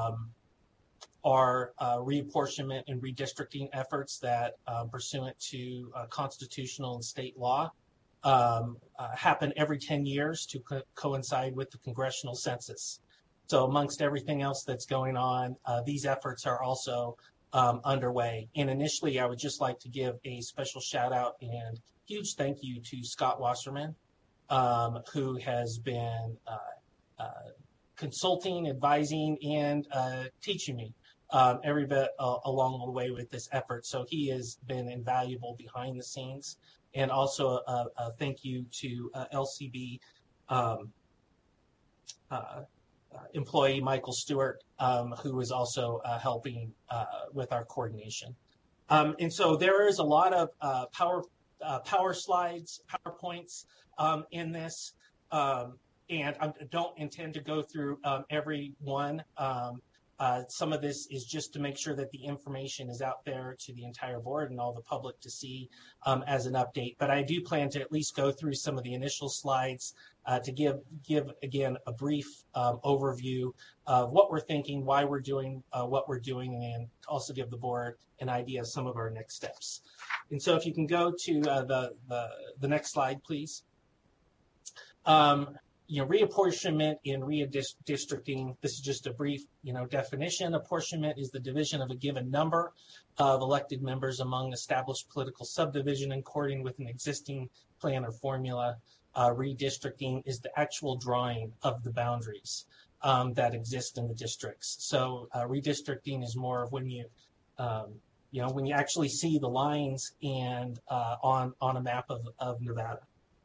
our reapportionment and redistricting efforts that, pursuant to constitutional and state law, happen every 10 years to coincide with the congressional census. So amongst everything else that's going on, these efforts are also underway. And initially, I would just like to give a special shout out and huge thank you to Scott Wasserman, who has been consulting, advising, and teaching me every bit along the way with this effort. So he has been invaluable behind the scenes. And also a thank you to LCB employee Michael Stewart, who is also helping with our coordination. And so there is a lot of power slides, PowerPoints in this, and I don't intend to go through every one. Some of this is just to make sure that the information is out there to the entire board and all the public to see as an update. But I do plan to at least go through some of the initial slides to give again a brief overview of what we're thinking, why we're doing what we're doing, and also give the board an idea of some of our next steps. And so if you can go to the next slide, please. Reapportionment and redistricting. This is just a brief, definition. Apportionment is the division of a given number of elected members among established political subdivision according with an existing plan or formula. Redistricting is the actual drawing of the boundaries that exist in the districts. So redistricting is more of when you, when you actually see the lines and on a map of Nevada.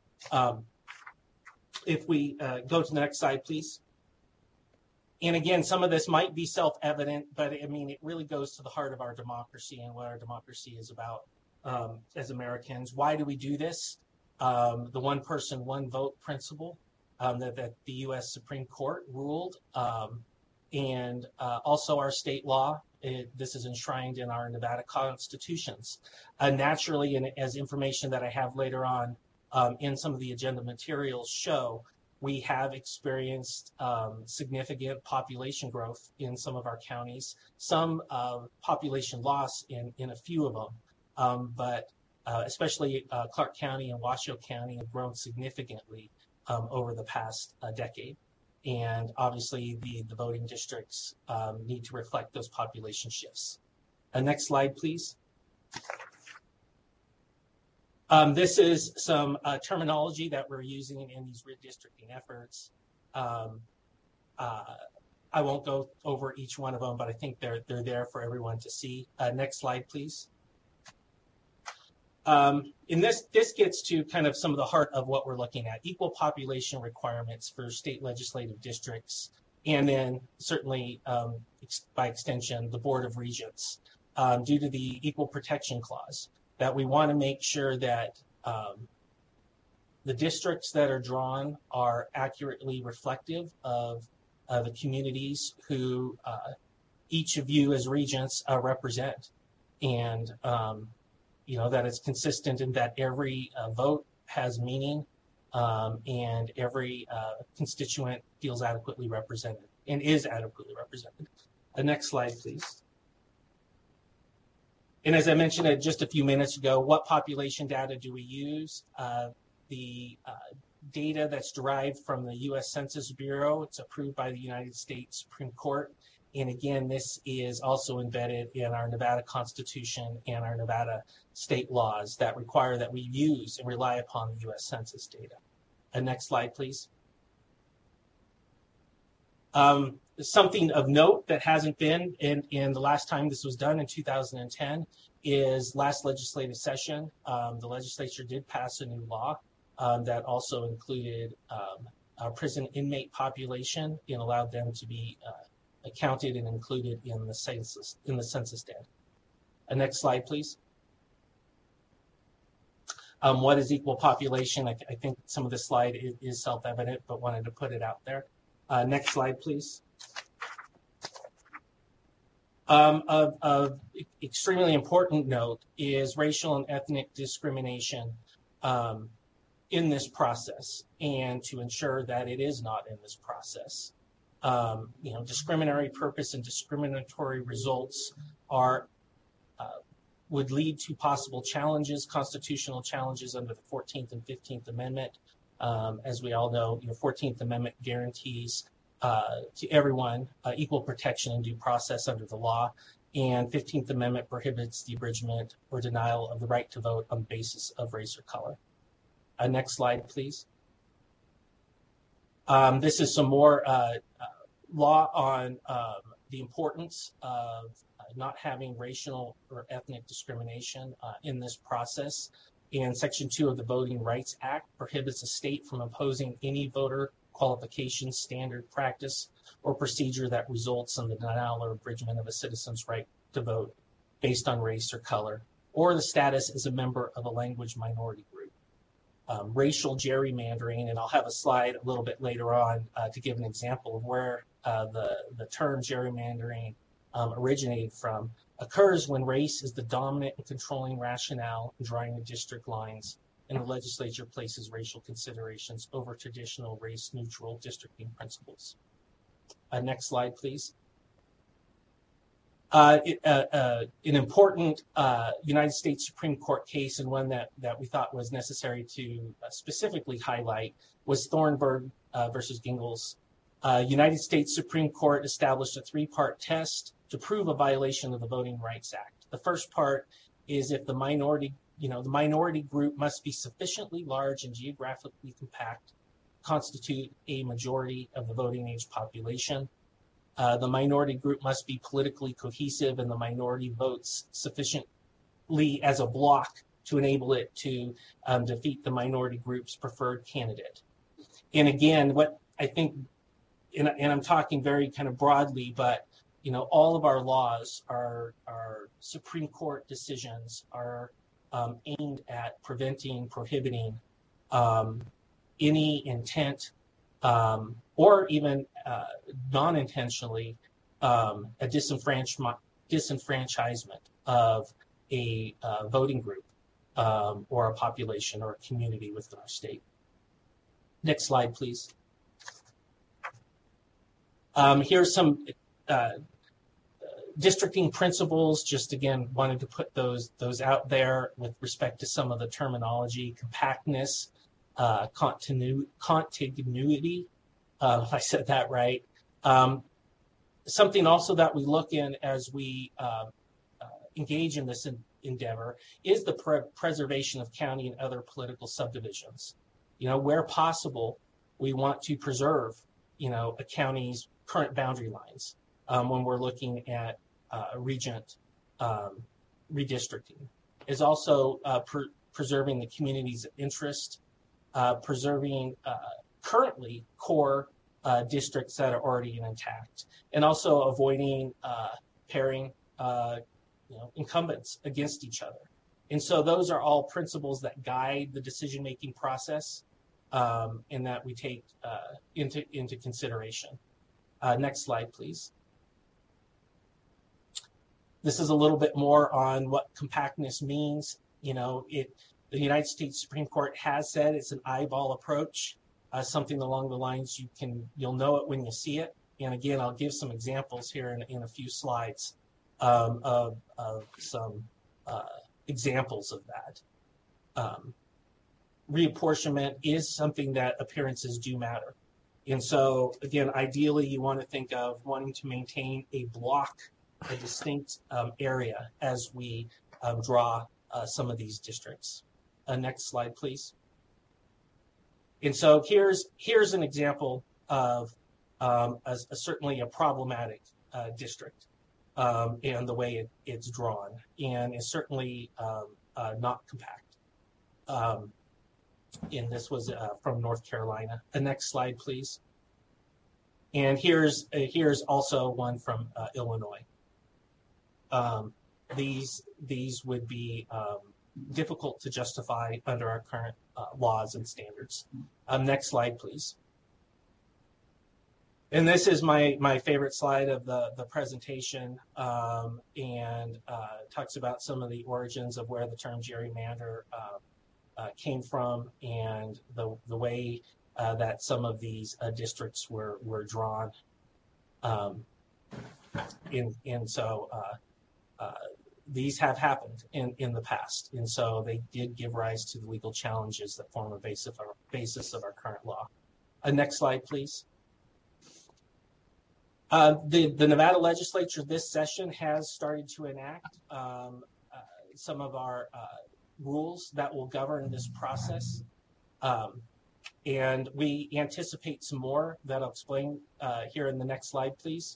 If we go to the next slide, please. And again, some of this might be self-evident, but I mean, it really goes to the heart of our democracy and what our democracy is about as Americans. Why do we do this? The one person, one vote principle that the U.S. Supreme Court ruled, and also our state law. This is enshrined in our Nevada constitutions. Naturally, and as information that I have later on, in some of the agenda materials show, we have experienced significant population growth in some of our counties, some population loss in a few of them, but especially Clark County and Washoe County have grown significantly over the past decade. And obviously the voting districts need to reflect those population shifts. Next slide, please. This is some terminology that we're using in these redistricting efforts. I won't go over each one of them, but I think they're there for everyone to see. Next slide, please. And this gets to kind of some of the heart of what we're looking at: equal population requirements for state legislative districts, and then certainly by extension the Board of Regents, due to the Equal Protection Clause. That we want to make sure that the districts that are drawn are accurately reflective of the communities who each of you as regents represent, and that it's consistent in that every vote has meaning and every constituent feels adequately represented and is adequately represented. Next slide, please. And as I mentioned just a few minutes ago, what population data do we use? The data that's derived from the U.S. Census Bureau. It's approved by the United States Supreme Court. And again, this is also embedded in our Nevada Constitution and our Nevada state laws that require that we use and rely upon the U.S. Census data. Next slide, please. Something of note that hasn't been in the last time this was done in 2010 is last legislative session. The legislature did pass a new law that also included our prison inmate population and allowed them to be counted and included in the census data. Next slide, please. What is equal population? I think some of this slide is self-evident, but wanted to put it out there. Next slide, please. Of extremely important note is racial and ethnic discrimination in this process, and to ensure that it is not in this process. Discriminatory purpose and discriminatory results would lead to possible challenges, constitutional challenges under the 14th and 15th Amendment. As we all know, 14th Amendment guarantees to everyone equal protection and due process under the law, and 15th Amendment prohibits the abridgment or denial of the right to vote on the basis of race or color. Next slide, please. This is some more law on the importance of not having racial or ethnic discrimination in this process. And Section 2 of the Voting Rights Act prohibits a state from imposing any voter qualification, standard, practice, or procedure that results in the denial or abridgment of a citizen's right to vote based on race or color, or the status as a member of a language minority group. Racial gerrymandering, and I'll have a slide a little bit later on to give an example of where the term gerrymandering originated from, occurs when race is the dominant and controlling rationale in drawing the district lines, and the legislature places racial considerations over traditional race-neutral districting principles. Next slide, please. An important United States Supreme Court case, and one that we thought was necessary to specifically highlight, was Thornburg versus Gingles. United States Supreme Court established a three-part test to prove a violation of the Voting Rights Act. The first part is if the minority group must be sufficiently large and geographically compact, constitute a majority of the voting age population. The minority group must be politically cohesive, and the minority votes sufficiently as a bloc to enable it to defeat the minority group's preferred candidate. And again, what I think, and I'm talking very kind of broadly, but all of our laws, our Supreme Court decisions are aimed at preventing, prohibiting any intent or even non-intentionally a disenfranchisement of a voting group or a population or a community within our state. Next slide, please. Here's some districting principles. Just again, wanted to put those out there with respect to some of the terminology: compactness, contiguity. If I said that right. Something also that we look in as we engage in this endeavor is the preservation of county and other political subdivisions. Where possible, we want to preserve, a county's current boundary lines when we're looking at regent redistricting. Is also preserving the community's interest, preserving currently core districts that are already intact, and also avoiding pairing incumbents against each other. And so those are all principles that guide the decision-making process and that we take into consideration. Next slide, please. This is a little bit more on what compactness means. The United States Supreme Court has said it's an eyeball approach, something along the lines you'll know it when you see it. And again, I'll give some examples here in a few slides of some examples of that. Reapportionment is something that appearances do matter. And so again, ideally you want to think of wanting to maintain a block, a distinct area as we draw some of these districts. Next slide, please. And so here's an example of certainly a problematic district and the way it's drawn, and is certainly not compact. And this was from North Carolina. The next slide, please. And here's also one from Illinois. These would be difficult to justify under our current laws and standards. Next slide, please. And this is my favorite slide of the presentation, and talks about some of the origins of where the term gerrymander came from, and the way that some of these districts were drawn. And so these have happened in the past, and so they did give rise to the legal challenges that form a basis of our current law. Next slide, please. The Nevada legislature this session has started to enact some of our rules that will govern this process. And we anticipate some more that I'll explain here in the next slide, please,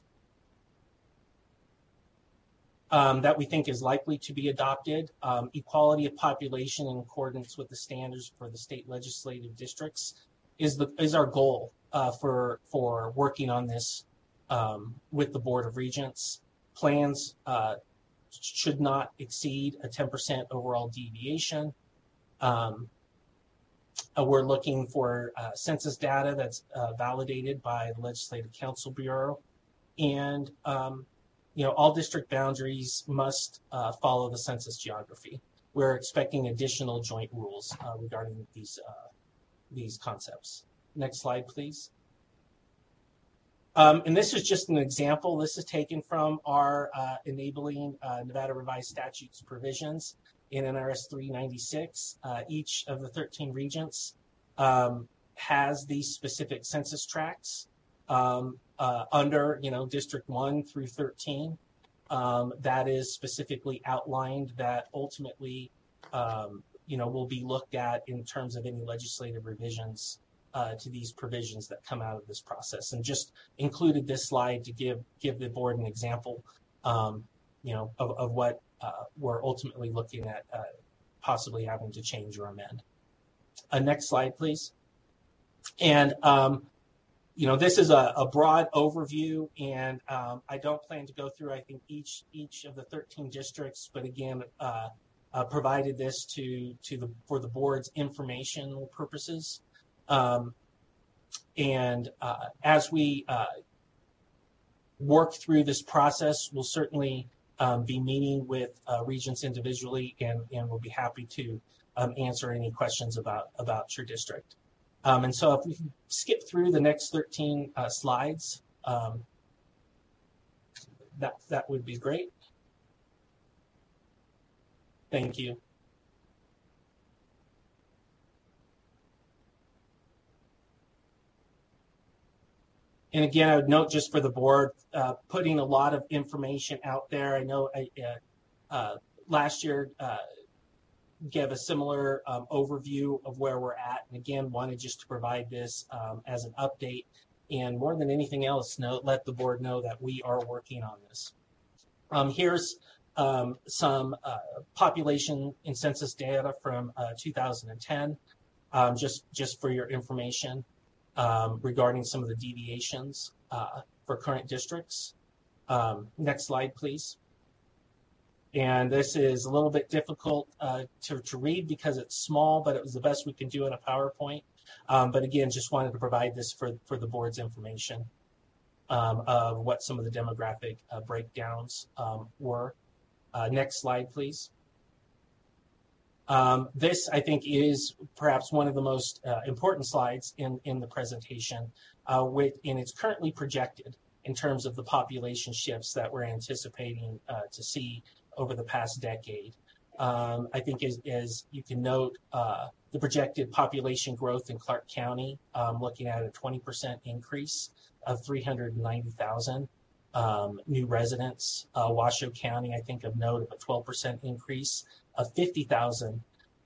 that we think is likely to be adopted. Equality of population in accordance with the standards for the state legislative districts is our goal for working on this with the Board of Regents. Plans should not exceed a 10% overall deviation. We're looking for census data that's validated by the Legislative Council Bureau, and all district boundaries must follow the census geography. We're expecting additional joint rules regarding these concepts. Next slide, please. And this is just an example. This is taken from our enabling Nevada Revised Statutes provisions in NRS 396. Each of the 13 regents has these specific census tracts under, District 1 through 13. That is specifically outlined that ultimately, will be looked at in terms of any legislative revisions to these provisions that come out of this process, and just included this slide to give the board an example, of what we're ultimately looking at possibly having to change or amend. Next slide, please. And this is a broad overview, and I don't plan to go through, I think, each of the 13 districts, but again, provided this for the board's informational purposes. As we work through this process, we'll certainly be meeting with regents individually, and we'll be happy to answer any questions about your district. And so if we can skip through the next 13 slides, that would be great. Thank you. And again, I would note just for the board, putting a lot of information out there. I know last year gave a similar overview of where we're at. And again, wanted just to provide this as an update. And more than anything else, let the board know that we are working on this. Here's some population and census data from 2010, just for your information. Regarding some of the deviations for current districts. Next slide, please. And this is a little bit difficult to read because it's small, but it was the best we can do in a PowerPoint. But again, just wanted to provide this for the board's information of what some of the demographic breakdowns were. Next slide, please. This, I think, is perhaps one of the most important slides in the presentation, and it's currently projected in terms of the population shifts that we're anticipating to see over the past decade. I think as you can note, the projected population growth in Clark County, looking at a 20% increase of 390,000 new residents. Washoe County, I think, of note of a 12% increase of 50,000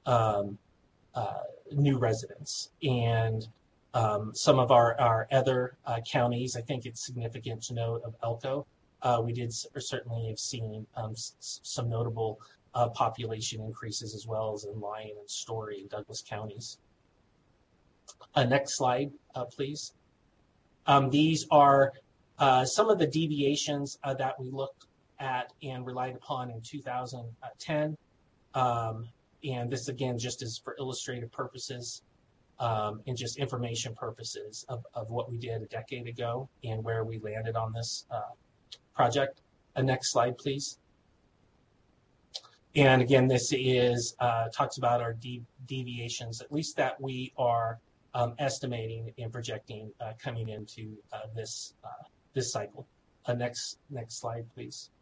new residents. And some of our other counties, I think it's significant to note of Elko. We did certainly have seen some notable population increases, as well as in Lyon and Story and Douglas counties. Next slide, please. These are some of the deviations that we looked at and relied upon in 2010. And this, again, just is for illustrative purposes and just information purposes of what we did a decade ago and where we landed on this project. Next slide, please. And again, this is talks about our deviations, at least that we are estimating and projecting coming into this cycle. Next slide, please.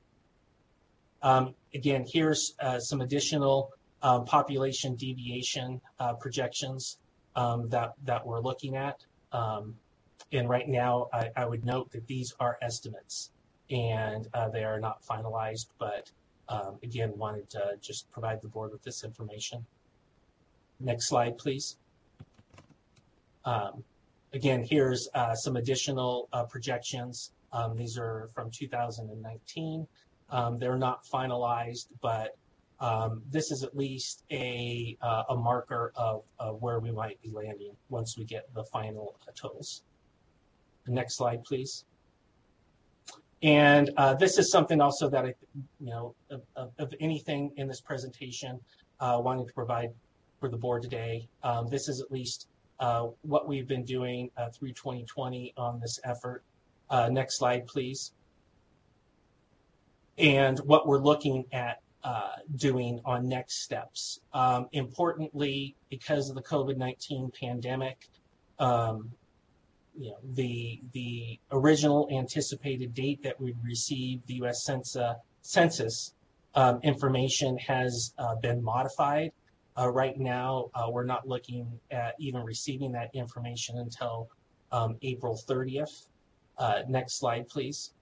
Again, here's some additional population deviation projections that we're looking at. And right now, I would note that these are estimates and they are not finalized, but again, wanted to just provide the board with this information. Next slide, please. Again, here's some additional projections. These are from 2019. They're not finalized, but this is at least a marker of where we might be landing once we get the final totals. The next slide, please. And this is something also that I, of anything in this presentation, wanting to provide for the board today. This is at least what we've been doing through 2020 on this effort. Next slide, please. And what we're looking at doing on next steps. Importantly, because of the COVID-19 pandemic, the original anticipated date that we'd receive the U.S. Census information has been modified. Right now, we're not looking at even receiving that information until April 30th. Next slide, please.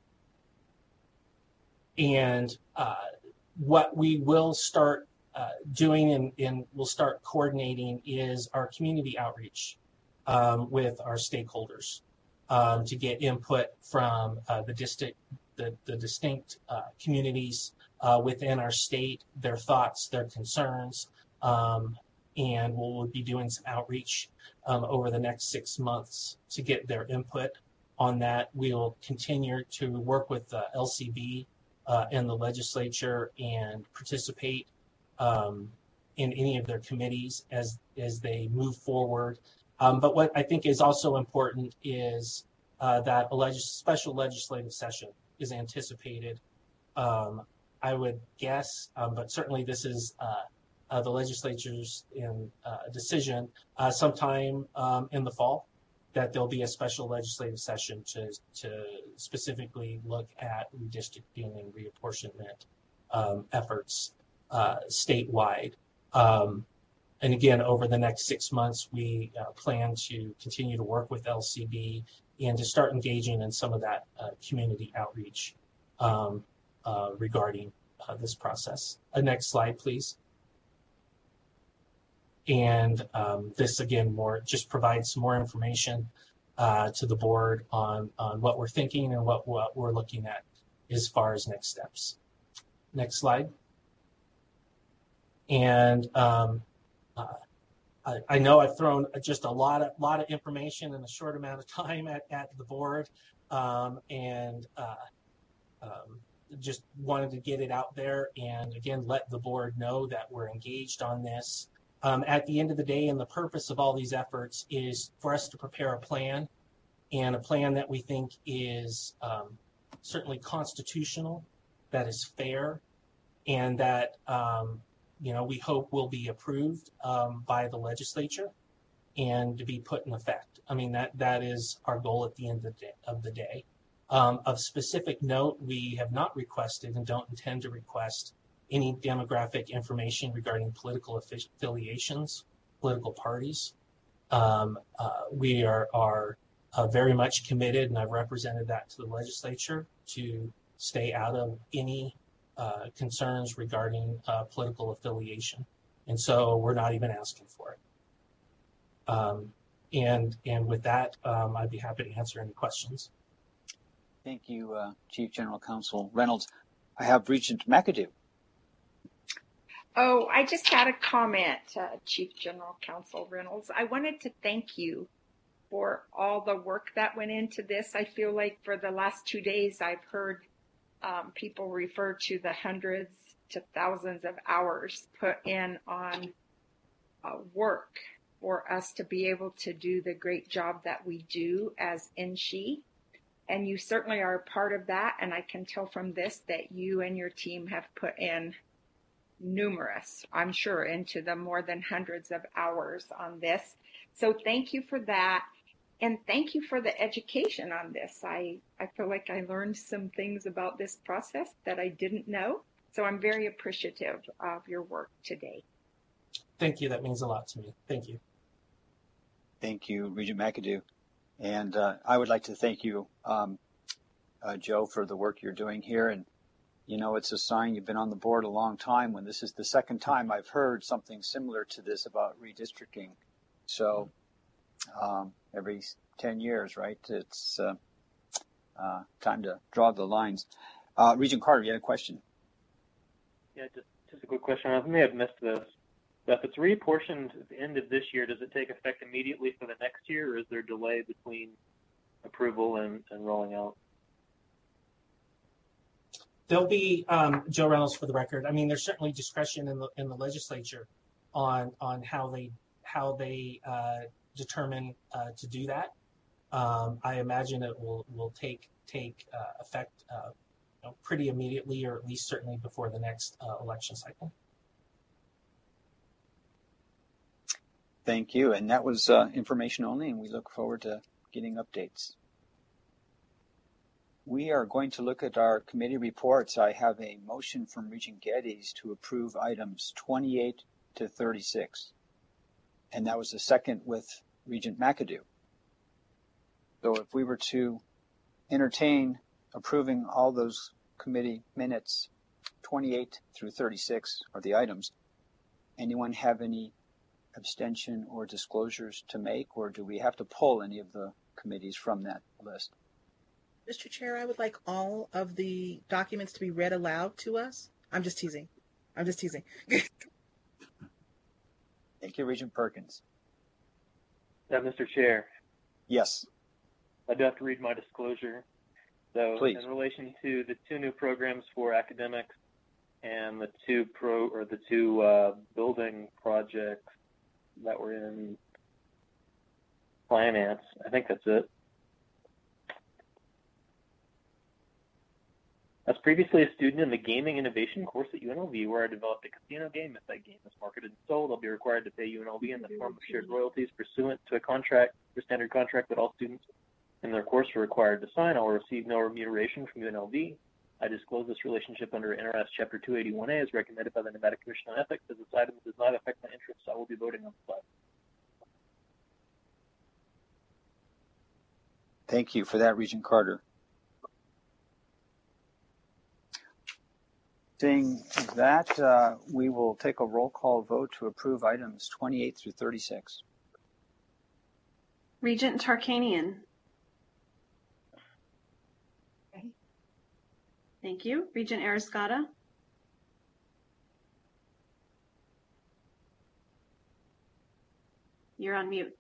And what we will start doing and we'll start coordinating is our community outreach with our stakeholders to get input from the distinct communities within our state, their thoughts, their concerns, and we'll be doing some outreach over the next 6 months to get their input on that. We'll continue to work with LCB and the legislature and participate in any of their committees as they move forward. But what I think is also important is that a special legislative session is anticipated. I would guess, but certainly this is the legislature's decision sometime in the fall, that there'll be a special legislative session to specifically look at redistricting and reapportionment efforts statewide. And again, over the next 6 months, we plan to continue to work with LCB and to start engaging in some of that community outreach regarding this process. Next slide, please. And this, again, just provides some more information to the board on what we're thinking and what we're looking at as far as next steps. Next slide. And I know I've thrown just a lot of information in a short amount of time at the board, and just wanted to get it out there and again let the board know that we're engaged on this. At the end of the day, and the purpose of all these efforts is for us to prepare a plan, and a plan that we think is certainly constitutional, that is fair, and that we hope will be approved by the legislature and to be put in effect. I mean, that is our goal at the end of the day. Of specific note, we have not requested and don't intend to request any demographic information regarding political affiliations, political parties. We are very much committed, and I've represented that to the legislature, to stay out of any concerns regarding political affiliation. And so we're not even asking for it. And with that, I'd be happy to answer any questions. Thank you, Chief General Counsel Reynolds. I have Regent McAdoo. Oh, I just had a comment, Chief General Counsel Reynolds. I wanted to thank you for all the work that went into this. I feel like for the last 2 days, I've heard people refer to the hundreds to thousands of hours put in on work for us to be able to do the great job that we do as NSHE. And you certainly are a part of that. And I can tell from this that you and your team have put in numerous, I'm sure, into the more than hundreds of hours on this. So thank you for that. And thank you for the education on this. I feel like I learned some things about this process that I didn't know. So I'm very appreciative of your work today. Thank you. That means a lot to me. Thank you. Thank you, Regent McAdoo. And I would like to thank you, Joe, for the work you're doing here. And, it's a sign you've been on the board a long time when this is the second time I've heard something similar to this about redistricting. So every 10 years, right? It's time to draw the lines. Regent Carter, you had a question? Yeah, just a quick question. I may have missed this. So if it's reapportioned at the end of this year, does it take effect immediately for the next year, or is there a delay between approval and rolling out? There'll be Joe Reynolds for the record. I mean, there's certainly discretion in the legislature on how they determine to do that. I imagine it will take effect pretty immediately, or at least certainly before the next election cycle. Thank you. And that was information only, and we look forward to getting updates. We are going to look at our committee reports. I have a motion from Regent Geddes to approve items 28 to 36. And that was a second with Regent McAdoo. So if we were to entertain approving all those committee minutes, 28 through 36 are the items, anyone have any abstention or disclosures to make, or do we have to pull any of the committees from that list? Mr. Chair, I would like all of the documents to be read aloud to us. I'm just teasing. Thank you, Regent Perkins. Mr. Chair. Yes. I do have to read my disclosure. So please. In relation to the two new programs for academics and the two building projects that were in finance, I think that's it. I was previously a student in the Gaming Innovation course at UNLV, where I developed a casino game. If that game is marketed and sold, I'll be required to pay UNLV in the form of shared royalties pursuant to a standard contract that all students in their course are required to sign. I will receive no remuneration from UNLV. I disclose this relationship under NRS Chapter 281A as recommended by the Nevada Commission on Ethics. As this item does not affect my interests, I will be voting on the slide. Thank you for that, Regent Carter. Seeing that, we will take a roll call vote to approve items 28 through 36. Regent Tarkanian. Okay. Thank you. Regent Ariscotta. You're on mute.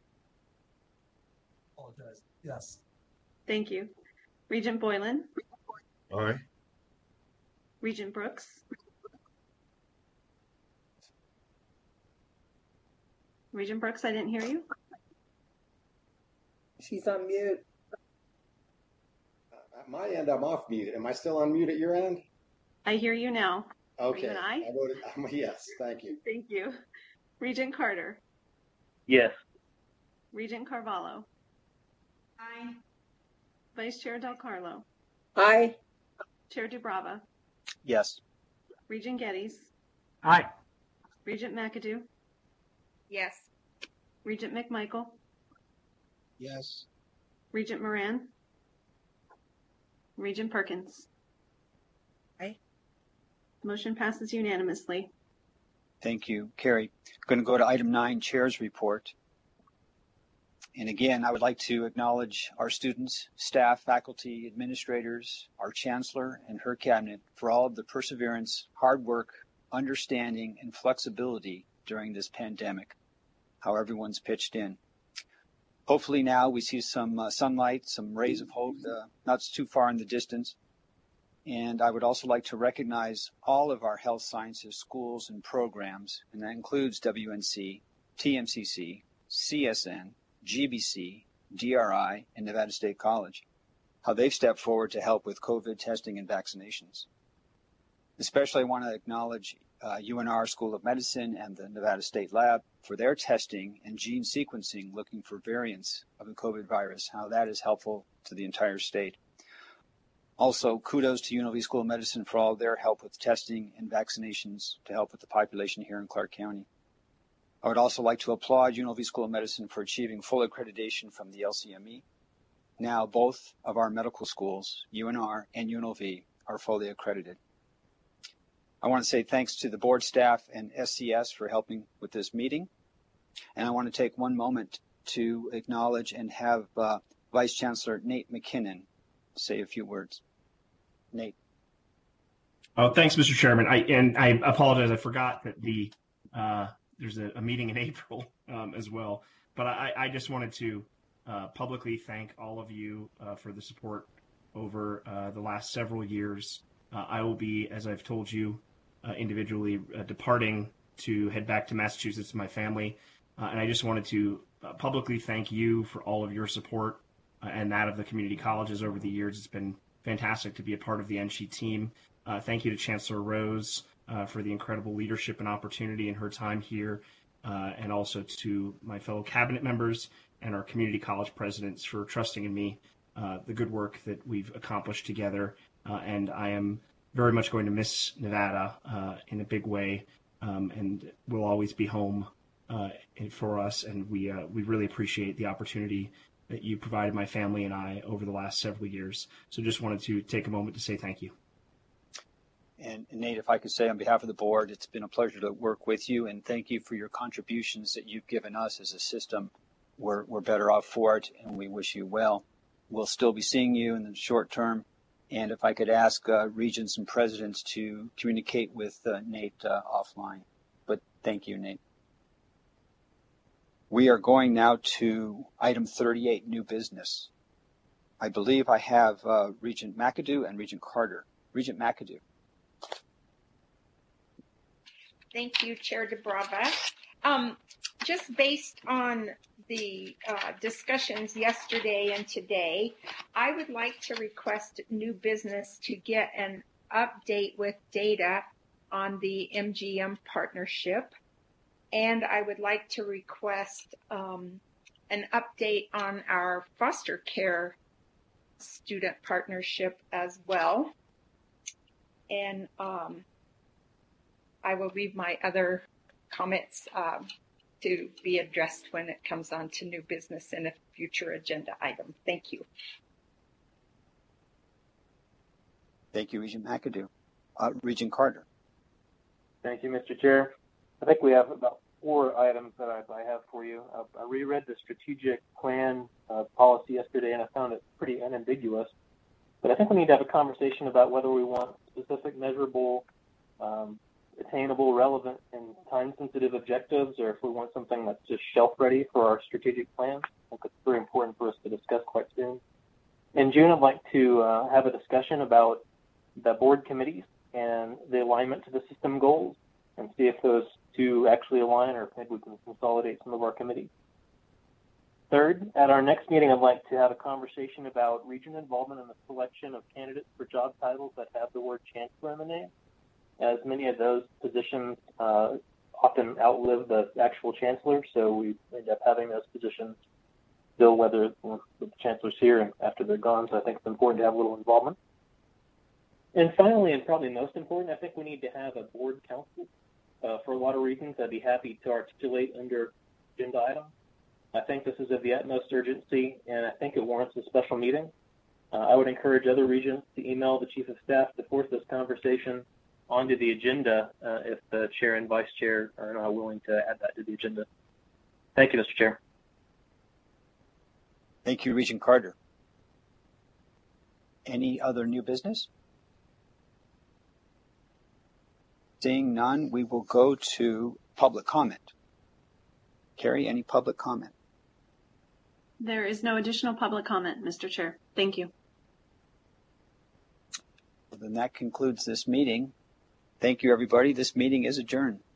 Apologize. Yes. Thank you. Regent Boylan. Aye. Regent Brooks. Regent Brooks, I didn't hear you. She's on mute. At my end, I'm off mute. Am I still on mute at your end? I hear you now. Okay. Are you and I voted yes. Thank you. Thank you. Regent Carter. Yes. Regent Carvalho. Aye. Vice Chair Del Carlo. Aye. Chair Dubrava. Yes. Regent Geddes. Aye. Regent McAdoo. Yes. Regent McMichael. Yes. Regent Moran. Regent Perkins. Aye. Motion passes unanimously. Thank you, Carrie. Going to go to item 9, Chair's Report. And again, I would like to acknowledge our students, staff, faculty, administrators, our chancellor and her cabinet for all of the perseverance, hard work, understanding, and flexibility during this pandemic, how everyone's pitched in. Hopefully now we see some sunlight, some rays of hope, not too far in the distance. And I would also like to recognize all of our health sciences schools and programs, and that includes WNC, TMCC, CSN, GBC, DRI, and Nevada State College, how they've stepped forward to help with COVID testing and vaccinations. Especially I want to acknowledge UNR School of Medicine and the Nevada State Lab for their testing and gene sequencing looking for variants of the COVID virus, how that is helpful to the entire state. Also, kudos to UNLV School of Medicine for all their help with testing and vaccinations to help with the population here in Clark County. I would also like to applaud UNLV School of Medicine for achieving full accreditation from the LCME. Now both of our medical schools, UNR and UNLV, are fully accredited. I want to say thanks to the board staff and SCS for helping with this meeting. And I want to take one moment to acknowledge and have Vice Chancellor Nate McKinnon say a few words. Nate. Oh, thanks, Mr. Chairman. I apologize. I forgot that there's a meeting in April as well. But I just wanted to publicly thank all of you for the support over the last several years. I will be, as I've told you individually, departing to head back to Massachusetts to my family. And I just wanted to publicly thank you for all of your support and that of the community colleges over the years. It's been fantastic to be a part of the NSHE team. Thank you to Chancellor Rose for the incredible leadership and opportunity in her time here, and also to my fellow cabinet members and our community college presidents for trusting in me, the good work that we've accomplished together. And I am very much going to miss Nevada in a big way, and will always be home for us. And we really appreciate the opportunity that you provided my family and I over the last several years. So just wanted to take a moment to say thank you. And Nate, if I could say on behalf of the board, it's been a pleasure to work with you, and thank you for your contributions that you've given us as a system. We're better off for it, and we wish you well. We'll still be seeing you in the short term. And if I could ask regents and presidents to communicate with Nate offline. But thank you, Nate. We are going now to item 38, new business. I believe I have Regent McAdoo and Regent Carter. Regent McAdoo. Thank you, Chair DeBrava. Just based on the discussions yesterday and today, I would like to request new business to get an update with data on the MGM partnership. And I would like to request an update on our foster care student partnership as well. And I will leave my other comments to be addressed when it comes on to new business in a future agenda item. Thank you. Thank you, Regent McAdoo. Regent Carter. Thank you, Mr. Chair. I think we have about 4 items that I have for you. I reread the strategic plan policy yesterday, and I found it pretty unambiguous. But I think we need to have a conversation about whether we want specific, measurable, attainable, relevant, and time-sensitive objectives, or if we want something that's just shelf-ready for our strategic plan. I think it's very important for us to discuss quite soon. In June, I'd like to have a discussion about the board committees and the alignment to the system goals, and see if those two actually align, or if maybe we can consolidate some of our committees. Third, at our next meeting, I'd like to have a conversation about region involvement in the selection of candidates for job titles that have the word chancellor in the name, as many of those positions often outlive the actual chancellor, so we end up having those positions still, whether the chancellor's here and after they're gone, so I think it's important to have a little involvement. And finally, and probably most important, I think we need to have a board council for a lot of reasons I'd be happy to articulate under agenda item. I think this is of the utmost urgency, and I think it warrants a special meeting. I would encourage other regions to email the Chief of Staff to force this conversation onto the agenda if the Chair and Vice Chair are not willing to add that to the agenda. Thank you, Mr. Chair. Thank you, Regent Carter. Any other new business? Seeing none, we will go to public comment. Carrie, any public comment? There is no additional public comment, Mr. Chair. Thank you. Then that concludes this meeting. Thank you, everybody. This meeting is adjourned.